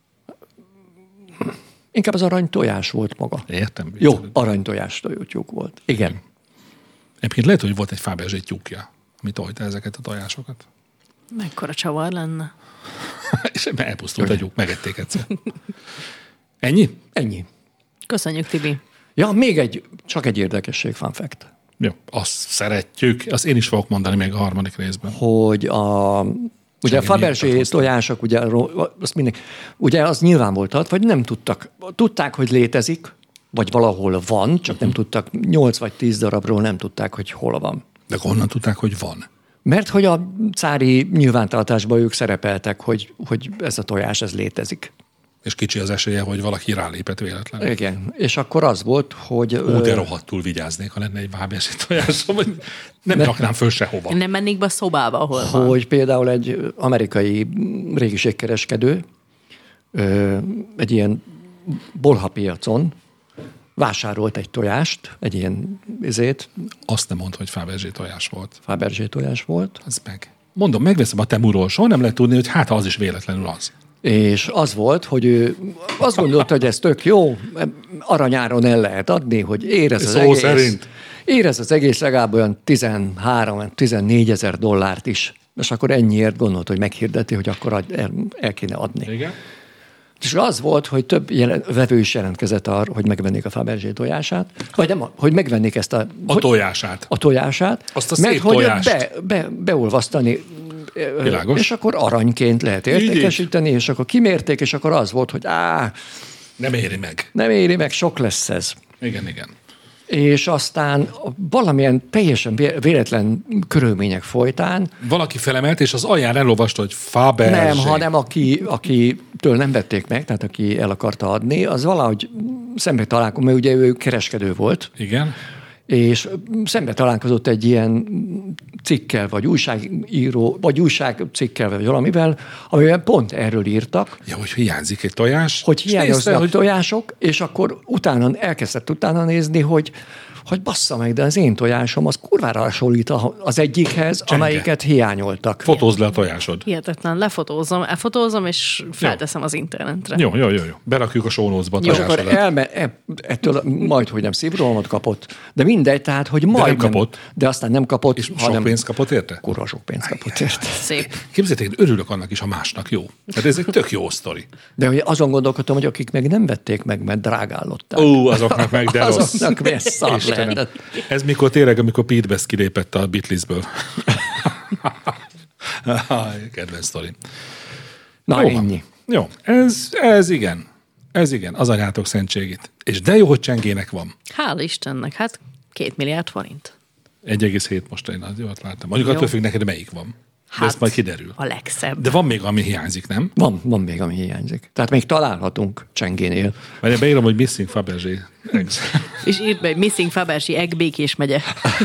Inkább az arany tojás volt maga. Értem. Jó, arany tojás tojótyúk volt. Igen. Egyébként lehet, hogy volt egy Fabergé tyúkja, ami tojta ezeket a tojásokat. Mekkora csavar lenne. És elpusztult a tyúk, megették egyszer. Ennyi? Ennyi. Köszönjük, Tibi. Ja, még csak egy érdekesség, fun fact, Jó, azt szeretjük. Azt én is fogok mondani még a harmadik részben. hogy ugye a Fabergé tojások, ugye az nyilván volt, vagy nem tudták, hogy létezik, vagy valahol van, csak nem tudtak, 8 vagy 10 darabról nem tudták, hogy hol van. De honnan tudták, hogy van? Mert hogy a cári nyilvántartásban ők szerepeltek, hogy ez a tojás, ez létezik. És kicsi az esélye, hogy valaki rálépett véletlenül. Igen. És akkor az volt, hogy... De rohadtul vigyáznék, ha lenne egy Fabergé tojásom, hogy nem raknám föl sehova. Nem mennék be a szobába, ahol van. Hogy például egy amerikai régiségkereskedő egy ilyen bolhapiacon vásárolt egy tojást, egy ilyen Azt nem mondd, hogy Fabergé tojás volt. Fabergé tojás volt. Ez meg. Mondom, megveszem a Temuról, soha nem lehet tudni, hogy hát az is véletlenül az. És az volt, hogy ő azt gondolta, hogy ez tök jó, aranyáron el lehet adni, hogy érez az Szó egész. szerint. Érez az egész legalább olyan 13-14 ezer dollárt is. És akkor ennyiért gondolt, hogy meghirdeti, hogy akkor el kéne adni. Igen. És az volt, hogy több vevő is jelentkezett arra, hogy megvennék a Fabergé tojását, vagy nem, hogy megvennék ezt a tojását. A tojását. Azt a mert szép hogy tojást. Beolvasztani, Világos. és akkor aranyként lehet értékesíteni, és akkor kimérték, és akkor az volt, hogy nem éri meg. nem éri meg, sok lesz ez. Igen. És aztán valamilyen teljesen véletlen körülmények folytán Valaki felemelt, és az alján elolvasta, hogy Fabergé. nem, hanem akitől nem vették meg, tehát aki el akarta adni, az valahogy szembe találkozott, mert ugye ő kereskedő volt, Igen. és szembe találkozott egy ilyen cikkel, vagy újságíró, vagy újságcikkel, vagy valamivel, amiben pont erről írtak, Ja, hogy hiányzik egy tojás. hogy és hiányoznak nézte, tojások, és akkor elkezdett utána nézni, hogy bassza meg, de az én tojásom az kurvára hasonlít az egyikhez, amelyiket hiányoltak. Fotózd le a tojásod. Hihetetlen, elfotózom, és felteszem az internetre. Jó. Berakjuk a show notes-ba a És akkor tojásodat. ettől majdhogy nem szívrohamot kapott, de mindegy, tehát, hogy majd nem kapott. De aztán nem kapott, És sok pénzt kapott érte? kurva sok pénzt kapott érte. Szép. Képzeljétek, én örülök annak is, ha másnak jó. Tehát ez egy tök jó sztori. De hogy azon gondolkodtam, hogy akik meg nem vették meg, mert drágállották. Azoknak meg de rossz. Azoknak miért szar Istenem. lehetett. Ez mikor tényleg, amikor Pete Best kilépett a Beatlesből. Kedvenc sztori. Na, Jó. ennyi. Jó, ez igen. Ez igen, az anyátok szentségét. És de jó, hogy csengének van. Hál' Istennek, hát 2 milliárd forint. 1,7 most én az jót láttam. Mondjuk attól függ neked, melyik van. De ez majd kiderül. A legszebb. De van még, ami hiányzik, nem? Van még, ami hiányzik. Tehát még találhatunk csengénél. Mert én beírom, hogy Missing Fabergé eggs. És írd be, Missing Fabergé egg, Békés megye.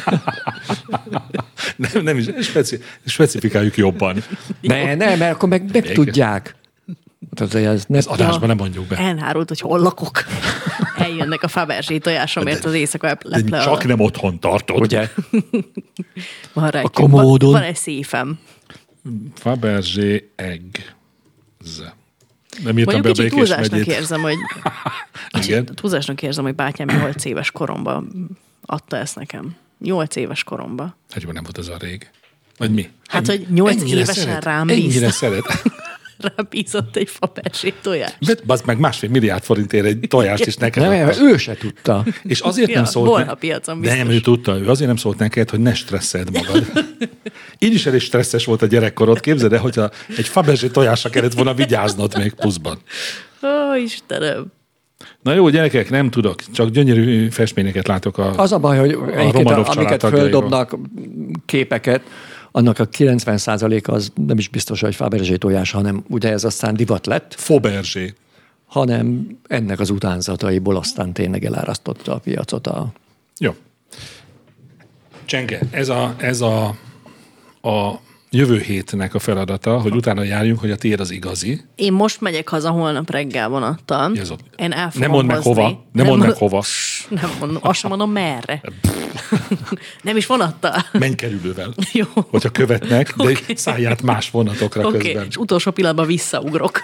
nem is, specifikáljuk jobban. Nem, mert akkor meg tudják. Ez adásban nem mondjuk be. Elnárult, hogy hol lakok. Eljönnek a Fabergé tojásomért az éjszaka De leple. csak nem otthon tartod. Ugye? Van rá a komódon. van egy széfem. Fabergé eggs. Nem írtam Mondjuk be a kicsit Békés túlzásnak megyét. érzem, hogy túlzásnak érzem, hogy bátyám 8 éves koromban adta ezt nekem. 8 éves koromban. Hát jó, nem volt ez a rég. Vagy mi? Hát, hogy 8 Ennyire évesen szeret? rám Ennyire bízta. szeret. Rám bízott egy Fabergé tojást. Vedd, bazd meg 1,5 milliárd forintért egy tojást, és neked Nem, adta. ő se tudta. És azért Ja, nem szólt... bolhapiacon biztos. Nem, ő tudta, ő azért nem szólt neked, hogy ne stresszeld magad. Így is elég stresszes volt a gyerekkorod. Képzeld el, hogyha egy Fabergé tojásra kellett volna vigyáznod még pluszban. Ó, Istenem. Na jó, gyerekek, nem tudok. Csak gyönyörű festményeket látok Az a baj, hogy Romanov család amiket tagjairól. földobnak képeket, annak a 90% az nem is biztos, hogy Fabergé tojás, hanem ugye ez aztán divat lett, Fabergé. hanem ennek az utánzataiból aztán tényleg elárasztotta a piacot Jó. Csenge, ez a jövő hétnek a feladata, hogy utána járjunk, hogy a tiéd az igazi. Én most megyek haza holnap reggel vonattal. Ez ott. Én el fogom Nem mondd meg hozni. hova. Nem mondd meg hova. Nem mondom, azt sem mondom merre. Nem is vonattal. Menj kerülővel. Jó. Hogyha követnek, de Oké. szállját más vonatokra Oké, közben. és utolsó pillanatban visszaugrok.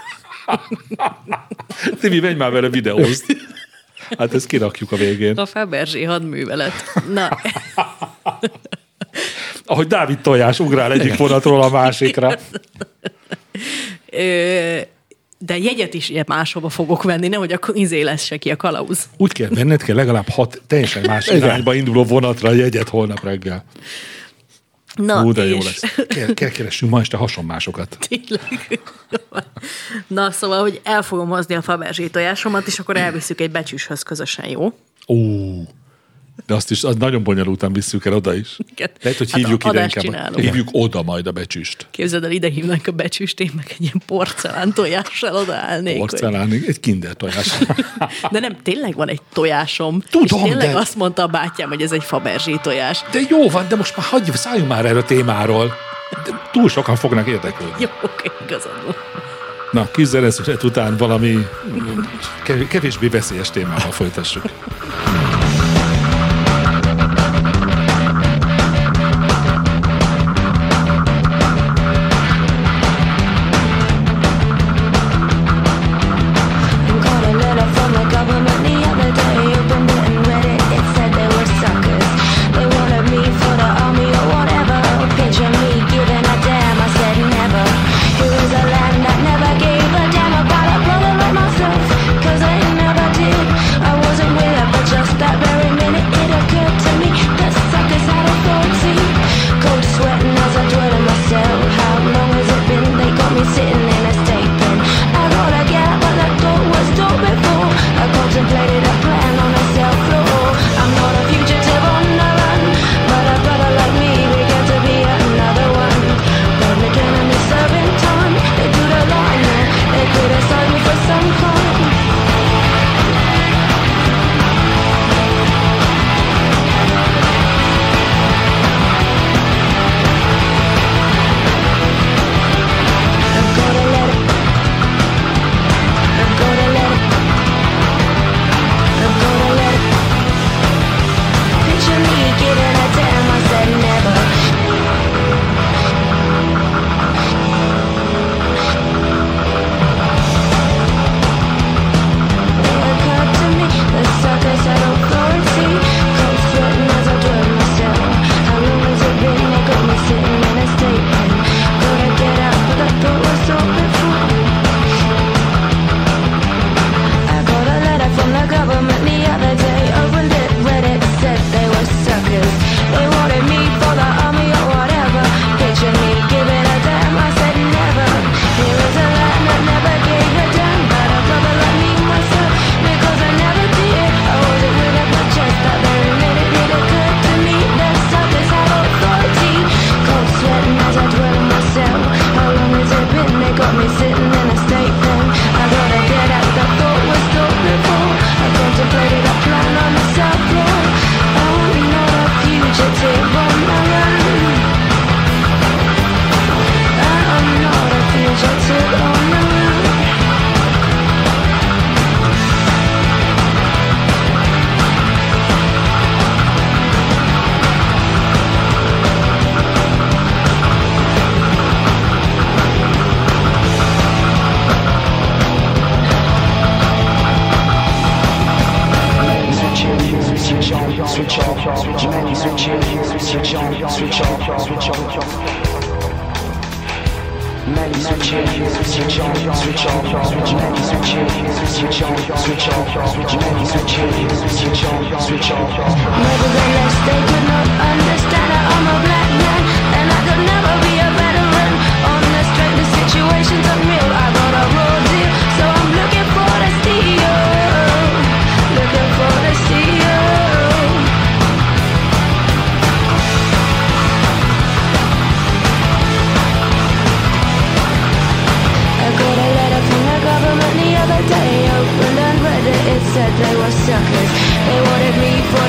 Tibi, menj már vele videózni. Hát ezt kirakjuk a végén. A Fabergé hadművelet. Na, Ahogy Dávid tojás ugrál egyik vonatról a másikra. de jegyet is ilyen máshova fogok venni, nehogy akkor lesz se ki a kalauz. Úgy kell venned, kell legalább 6 teljesen más irányba induló vonatra jegyet holnap reggel. Na, Hú, de jó és- lesz. Kell keressünk ma este hasonmásokat. Tényleg. Na, szóval, hogy el fogom hozni a Fabergé tojásomat, és akkor elviszük egy becsüshöz közösen, jó? Ó, De azt is, az nagyon bonyolultan visszük el oda is. Igen. Lehet, hogy Hát hívjuk ide adást inkább. csinálunk. Hívjuk oda majd a becsüst. Képzeld el, ide hívnánk a becsüst, én meg egy ilyen porcelán tojással odaállnék. Porcelán, egy kinder tojás. De nem, tényleg van egy tojásom. Tudom, és tényleg de- azt mondta a bátyám, hogy ez egy Fabergé tojás. De jó van, de most már szálljunk már erre a témáról. De túl sokan fognak érdeklődni. Jó, oké, igazad van. Na, kis zeneszünet után valami kevésbé veszélyes témával folytassuk. Got a letter from the government the other day. Opened it and read it. It said they were suckers. They wanted me for the army or whatever. Picture me giving a damn. I said never. Here is a land that never gave a damn about a brother like myself. 'Cause I never did. I wasn't with it, but just that very minute it occurred to me that suckers had authority. Cold sweating as I dwell in my cell. How long has it been? They got me sitting in a state pen. I gotta get out, but that thought was thought before. I contemplated a plan on a cell floor. I'm not a fugitive on the run, but a brother like me began to be another one. Public enemy serving time. They do the line, yeah. They criticize me for some crime. I've gotta let it. I've gotta let it. I've gotta let it. Picture me giving a damn. I said never. It occurred to me the suckers had authority. Cold sweating as I dwell in my cell. How long has it been? They got me sitting in a state pen. Gotta get out, but I thought was all before. I got a letter from the government the other day. Opened it, read it, said they were suckers. They wanted me for the army or whatever. Picture me giving a damn. I said never. Here is a land that never gave a damn about a brother like me myself. Because I never did. I wasn't with it, but just that very minute it occurred to me that suckers have authority. Cold sweating as I dwell in my cell. How long has it been? They got me sitting in a state pen. I gotta get out. The thought was thought before. I contemplated a plan on the south floor. I'm not a fugitive on the run. I'm not a fugitive on the run. Switch on, switch off, switch on, switch on, switch on, switch off, switch on. Many switches, switch on, switch off, switch many switches, switch on, switch off, switch many switches, switch on, switch off. Nevertheless, they could not understand that I'm a black man, and I could never be a veteran. On the strength, the situation's unreal. I got a raw deal, so I'm looking for the steal. Looking for the steal. I got a letter from the government the other day. Opened and read it. It said they were suckers. They wanted me for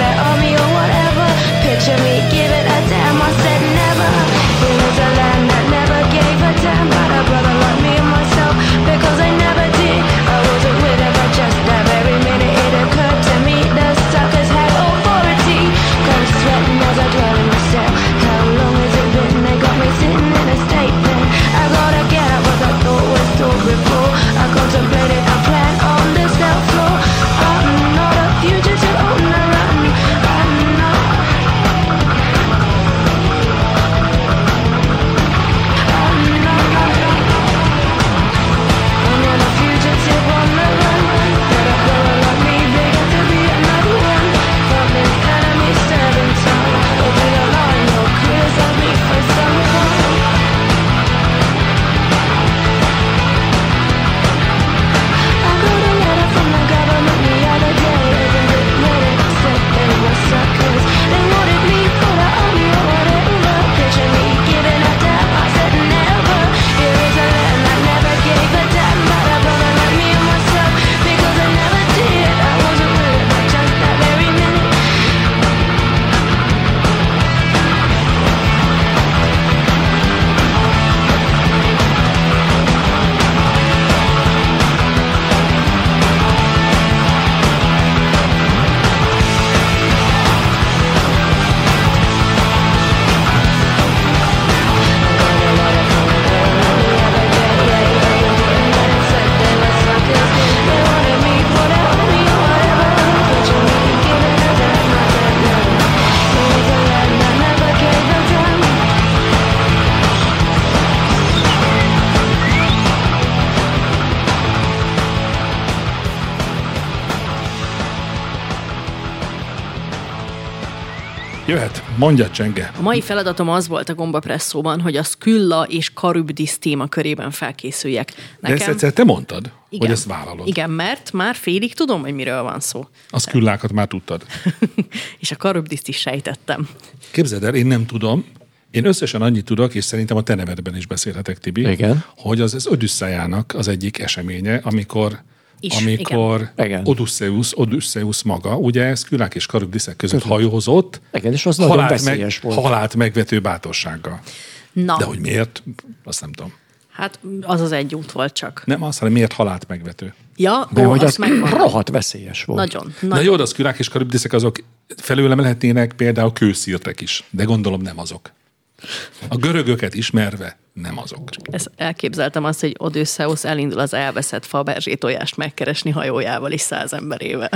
Jöhet, mondja, Csenge. A mai feladatom az volt a gombapresszóban, hogy a Skylla és Charybdis téma körében felkészüljek. De ezt egyszer te mondtad, igen, hogy ezt vállalod. Igen, mert már félig tudom, hogy miről van szó. A Skyllákat már tudtad. És a Charybdist is sejtettem. Képzeld el, én nem tudom. Én összesen annyit tudok, és szerintem a te nevedben is beszélhetek, Tibi, Igen. hogy az Odüsszejának az egyik eseménye, amikor Igen. Odüsszeusz maga, ugye Skyllák és Charybdisek között hajózott, Igen, és az nagyon veszélyes volt. halált megvető bátorsággal. Na, De hogy miért, azt nem tudom. hát az az egy út volt csak. Nem azt, hanem miért halált megvető. Ja, De hogy az megvan. rohadt veszélyes volt. Nagyon. Na jó, de a Skyllák és Charybdisek azok felőlemelhetnének például kőszírtek is, de gondolom nem azok. A görögöket ismerve nem azok. Ezt elképzeltem azt, hogy Odysseus elindul az elveszett Fabergé tojást megkeresni hajójával és 100 emberével.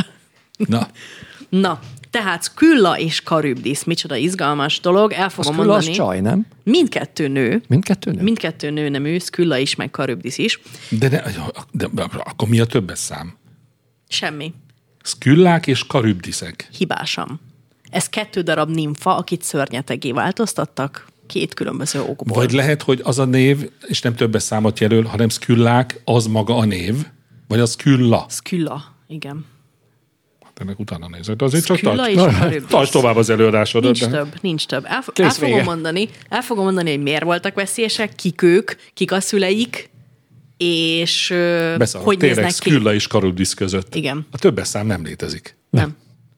Na, tehát Skylla és Charybdis, micsoda izgalmas dolog, el fogom Skylla mondani. az csaj, nem? Mindkettő nő. Mindkettő nő? Nemű, Skylla is, meg Charybdis is. De akkor mi a többes szám? Semmi. Skyllák és Charybdisek. Hibásam. Ez 2 darab nimfa, akit szörnyetegé változtattak, 2 különböző okból. Vagy lehet, hogy az a név, és nem többes számot jelöl, hanem Skyllák, az maga a név, vagy az Skylla. Skylla, igen. Hát ennek utána nézek, de azért csak Skylla és tarts Charybdis. tovább az előadásodat. Nincs több. El fogom mondani, hogy miért voltak veszélyesek, kik ők, kik a szüleik, és Beszarok, hogy tényleg néznek ki. Skylla és Charybdis között. Igen. A többes szám nem létezik. Nem.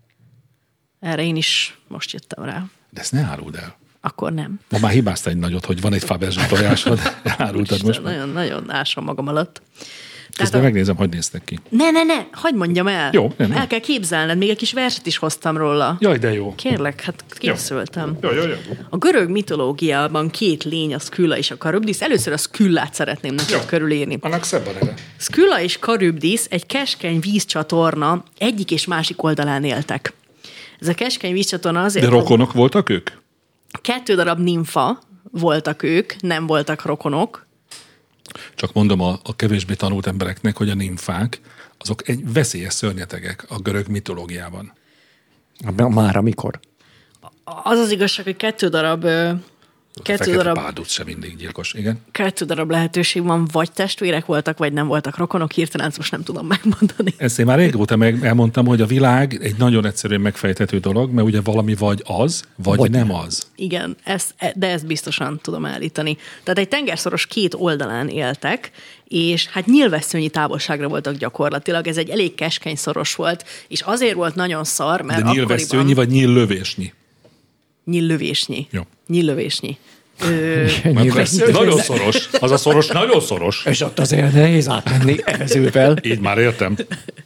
Erre én is most jöttem rá. De ezt ne áruld el. Akkor nem. Ma már hibáztál egy nagyot, hogy van egy Fabergé tojásod. Árultad most már. Nagyon ásom magam alatt. Közben megnézem, hogy néztek ki. Ne, hagyd mondjam el. Jó, nem. El kell képzelned, még egy kis verset is hoztam róla. Jaj, de jó. Kérlek, hát készültem. Jó. A görög mitológiában 2 lény, a Skylla és a Charybdis. Először a Skyllát szeretném neked körülírni. Annak szebb a neve. Skylla és Charybdis egy keskeny vízcsatorna egyik és másik oldalán éltek. Ez a keskeny vízcsatorna azért... De rokonok voltak ők? 2 darab nimfa voltak ők, nem voltak rokonok. Csak mondom a kevésbé tanult embereknek, hogy a nimfák, azok egy veszélyes szörnyetegek a görög mitológiában. Már amikor? Az az igazság, hogy 2 darab... Fekete pálduc sem mindig gyilkos, igen. 2 darab lehetőség van, vagy testvérek voltak, vagy nem voltak rokonok, hirtelen ezt most nem tudom megmondani. Ezt én már régóta elmondtam, hogy a világ egy nagyon egyszerűen megfejthető dolog, mert ugye valami vagy az, vagy nem az. Igen, de ezt biztosan tudom állítani. Tehát egy tengerszoros 2 oldalán éltek, és hát nyílvesszőnyi távolságra voltak gyakorlatilag. Ez egy elég keskeny szoros volt, és azért volt nagyon szar, mert de nyílvesszőnyi vagy nyíllövésnyi? Nyíllövésnyi. Jó. Nyíllövésnyi. Nagyon szoros. Az a szoros nagyon szoros. És ott azért nehéz átmenni evezővel. Így már értem.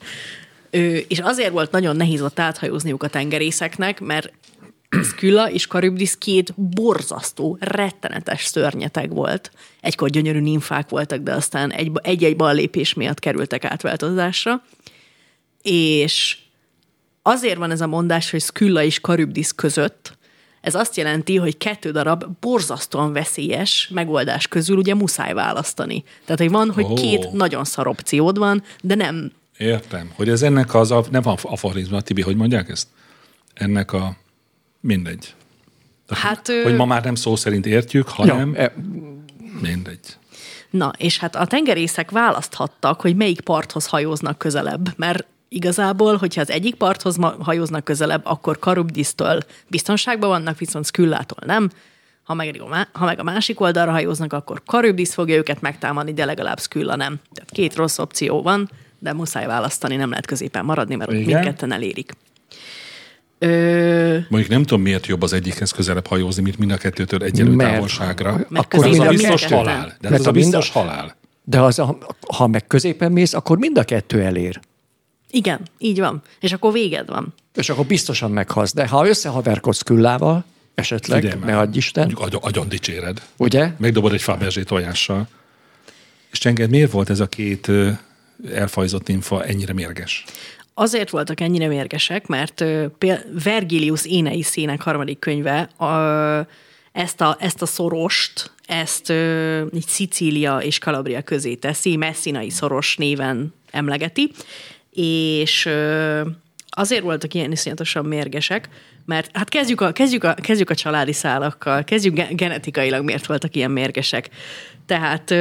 És azért volt nagyon nehéz ott áthajózniuk a tengerészeknek, mert Skylla és Charybdis 2 borzasztó, rettenetes szörnyeteg volt. Egykor gyönyörű nimfák voltak, de aztán egy-egy ballépés miatt kerültek átváltozásra. És azért van ez a mondás, hogy Skylla és Charybdis között. Ez azt jelenti, hogy 2 darab borzasztóan veszélyes megoldás közül ugye muszáj választani. Tehát, hogy van, hogy 2 nagyon szar opciód van, de nem... Értem. Hogy ez ennek az, nem aforizma, Tibi, hogy mondják ezt? Ennek a... Mindegy. Tehát, Hát, hogy ma már nem szó szerint értjük, hanem... Mindegy. Na, és hát a tengerészek választhattak, hogy melyik parthoz hajóznak közelebb, mert igazából, hogyha az egyik parthoz hajóznak közelebb, akkor Charybdistől biztonságban vannak, viszont Skyllától nem. Ha meg a másik oldalra hajóznak, akkor Charybdis fogja őket megtámadni, de legalább Skylla nem. Tehát 2 rossz opció van, de muszáj választani, nem lehet középen maradni, mert ott mindketten elérik. Mondjuk nem tudom, miért jobb az egyikhez közelebb hajózni, mint mind a 2-től egyenlő távolságra. Akkor ez a mind biztos ketten. halál. De ez a biztos halál. De ha meg középen mész, akkor mind a 2 elér. Igen, így van. És akkor véged van. És akkor biztosan meghalsz. De ha összehaverkodsz Skyllával, esetleg, ne adj Isten. Mondjuk agyon dicséred. Ugye? Megdobod egy Fabergé tojással. És Csenged, miért volt ez a 2 elfajzott nimfa ennyire mérges? Azért voltak ennyire mérgesek, mert Vergilius Éneiszének 3. könyve ezt a szorost, így Szicília és Kalabria közé teszi, Messinai szoros néven emlegeti, és azért voltak ilyen iszonyatosan mérgesek, mert hát kezdjük a családi szálakkal, kezdjük genetikailag miért voltak ilyen mérgesek. Tehát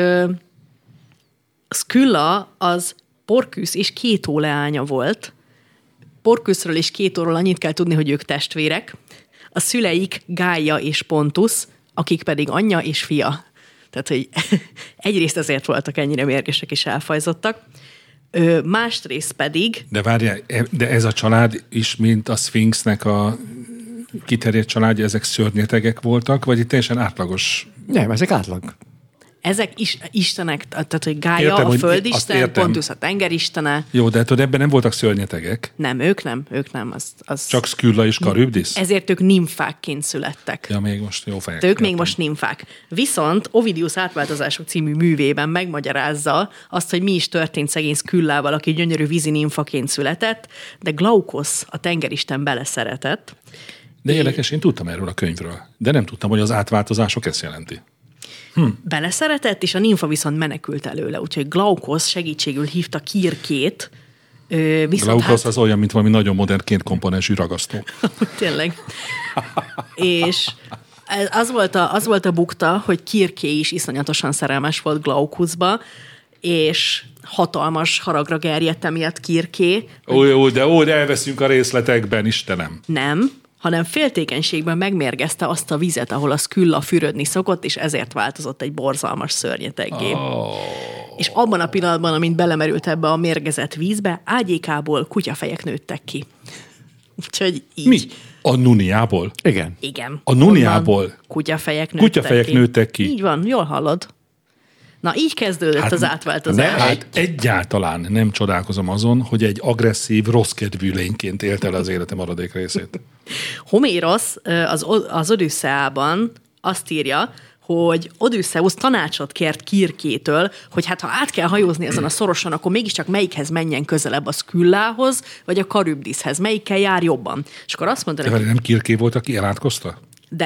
Skylla az Porküsz és Kétó leánya volt. Porküszről és Kétóról annyit kell tudni, hogy ők testvérek. A szüleik Gája és Pontus, akik pedig anyja és fia. Tehát, hogy egyrészt ezért voltak ennyire mérgesek és elfajzottak. Másrészt pedig... De várjál, de ez a család is, mint a Sphinxnek a kiterjedt családja, ezek szörnyetegek voltak, vagy itt teljesen átlagos? Nem, ezek átlag. Ezek istenek, tehát hogy Gája értem, a hogy földisten, Pontus a tengeristene. Jó, de tudod, ebben nem voltak szörnyetegek. Nem, ők nem. Az... Csak Skylla és Charybdis? Ezért ők nimfákként születtek. Ja, még most jó fejek. Ők még most nimfák. Viszont Ovidius átváltozások című művében megmagyarázza azt, hogy mi is történt szegény Skyllával, aki gyönyörű vízi nimfaként született, de Glaukosz, a tengeristen beleszeretett. De érdekes, én tudtam erről a könyvről, de nem tudtam, hogy az átváltozások ezt jelenti. Beleszeretett, és a nimfa viszont menekült előle, úgyhogy Glaukosz segítségül hívta Kirkét. Glaukosz az olyan, mint valami nagyon modern kétkomponensű ragasztó. Tényleg. És az volt a bukta, hogy Kirké is iszonyatosan szerelmes volt Glaukuszba, és hatalmas haragra gerjedt emiatt Kirké. De elveszünk a részletekben, Istenem. Nem, hanem féltékenységben megmérgezte azt a vizet, ahol a Skylla fürödni szokott, és ezért változott egy borzalmas szörnyeteggé. És abban a pillanatban, amint belemerült ebbe a mérgezett vízbe, ágyékából kutyafejek nőttek ki. Úgyhogy így. Mi? A Nuniából? Igen. A Nuniából? Kutyafejek nőttek ki. Így van, jól hallod. Na, így kezdődött az átváltozás. Egyáltalán nem csodálkozom azon, hogy egy agresszív, rosszkedvű lényként élte el az élete maradék részét. Homérosz az Odüsszeában azt írja, hogy Odüsszeusz tanácsot kért Kirkétől, hogy hát ha át kell hajózni ezen a szoroson, akkor mégiscsak melyikhez menjen közelebb, a Skyllához, vagy a Charybdishez, melyikkel jár jobban. És akkor azt mondta neki... De nem Kirké volt, aki elátkozta?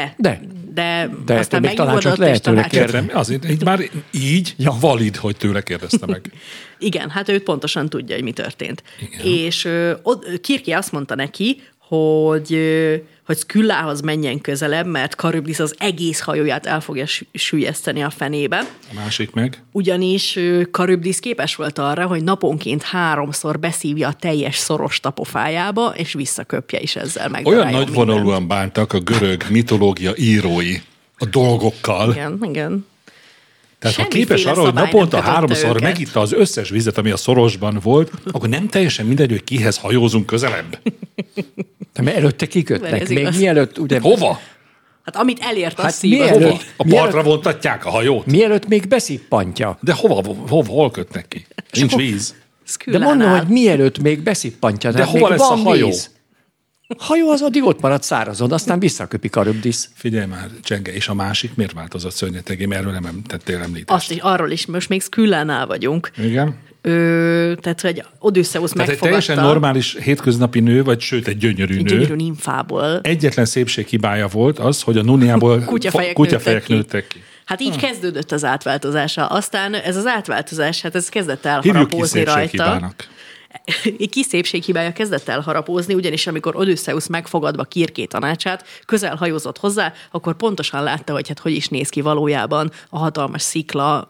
De aztán még tanácsot lehet tőle kérni. Azért így valid, hogy tőle kérdezte meg. Igen, hát ő pontosan tudja, hogy mi történt. Igen. És Kirké azt mondta neki, hogy Skyllához menjen közelebb, mert Charybdis az egész hajóját el fogja süllyeszteni a fenébe. A másik meg? Ugyanis Charybdis képes volt arra, hogy naponként 3-szor beszívja a teljes szoros a pofájába, és visszaköpje is ezzel meg. Olyan nagyvonalúan bántak a görög mitológia írói a dolgokkal. Igen. Tehát ha képes arra, hogy naponta 3-szor megitta az összes vizet, ami a szorosban volt, akkor nem teljesen mindegy, hogy kihez hajózunk közelebb. De előtte kikötnek. Még mielőtt ugye... Hova? Hát amit elért, az hova? A partra vontatják a hajót? Mielőtt még beszippantja. De hol kötnek ki? Nincs víz. De mondom, hogy mielőtt még beszippantja. De hova lesz a hajó? Víz. A hajó az addig ott marad szárazon, aztán visszaköpi Charybdis. Figyelj már, Csenge, és a másik miért változott szörnyetegé? Erről nem tettél említést. Arról is, most még Skyllánál vagyunk. Igen. Tehát, hogy Odüsszeusz megfogadta. Tehát egy teljesen normális hétköznapi nő, vagy sőt egy gyönyörű nő. Gyönyörű nimfából. Egyetlen szépséghibája volt az, hogy a Nuniából kutyafejek nőttek ki. Hát így kezdődött az átváltozása. Aztán ez az átváltozás, hát ez kezdett el harapózni rajta. Kis szépséghibája kezdett el harapózni, ugyanis amikor Odüsszeusz megfogadva Kirké tanácsát, közel hajózott hozzá, akkor pontosan látta, hogy hát hogy is néz ki valójában a hatalmas szikla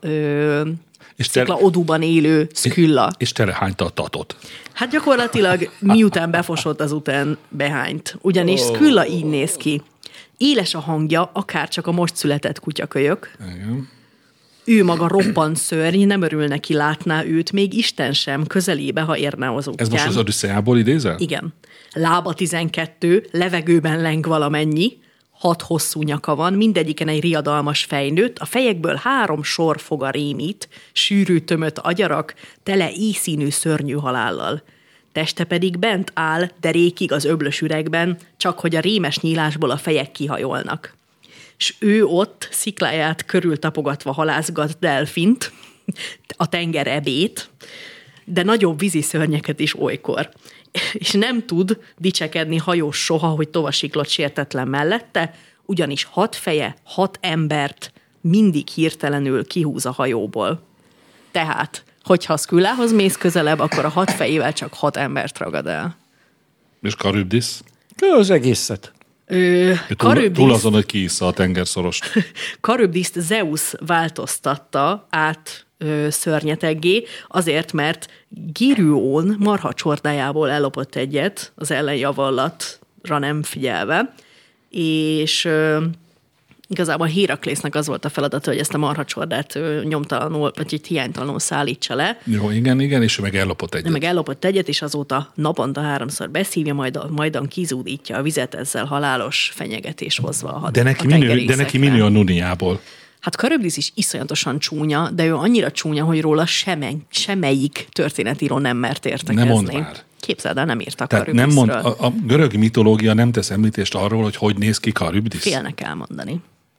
odúban élő Skylla. És telehányta a tatot. Hát gyakorlatilag miután befosott, azután behányt. Ugyanis Skylla így néz ki. Éles a hangja, akár csak a most született kutyakölyök. Igen. Ő maga roppant szörny, nem örül neki, látná őt, még Isten sem közelébe, ha érne az útján. Ez most az Odüsszeából idézel? Igen. Lába 12, levegőben leng valamennyi, 6 hosszú nyaka van, mindegyiken egy riadalmas fejnőtt, a fejekből 3 sor foga rémít, sűrű tömött agyarak, tele éjszínű szörnyű halállal. Teste pedig bent áll, derékig az öblös üregben, csak hogy a rémes nyílásból a fejek kihajolnak. És ő ott szikláját körül tapogatva halászgat delfint, a tenger ebét, de nagyobb vízi szörnyeket is olykor. És nem tud dicsekedni hajós soha, hogy tovasiklott sértetlen mellette, ugyanis 6 feje, 6 embert mindig hirtelenül kihúz a hajóból. Tehát, hogyha a Skyllához mész közelebb, akkor a 6 fejével csak 6 embert ragad el. És Charybdis? Az egészet. Túl azon, hogy kiissza a tengerszorost. Charybdist Zeus változtatta át szörnyeteggé, azért, mert Girűón marha csordájából ellopott egyet az ellenjavallatra nem figyelve, és igazából Héraklésznek az volt a feladata, hogy ezt a marhacsordát nyomtalanul, vagy így hiánytalanul szállítsa le. Jó, igen, és ő meg ellopott egyet. Meg ellopott egyet, és azóta naponta 3-szor beszívja, majdan kizúdítja a vizet, ezzel halálos fenyegetés hozva a De neki minő a Nuniából. Hát Charybdis is iszonyatosan csúnya, de ő annyira csúnya, hogy róla semmelyik történetíró nem mert értekezni. Nem mond már. Képzeld el, nem írtak Tehát Charybdisről. nem mond, a görög mitológia nem tesz említést arról, hogy néz ki Charybdis. Félnek elmondani.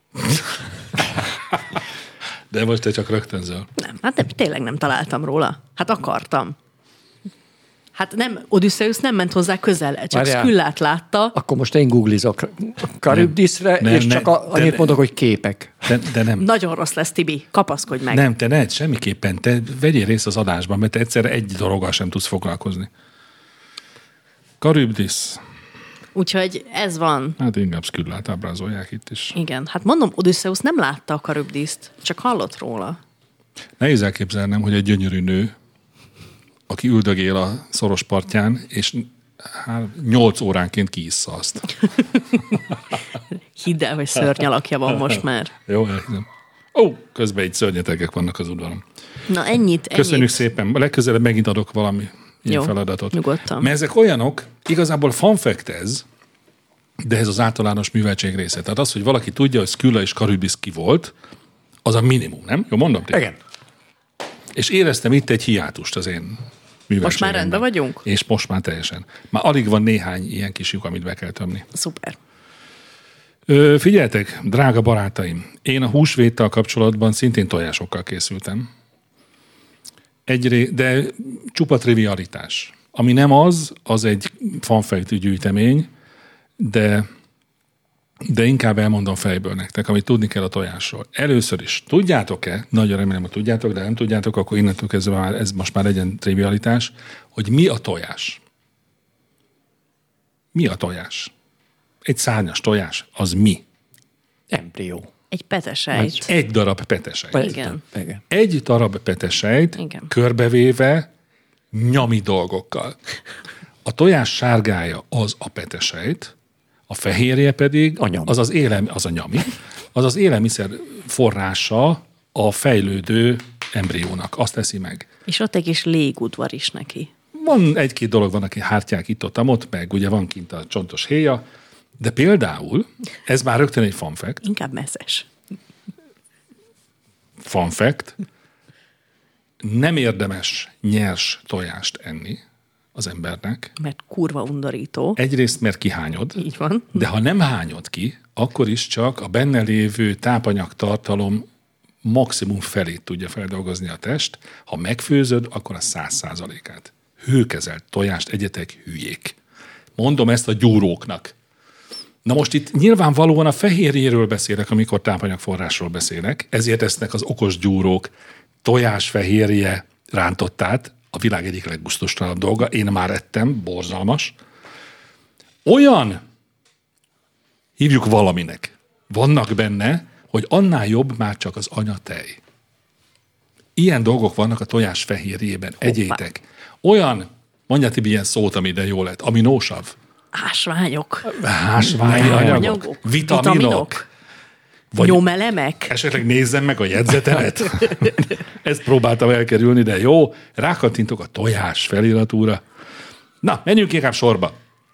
De most te csak rögtönzöl. Nem, hát tényleg nem találtam róla. Hát akartam. Hát nem, Odysseus nem ment hozzá közel, csak Skyllát látta. Akkor most én googlizok Charybdisre, és csak annyit mondok, hogy képek. De nem. Nagyon rossz lesz, Tibi. Kapaszkodj meg. Nem, te ne, semmiképpen. Te vegyél részt az adásban, mert te egyszerre egy dologgal sem tudsz foglalkozni. Charybdis. Úgyhogy ez van. Hát inkább Skyllát ábrázolják itt is. Igen, hát mondom, Odysseus nem látta a Charybdist, csak hallott róla. Nehéz elképzelnem, hogy egy gyönyörű nő, aki üldögél a szoros partján, és 8 óránként kiissza azt. Hidd el, hogy szörnyalakja van most már. Jó, elhiszem. Közben így szörnyetegek vannak az udvaron. Na ennyit. Köszönjük szépen. Legközelebb megint adok valami ilyen feladatot. Nyugodtan. Mert ezek olyanok, igazából fun fact ez, de ez az általános műveltség része. Tehát az, hogy valaki tudja, hogy Skylla és Charybdis ki volt, az a minimum, nem? Jó, mondom tényleg. Igen. És éreztem itt egy hiátust az én műveltségemben. Most már rendben vagyunk? És most már teljesen. Már alig van néhány ilyen kis lyuk, amit be kell tömni. Szuper. Figyeljetek, drága barátaim, én a húsvéttal kapcsolatban szintén tojásokkal készültem. De csupa trivialitás. Ami nem az egy fanfact gyűjtemény, de inkább elmondom fejből nektek, amit tudni kell a tojásról. Először is, tudjátok-e, nagyon remélem, hogy tudjátok, de nem tudjátok, akkor innentől kezdve ez most már legyen trivialitás, hogy mi a tojás? Mi a tojás? Egy szárnyas tojás, az mi? Embrió. Egy petesejt. Egy darab petesejt. Igen. Egy darab petesejt körbevéve nyami dolgokkal. A tojás sárgája az a petesejt, a fehérje pedig az az élelmiszer forrása a fejlődő embriónak. Azt teszi meg. És ott egy kis légudvar is neki. Van egy-két dolog, van, aki hártyák itt-ott, meg ugye van kint a csontos héja, de például, ez már rögtön egy fun fact. Inkább messzes. Fun fact. Nem érdemes nyers tojást enni az embernek. Mert kurva undorító. Egyrészt, mert kihányod. Így van. De ha nem hányod ki, akkor is csak a benne lévő tápanyagtartalom maximum felét tudja feldolgozni a test. Ha megfőzöd, akkor a 100%-át. Hőkezelt tojást egyetek, hülyék. Mondom ezt a gyúróknak. Na most itt nyilvánvalóan a fehérjéről beszélek, amikor tápanyagforrásról beszélek, ezért esznek az okos gyúrók tojásfehérje rántottát, a világ egyik leggusztustalanabb dolga, én már ettem, borzalmas. Olyan, hívjuk valaminek, vannak benne, hogy annál jobb már csak az anyatej. Ilyen dolgok vannak a tojás fehérjében, egyétek. Olyan, mondja Tibi ilyen szót, ami ide jól lett, aminósav. Ásványok. Ásványi anyagok. Vitaminok. Vagy nyomelemek. Esetleg nézzem meg a jegyzetemet. Ezt próbáltam elkerülni, de jó. Rákattintok a tojás feliratúra. Na, menjünk inkább sorba.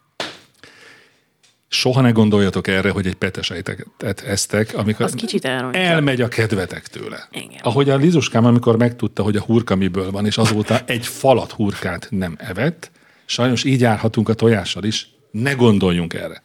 Soha ne gondoljatok erre, hogy egy petesejtet esztek, amikor az kicsit elmegy a kedvetek tőle. Igen. Ahogy a Lizuskám, amikor megtudta, hogy a hurka miből van, és azóta egy falat hurkát nem evett, sajnos így járhatunk a tojással is. Ne gondoljunk erre.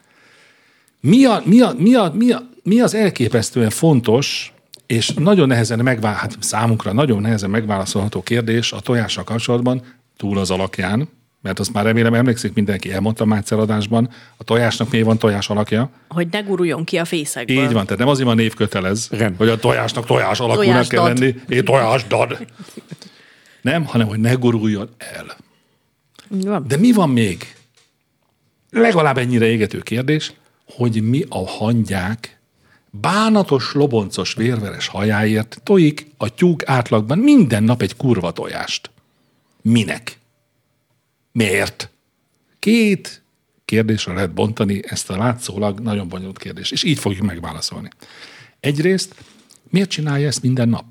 Mi az elképesztően fontos, és nagyon nehezen számunkra nagyon nehezen megválaszolható kérdés a tojással kapcsolatban, túl az alakján, mert azt már remélem emlékszik mindenki, elmondtam már egyszer adásban, a tojásnak miért van tojás alakja? Hogy ne guruljon ki a fészekből. Így van, tehát nem azért van névkötelez, hogy a tojásnak tojás alakúnak kell lenni, tojásdad. Nem, hanem hogy ne guruljon el. Van. De mi van még? legalább ennyire égető kérdés, hogy mi a hangyák bánatos, loboncos, vérveres hajáért tojik a tyúk átlagban minden nap egy kurva tojást. Minek? Miért? 2 kérdésre lehet bontani ezt a látszólag nagyon bonyolult kérdést, és így fogjuk megválaszolni. Egyrészt, miért csinálja ezt minden nap?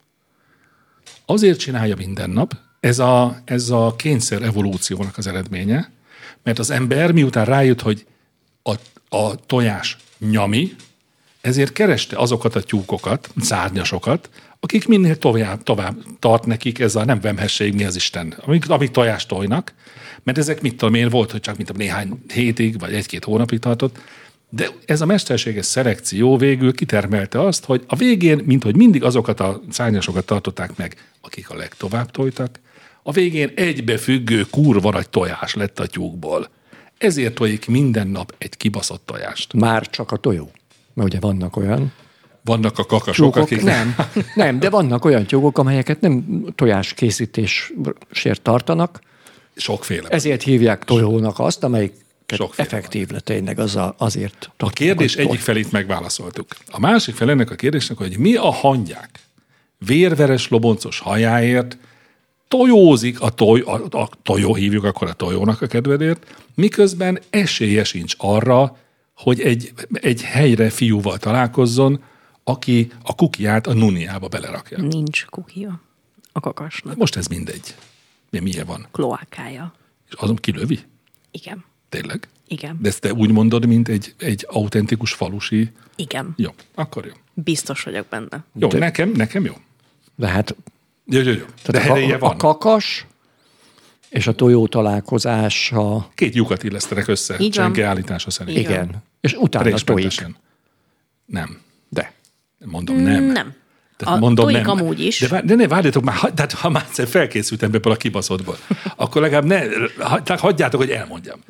Azért csinálja minden nap, ez a kényszer evolúciónak az eredménye, mert az ember miután rájött, hogy a tojás nyami, ezért kereste azokat a tyúkokat, szárnyasokat, akik minél tovább tart nekik ez a nem vemhesség, mi az Isten, amik tojást tojnak, mert ezek mit tudom én, volt, hogy csak mint néhány hétig, vagy 1-2 hónapig tartott, de ez a mesterséges szelekció végül kitermelte azt, hogy a végén, minthogy mindig azokat a szárnyasokat tartották meg, akik a legtovább tojtak, a végén egybefüggő kurva nagy tojás lett a tyúkból. Ezért tojik minden nap egy kibaszott tojást. Már csak a tojó. Mert ugye vannak olyan Vannak a kakasok, tyúkok, akik... nem, de vannak olyan tyúkok, amelyeket nem tojás készítésért tartanak. Sokféle. Ezért hívják tojónak azt, amelyik Sokféle effektív le tényleg azért. A kérdés egyik felét megválaszoltuk. A másik fel ennek a kérdésnek, hogy mi a hangyák vérveres, loboncos hajáért tojózik a tojó, hívjuk akkor a tojónak a kedvedért, miközben esélye sincs arra, hogy egy helyre fiúval találkozzon, aki a kukiát a nuniába belerakja. Nincs kukia a kakasnak. Most ez mindegy. Milyen van? Kloákája. És azon kilövi? Igen. Tényleg? Igen. De ezt te úgy mondod, mint egy autentikus falusi... Igen. Jó, akkor jó. Biztos vagyok benne. Jó, nekem jó. De hát Jó. De ereje van. A kakas és a tojó találkozása. 2 lyukat illesztenek össze, Így van. Csenge állítása szerint. Így van. Igen. És utána tojik. Részletesen. Nem. De. Mondom, nem. Nem. Tehát Tojik amúgy is. De ne várjatok már, tehát ha már egyszer felkészültem ebből a kibaszottból, akkor legalább hagyjátok, hogy elmondjam.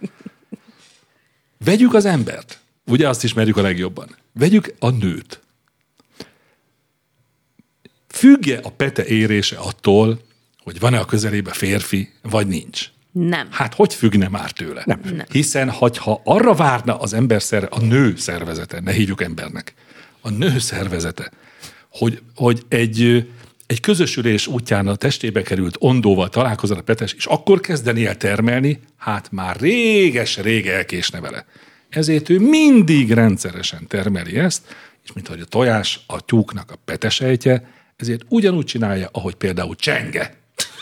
Vegyük az embert. Ugye azt ismerjük a legjobban. Vegyük a nőt. Függ-e a pete érése attól, hogy van-e a közelében férfi, vagy nincs? Nem. Hát hogy függne már tőle? Nem. Hiszen, ha arra várna az a nő szervezete, ne hívjuk embernek, a nő szervezete, hogy egy közösülés útján a testébe került ondóval találkozott a petes, és akkor kezdeni el termelni, hát már réges-rég elkésne vele. Ezért ő mindig rendszeresen termeli ezt, és mint hogy a tojás a tyúknak a petesejtje, ezért ugyanúgy csinálja, ahogy például Csenge.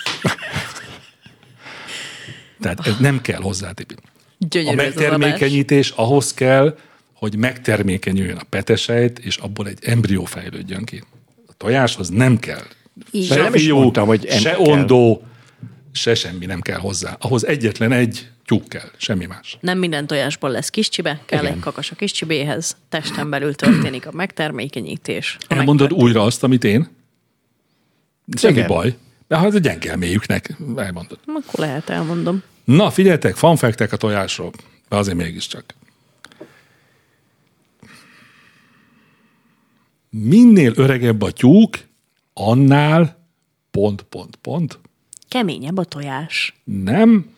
Tehát ez nem kell hozzátépi. Gyönyörű A ez az adás. megtermékenyítés ahhoz kell, hogy megtermékenyüljön a petesejt, és abból egy embrió fejlődjön ki. A tojáshoz nem kell. Így Se van. Nem is fiú, mondtam, hogy se kell. ondó, se semmi nem kell hozzá. Ahhoz egyetlen egy tyúk kell, semmi más. Nem minden tojásból lesz kiscsibe, kell Igen. egy kakas a kiscsibéhez, testen belül történik a megtermékenyítés. Elmondod újra azt, amit én? Semmi Igen. baj. De ha ez a gyengelméjüknek elmondod. Akkor lehet elmondom. Na, figyeljetek, fanfektek a tojásról. De azért mégiscsak. Minél öregebb a tyúk, annál ... Keményebb a tojás. Nem,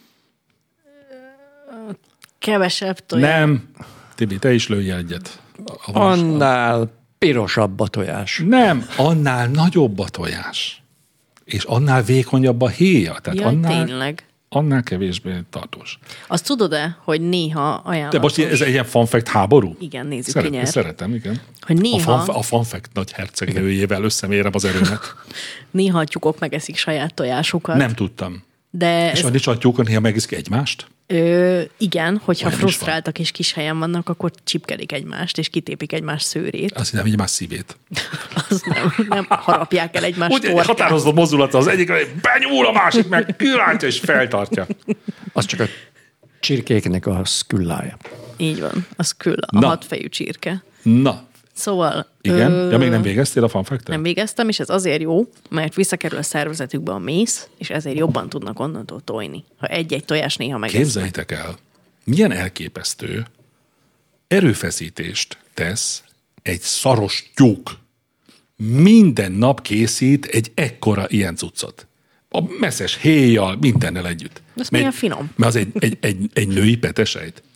Kevesebb tojás. nem. Tibi, te is lőj egyet. Annál pirosabb a tojás. Nem, annál nagyobb a tojás. És annál vékonyabb a héja. Tehát Jaj, annál, tényleg. annál kevésbé tartós. Azt tudod-e, hogy néha ajánlatos... De most ez egy ilyen fanfekt háború? Igen, nézzük, ki nyer. Szeretem, igen. Hogy néha, A fanfekt nagy hercegnőjével összemérem az erőmet. néha a tyúkok megeszik saját tojásukat. Nem tudtam. De És ez, van is a tyúkon, néha megiszik egymást? igen, hogyha Olyan is van. frusztráltak és kis helyen vannak, akkor csipkedik egymást, és kitépik egymás szőrét. Azt hiszem, egymás szívét. Az nem harapják el egymást Úgy torkát. határozott mozdulata az egyik, benyúl a másik, meg kirántja és feltartja. Az csak a csirkéknek a szküllája. Így van, az küll a Na. hatfejű csirke. Na, Szóval... igen. Ja, még nem végeztél a fanfektel? Nem végeztem, és ez azért jó, mert visszakerül a szervezetükbe a mész, és ezért jobban tudnak onnantól tojni. Ha egy-egy tojás néha megesznek. Képzeljétek el, milyen elképesztő erőfeszítést tesz egy szaros tyúk. Minden nap készít egy ekkora ilyen cuccot. A messzes héjjal, mindennel együtt. Ez milyen finom. Mert az egy női petesejt.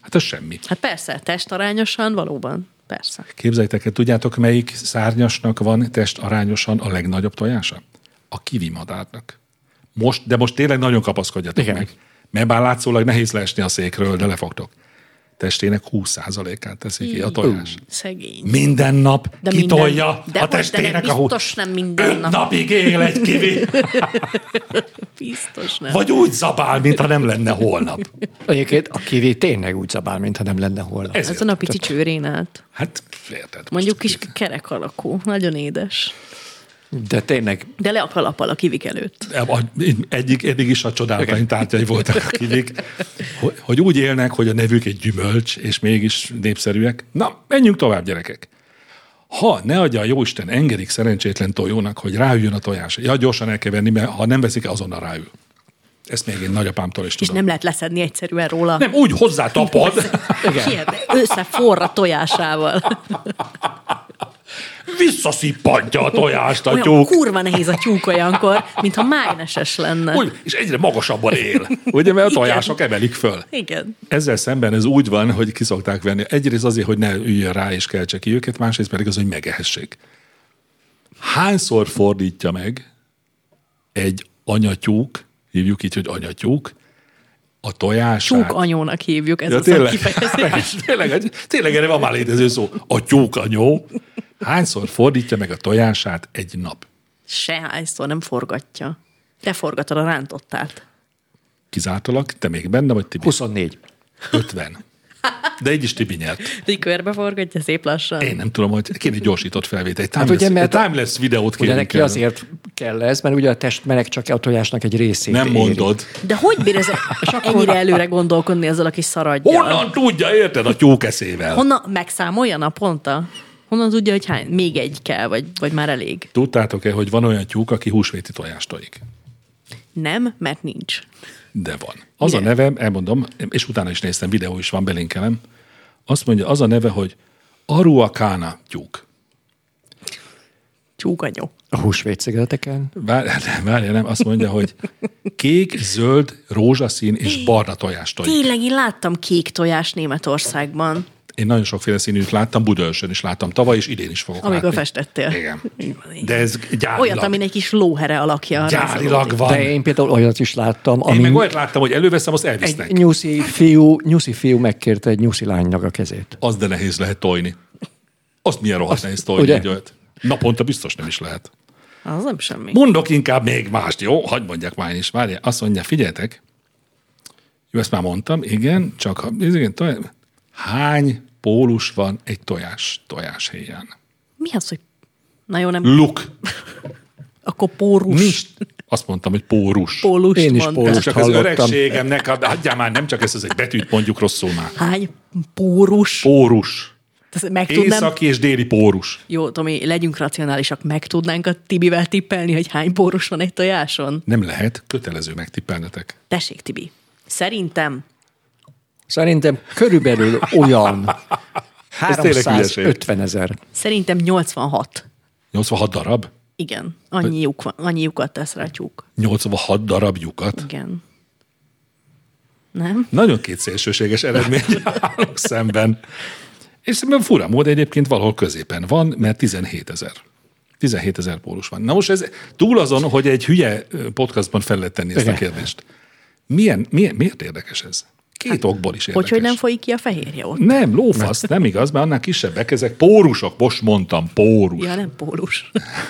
Hát ez semmi. Hát persze, testarányosan valóban. Persze. Képzeljétek el, tudjátok, melyik szárnyasnak van testarányosan a legnagyobb tojása? A kiwi madárnak. De most tényleg nagyon kapaszkodjatok Igen. meg. Mert bár látszólag nehéz leesni a székről, de lefogtok. Testének 20%-át teszi ki a tojás. Szegény. Minden nap De kitolja de a testének a biztos nem minden 5 nap. napig él egy kivi. Biztos nem. Vagy úgy zabál, mintha nem lenne holnap. Egyébként a kiwi tényleg úgy zabál, mintha nem lenne holnap. Ezért. Ezen a pici csőrén át. Hát, érted. Mondjuk most kis kerek alakú. Nagyon édes. De tényleg De le a kalappal a kivik előtt. eddig is a csodálatos tárgyai voltak a kivik, hogy úgy élnek, hogy a nevük egy gyümölcs, és mégis népszerűek. Na, menjünk tovább, gyerekek. Ha ne adja a jóisten, engedik szerencsétlen tojónak, hogy ráüljön a tojás. Ja, gyorsan el kell venni, mert ha nem veszik, azonnal ráül. Ezt még én nagyapámtól is És tudom. nem lehet leszedni egyszerűen róla. Nem, úgy hozzá tapad. Összeforr a tojásával. Visszaszippantja a tojást a Olyan tyúk. kurva nehéz a tyúk olyankor, mintha mágneses lenne. Úgy, és egyre magasabban él. Ugye, mert a Igen. tojások emelik föl. Igen. Ezzel szemben ez úgy van, hogy ki szokták venni. Egyrészt azért, hogy ne üljön rá és keltse ki őket, másrészt pedig az, hogy megehessék. Hányszor fordítja meg egy anyatyúk, hívjuk így, hogy anyatyúk, a tojását. Tyúkanyónak hívjuk, ez Ja, az a kifejezés. tényleg erre van már létező szó. A tyúkanyó. Hányszor fordítja meg a tojását egy nap? Sehányszor nem forgatja. Te forgatod a rántottát. Kizártalak, te még benne vagy, Tibi? 24. 50. De így is Tibi nyert. Így körbe forgatja szép lassan. Én nem tudom, hogy kéne egy gyorsított felvétel. Egy Hát ugye, mert timeless videót Ugye kérünk neki erről. azért kell ez, mert ugye a testmeleg csak a tojásnak egy részét Nem éri. mondod. De hogy bír ez ennyire előre gondolkodni ezzel a kis szaradjal? Honnan tudja, érted, a tyúk eszével? Honnan megszámolja naponta? Honnan tudja, hogy hány? Még egy kell, vagy már elég? Tudtátok-e, hogy van olyan tyúk, aki húsvéti tojást tojik? Nem, mert nincs. De van. Az Mire? a neve, elmondom, és utána is néztem, videó is van, belinkelem. Azt mondja, az a neve, hogy Aruacana tyúk. Tyúkanyó. A húsvét szigeteken. Várja, nem, azt mondja, hogy kék, zöld, rózsaszín és barna tojást tojik. Tényleg, én láttam kék tojás Németországban, Én nagyon sokféle színűt láttam, Budaörsön is láttam tavaly, és idén is fogok amikor látni. festettél. Igen. Így van, így. De ez gyárilag. Olyat, amin egy kis lóhere alakja. Gyárilag van. De én például olyat is láttam, Én ami meg olyat láttam, hogy előveszem, azt elvisznek. egy nyuszi fiú megkérte egy nyuszi lánynak a kezét. Az de nehéz lehet tojni. Azt milyen rohadt nehéz tojni Ugye? egy olyat. Naponta biztos nem is lehet. Az nem semmi. Mondok inkább még mást, jó? Hadd mondjak már én is. Várjál, azt mondja, figyeljetek. Jó, ezt már mondtam, igen, csak hány pólus van egy tojáshéján? Mi az, hogy... Na jó, nem... Luk. Akkor pórus. Nincs. Azt mondtam, hogy pórus. Pólust Én is mondtál. pólust. Csak az hallottam. öregségemnek, hagyjál már, nem csak ez egy betűt mondjuk rosszul már. Hány pórus? Pórus. Meg tudnám... Északi és déli pórus. Jó, Tomi, legyünk racionálisak. Meg tudnánk a Tibivel tippelni, hogy hány pórus van egy tojáson? Nem lehet, kötelező megtippelnetek. Tessék, Tibi. Szerintem körülbelül olyan tényleg hülyeség. 350 000. Szerintem 86. 86 darab? Igen. Annyi lyukat tesz rá a tyúk. 86 darab lyukat? Igen. Nem? Nagyon kétszélsőséges eredmény állok szemben. És szerintem fura mód egyébként valahol középen van, mert 17 000. 17 000 pólus van. Na most ez túl azon, hogy egy hülye podcastban fel lehet tenni ezt a kérdést. Miért érdekes ez? Két okból is érdekes. Hogy nem folyik ki a fehérje ott? Nem, lófasz, nem igaz, mert annál kisebbek ezek. Pórusok, most mondtam, pórus. Ja, nem pólus.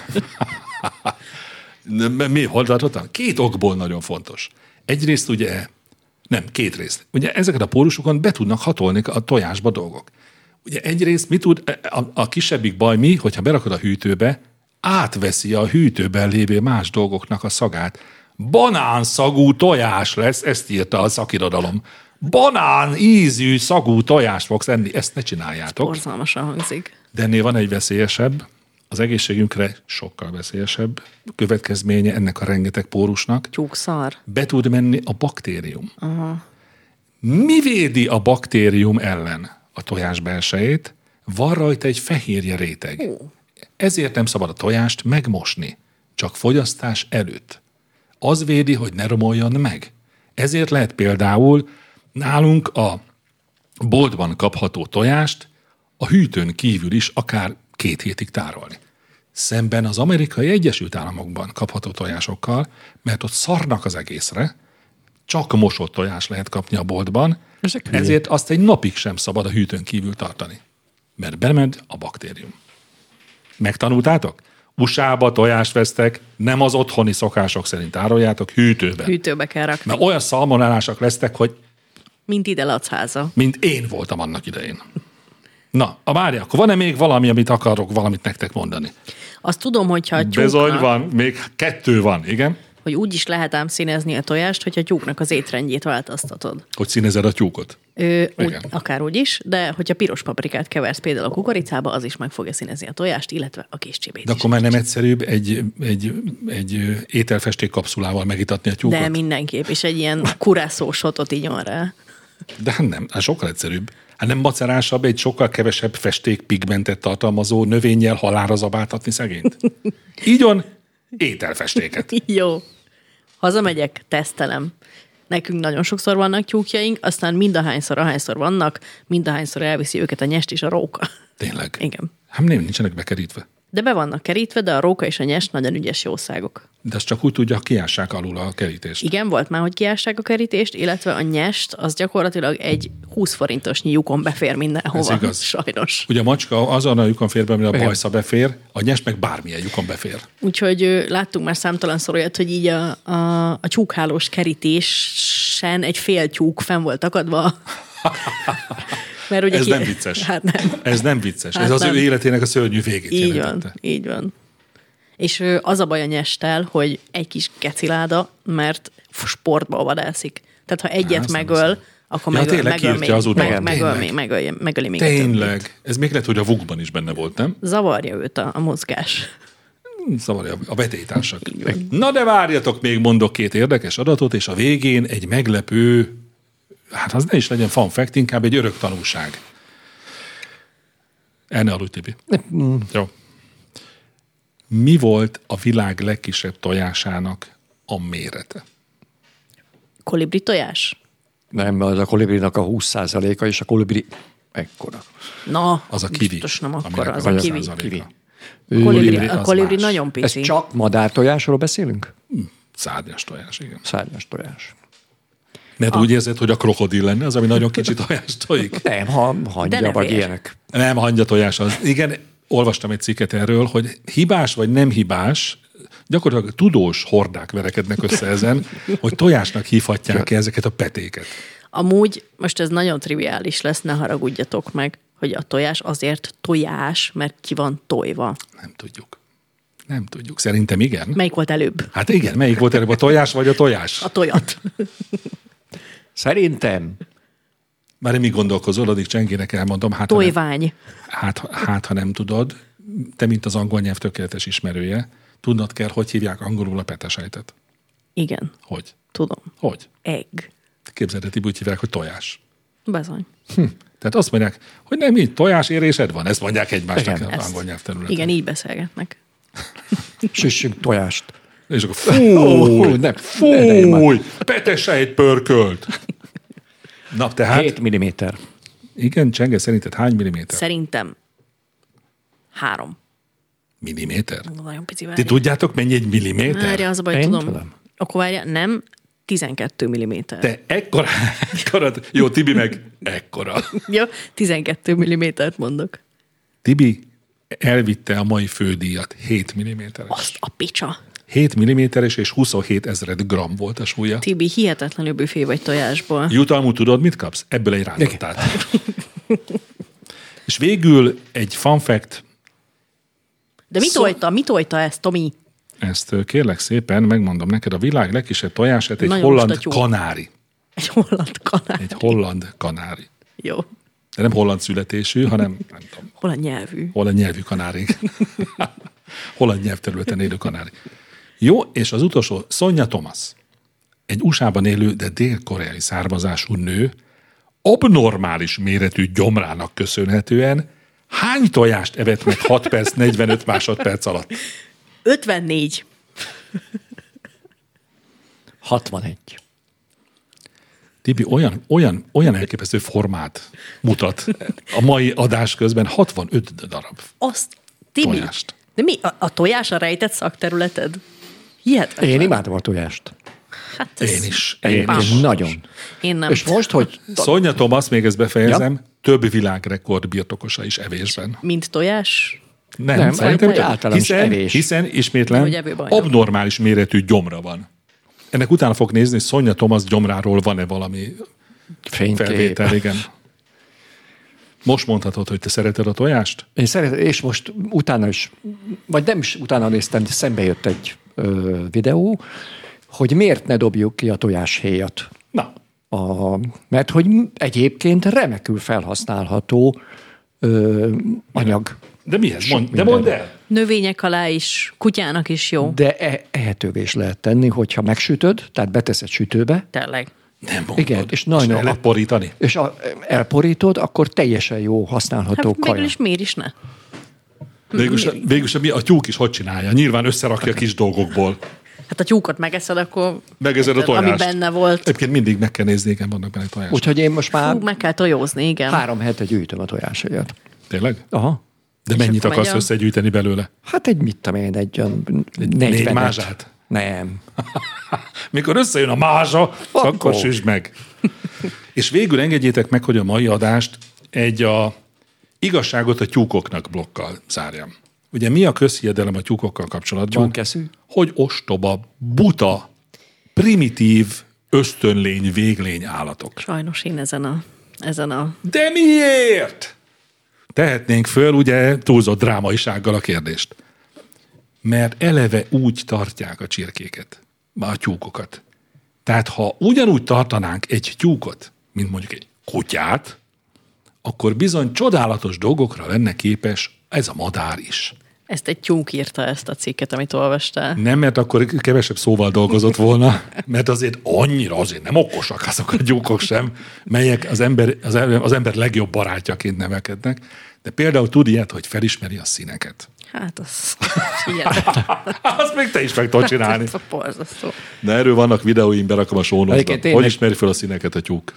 Mi, hol tartottam? Két okból nagyon fontos. Egyrészt ugye, nem, két részt. Ugye ezeket a pórusokon be tudnak hatolni a tojásba dolgok. Ugye egyrészt mi tud, a kisebbik baj mi, hogyha berakod a hűtőbe, átveszi a hűtőben lévő más dolgoknak a szagát. Banánszagú tojás lesz, ezt írta a szakirodalom. Banán ízű szagú tojást fogsz enni, ezt ne csináljátok. Borzalmasan hangzik. De ennél van egy veszélyesebb, az egészségünkre sokkal veszélyesebb következménye ennek a rengeteg pórusnak. Tyúkszar. Be tud menni a baktérium. Aha. Mi védi a baktérium ellen a tojás belsejét? Van rajta egy fehérje réteg. Ezért nem szabad a tojást megmosni, csak fogyasztás előtt. Az védi, hogy ne romoljon meg. Ezért lehet például nálunk a boltban kapható tojást a hűtőn kívül is akár 2 hétig tárolni. Szemben az Amerikai Egyesült Államokban kapható tojásokkal, mert ott szarnak az egészre, csak mosott tojás lehet kapni a boltban, ezért azt egy napig sem szabad a hűtőn kívül tartani. Mert bemegy a baktérium. Megtanultátok? USA-ba tojást vesztek, nem az otthoni szokások szerint tároljátok, hűtőben. Hűtőbe kell rakni. Mert olyan szalmonálásak lesztek, hogy Mint ide Lacháza. mint én voltam annak idején. Na, várj, akkor van-e még valami, amit akarok valamit nektek mondani? Azt tudom, hogyha a Bizony tyúknak, van, még 2 van, igen. hogy úgy is lehet ám színezni a tojást, hogyha a tyúknak az étrendjét változtatod. Hogy színezed a tyúkot. Akár úgy is, de hogyha piros paprikát keversz például a kukoricába, az is meg fogja színezni a tojást, illetve a késcsibét De is. akkor már nem egyszerűbb egy ételfesték kapszulával megitatni a tyúkot? De mindenképp, és egy ilyen kurászósotot igyon rá. De hát nem, hát sokkal egyszerűbb. Hát nem macerásabb egy sokkal kevesebb festékpigmentet tartalmazó növényjel halálra zabáltatni szegényt? Így on, ételfestéket. Jó. Hazamegyek, tesztelem. Nekünk nagyon sokszor vannak tyúkjaink, aztán ahányszor vannak, mindahányszor elviszi őket a nyest és a róka. Tényleg? Igen. Hát nem, nincsenek bekerítve. De be vannak kerítve, de a róka és a nyest nagyon ügyes jószágok. De azt csak úgy tudja, kiássák alul a kerítést. Igen, volt már, hogy kiássák a kerítést, illetve a nyest, az gyakorlatilag egy 20 forintosnyi lyukon befér mindenhova. Ez igaz. Sajnos. Ugye a macska azon a lyukon fér be, amire a bajsza befér, a nyest meg bármilyen lyukon befér. Úgyhogy láttunk már számtalanszor olyat, hogy így a tyúkhálós kerítésen egy fél tyúk fenn volt akadva. Mert ugye Ez nem vicces. Hát nem. Ez nem vicces. Hát ez az nem. ő életének a szörnyű végét Így jelentette. van, így van. És az a baj a nyesttel, hogy egy kis keciláda, mert sportba vadászik. Tehát ha egyet azt nem megöl, hiszem. akkor Ja, megöl tényleg még, kiírtja az utat. megöli még a többit. Tényleg. Ez még lehet, hogy a vukban is benne volt, nem? Zavarja őt a mozgás. Zavarja a vetélytársak. Na de várjatok, még mondok 2 érdekes adatot, és a végén egy meglepő, hát az ne is legyen fun fact, inkább egy örök tanulság. El ne aludj, Tibi. Jó. Mi volt a világ legkisebb tojásának a mérete? Kolibri tojás? Nem, az a kolibrinak a 20%-a, és a kolibri ekkora. Na, Az a kivi. biztos nem akkora, aminek az a a kivi. 20%-a. A az kolibri más. nagyon Ez pici. csak madártojásról beszélünk? Szárnyas tojás, igen. Szárnyas tojás. Mert úgy érzed, hogy a krokodil lenne az, ami nagyon kicsi tojást tojik? Nem, De hangya ne vagy félj. ilyenek. Nem, hangyatojás az. Igen, olvastam egy cikket erről, hogy hibás vagy nem hibás, gyakorlatilag tudós hordák verekednek össze ezen, hogy tojásnak hívhatják ezeket a petéket. Amúgy, most ez nagyon triviális lesz, ne haragudjatok meg, hogy a tojás azért tojás, mert ki van tojva. Nem tudjuk. Nem tudjuk. Szerintem igen. Melyik volt előbb? Hát igen, melyik volt előbb, a tojás vagy a tojás? A tojat. Szerintem. Már mi gondolkozol, addig Csengének elmondom. Hát, ha nem, Tojvány. ha nem tudod, te, mint az angol nyelv tökéletes ismerője, tudnod kell, hogy hívják angolul a petesejtet. Igen, Hogy? tudom. Hogy? Egg. Képzeld, Tibi, úgy hívják, hogy tojás. Bezony. Tehát azt mondják, hogy nem így, tojásérésed van. Ezt mondják egymásnak Igen, az angol nyelvterületen. Igen, így beszélgetnek. Süssünk tojást. És akkor fúj, Fúj! petesejt pörkölt. Na, tehát, 7 mm. igen, Csenge, szerinted hány milliméter? Szerintem 3. Milliméter? Nagyon pici Ti várja. tudjátok, mennyi egy milliméter? Várja, az a baj, Én tudom. tudom. Akkor várja, nem, 12 mm. Te ekkora, jó, Tibi meg ekkora. Jó, 12 mm-t mondok. Tibi elvitte a mai fődíjat, 7 mm-es. Azt a picsa. 7 mm-es és 27 000 gram volt a súlya. Tibi, hihetetlenül büfé vagy tojásból. Jutalmú tudod, mit kapsz? Ebből egy rántottát. És végül egy fun fact, De mit tojta ezt, Tomi? ezt kérlek szépen, megmondom neked, a világ legkisebb tojását egy Nagyon holland lusta tyúk. kanári. Egy holland kanál. Egy holland kanári. Jó. De nem holland születésű, hanem nem tudom, Holland nyelvű. holland nyelvű kanári. Holland nyelvterületen élő kanári. Jó, és az utolsó, Sonja Thomas. Egy USA-ban élő, de dél-koreai származású nő, abnormális méretű gyomrának köszönhetően hány tojást evett meg 6 perc, 45 másodperc alatt? 54. 61. Tibi olyan elképesztő formát mutat a mai adás közben, 65 darab Azt, Tibi, tojást. de mi? A tojás a rejtett szakterületed? Hihetetlen. Én imádom a tojást. Hát ez Én is. Nagyon. Én nem. És most, hogy Sonja Thomas, még ezt befejezem, több világrekord birtokosa is evésben. Mint tojás? Nem, szerintem egy általános evés. hiszen ismétlen, Hogy evőbajnok. abnormális méretű gyomra van. Ennek utána fog nézni, hogy Sonja Thomas gyomráról van-e valami fénykép. felvétel, igen. Most mondhatod, hogy te szereted a tojást? Én szeretem, és most utána is, vagy nem is utána néztem, de szembe jött egy videó, hogy miért ne dobjuk ki a tojáshéjat. Na, Mert hogy egyébként remekül felhasználható anyag. de mi ez? Mondd minden. el! Növények alá is, kutyának is jó. De ehetővé is lehet tenni, hogyha megsütöd, tehát beteszed sütőbe, Tényleg. Nem mondod. igen, és nagyon el lehet porítani? és elporítod, akkor teljesen jó használható Hát kaja. mégis miért is ne? Végülis a tyúk is hogy csinálja? Nyilván összerakja kis dolgokból. Hát a tyúkot megeszed, akkor Megezed a tojást. ami benne volt. Egyébként mindig meg kell nézni, igen, vannak benne tojás. Úgyhogy én most már Meg kell tojózni, igen. 3 hete gyűjtöm a tojásaiat. Tényleg? Aha. De mennyit akkor akarsz megy a- összegyűjteni belőle? Hát egy 40 négy mázsát? Nem. Mikor összejön a mázsa, akkor süsd meg. És végül engedjétek meg, hogy a mai adást egy igazságot a tyúkoknak blokkal zárjam. Ugye mi a közhiedelem a tyúkokkal kapcsolatban? Tyúkeszű? Hogy ostoba, buta, primitív, ösztönlény, véglény állatok. Sajnos én ezen a De miért? Tehetnénk föl ugye túlzott drámaisággal a kérdést. Mert eleve úgy tartják a csirkéket, a tyúkokat. Tehát ha ugyanúgy tartanánk egy tyúkot, mint mondjuk egy kutyát, akkor bizony csodálatos dolgokra lenne képes ez a madár is. Ezt egy tyúk írta, ezt a cikket, amit olvastál. Nem, mert akkor kevesebb szóval dolgozott volna, mert azért azért nem okosak azok a tyúkok sem, melyek az ember legjobb barátjaként nevelkednek, de például tud ilyet, hogy felismeri a színeket. Hát az hihetetlen. Azt még te is meg tudod csinálni. Ez a borzasztó. De erről vannak videóim, berakom a show notes-ba. Egyébként tényleg- Hogy ismeri fel a színeket a tyúk?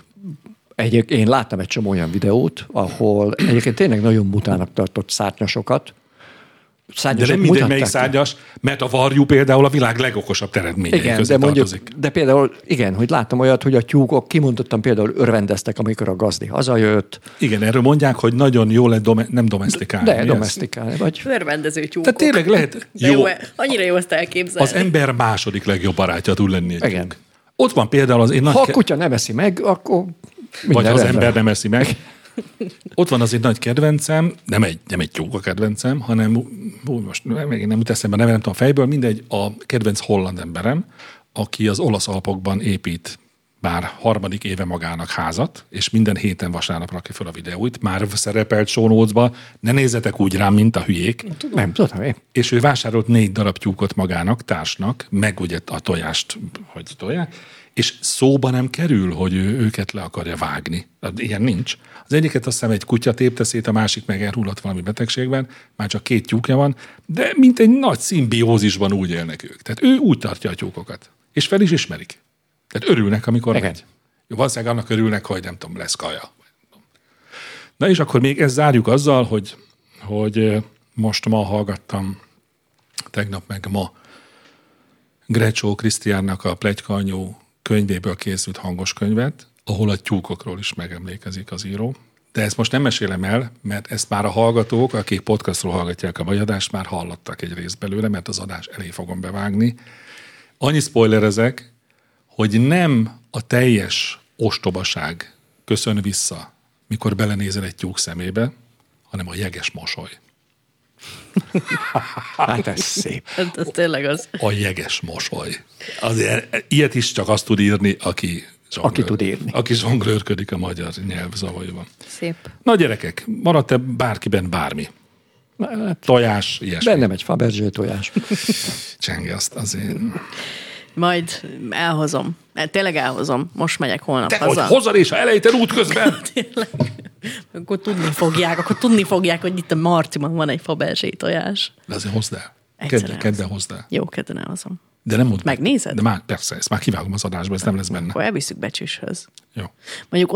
Én láttam egy csomó olyan videót, ahol egyébként tényleg nagyon butának tartott szárnyasokat. De Szárnyasok nem mindegy, melyik mutatták. szárnyas, mert a varjú például a világ legokosabb teremtményei Igen, közé de mondjuk, tartozik. de például, igen, hogy láttam olyat, hogy a tyúkok kimondottan például örvendeztek, amikor a gazdi hazajött, Igen, erről mondják, hogy nagyon jó lett nem domestikálni. de Mi ez? domestikálni, vagy Örvendező tyúkok. Tehát tényleg lehet De jó, annyira jó ezt elképzelni. az ember második legjobb barátja tud lenni egy Igen. tyúk. Ott van például az én nagy ha a kutya nem eszi meg, akkor vagy minden ha az rendben ember van. nem eszi meg. Ott van az egy nagy kedvencem, nem egy tyúk a kedvencem, hanem most még nem jut eszembe, nem tudom fejből, mindegy, a kedvenc holland emberem, aki az olasz Alpokban épít már 3. éve magának házat, és minden héten vasárnap rakja fel a videóit, már szerepelt show notes-ba, ne nézzetek úgy rám, mint a hülyék. Nem, tudom én. És ő vásárolt 4 darab tyúkot magának, társnak, meg ugye a tojást, hogy tolják, és szóba nem kerül, hogy ő őket le akarja vágni. Ilyen nincs. Az egyiket azt hiszem egy kutya tépte szét, a másik meg elhullott valami betegségben, már csak 2 tyúkja van, de mint egy nagy szimbiózisban úgy élnek ők. Tehát ő úgy tartja a tyúkokat. És fel is ismerik. Tehát örülnek, amikor Igen. megy. Jó, valószínűleg annak örülnek, hogy nem tudom, lesz kaja. Na és akkor még ezt zárjuk azzal, hogy most ma hallgattam, tegnap meg ma Grecsó Krisztiánnak a Pletykaanyó könyvéből készült hangos könyvet, ahol a tyúkokról is megemlékezik az író. De ezt most nem mesélem el, mert ezt már a hallgatók, akik podcastról hallgatják a mai adást, már hallottak egy részt belőle, mert az adás elé fogom bevágni. Annyi spoilerezek, hogy nem a teljes ostobaság köszön vissza, mikor belenézel egy tyúk szemébe, hanem a jeges mosoly. Hát ez szép. Ez tényleg az. A jeges mosoly. Azért ilyet is csak azt tud írni, aki tud írni. Aki zsonglőrködik a magyar nyelv zavaiban. Szép. Na gyerekek, maradt-e bárkiben bármi? Tojás, ilyesmi. Bennem egy Fabergé tojás. Csenge azt azért. Majd elhozom. Tényleg elhozom. Most megyek holnap Te, hogy haza. hozad és ha elejted útközben? Tényleg. Akkor tudni fogják, hogy itt a Marciban van egy Fabergé tojás. De azért hozd el. Egyszerűen Kedden hozd el. Jó, kedden elhozom. De nem mond. Megnézed? De már persze, ezt már kivágom az adásba, ez nem lesz benne. Akkor elviszük Becsüshöz. Jó. Mondjuk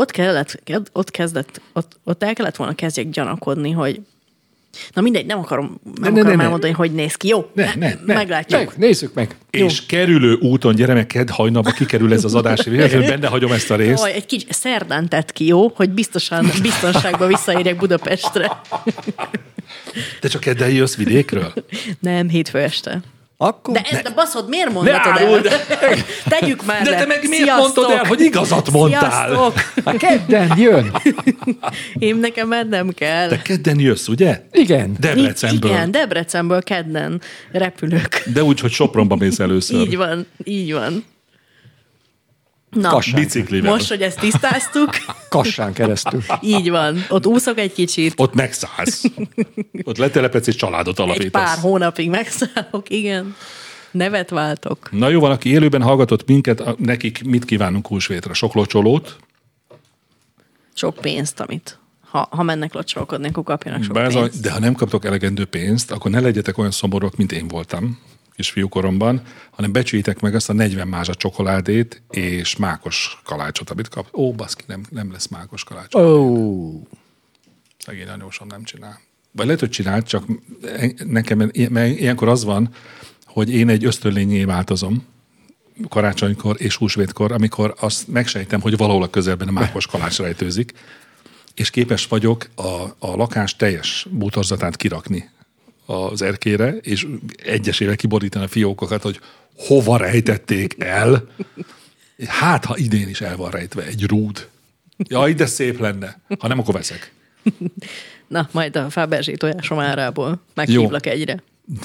ott el kellett volna kezdjek gyanakodni, hogy na mindegy, nem akarom elmondani, hogy néz ki. Jó, meglátjuk. Nézzük meg. És kerülő úton, gyere meg, kedd hajnalba kikerül ez az adás, benne hagyom ezt a részt. Jaj, egy kicsit szerdán tett ki, jó? Hogy biztonságban visszaérjek Budapestre. Te csak kedden jössz vidékről? Nem, hétfő este. Akkor... De baszod, miért mondhatod el? Tegyük már De le. te meg miért Sziasztok. mondtad el, hogy igazat mondtál? Sziasztok. Hát kedden jön. Én nekem mennem kell. Te kedden jössz, ugye? Igen. Debrecenből. Igen, Debrecenből kedden repülök. De úgy, hogy Sopronba mész először. Így van. Na, Kassán. Biciklivel. most, hogy ezt tisztáztuk, Kassán keresztül. így van. Ott úszok egy kicsit, Ott megszállsz. Ott letelepedsz és családot egy alapítasz. pár hónapig megszállok, igen. Nevet váltok. Na jó, van, aki élőben hallgatott minket, nekik mit kívánunk húsvétra? Sok locsolót? Sok pénzt, amit ha mennek locsolkodni, akkor kapjanak sok pénzt. De ha nem kaptok elegendő pénzt, akkor ne legyetek olyan szomorúak, mint én voltam kisfiúkoromban, hanem becsüljétek meg azt a 40 mázsa csokoládét és mákos kalácsot, amit kap. Ó, baszki, nem lesz mákos kalács. Ó. Szegény anyósom nem csinál. Vagy lehet, hogy csinált, csak nekem ilyenkor az van, hogy én egy ösztönlényé változom karácsonykor és húsvétkor, amikor azt megsejtem, hogy valahol a közelben a mákos kalács rejtőzik, és képes vagyok a lakás teljes bútorzatát kirakni az erkére, és egyesével kiborítani a fiókokat, hogy hova rejtették el. Hát, ha idén is el van rejtve egy rúd. Jaj, de szép lenne. Ha nem, akkor veszek. Na, majd a Fabergé tojásom árából meghívlak egyre.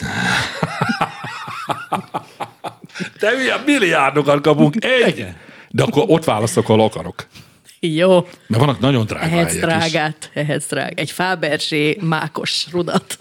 De milyen milliárdokat kapunk egy. De akkor ott választok, ahol akarok. Jó. Mert vannak nagyon drága helyek is. Ehhez drágát. Egy Fabergé mákos rudat.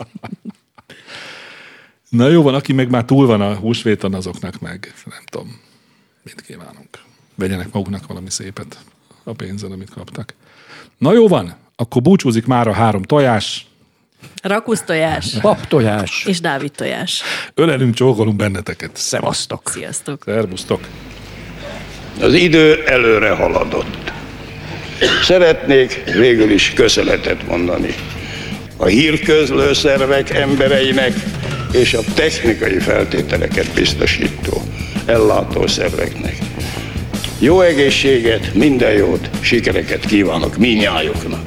Na jó van, aki meg már túl van a húsvéton, azoknak meg, nem tudom, mit kívánunk. Vegyenek maguknak valami szépet a pénzen, amit kaptak. Na jó van, akkor búcsúzik már a 3 tojás. Rakusz tojás. Pap tojás. És Dávid tojás. Ölelünk, csókolunk benneteket. Szevasztok. Sziasztok. Szervusztok. Az idő előre haladott. Szeretnék végül is köszönetet mondani a hírközlő szervek embereinek és a technikai feltételeket biztosító ellátó szerveknek. Jó egészséget, minden jót, sikereket kívánok mindnyájuknak.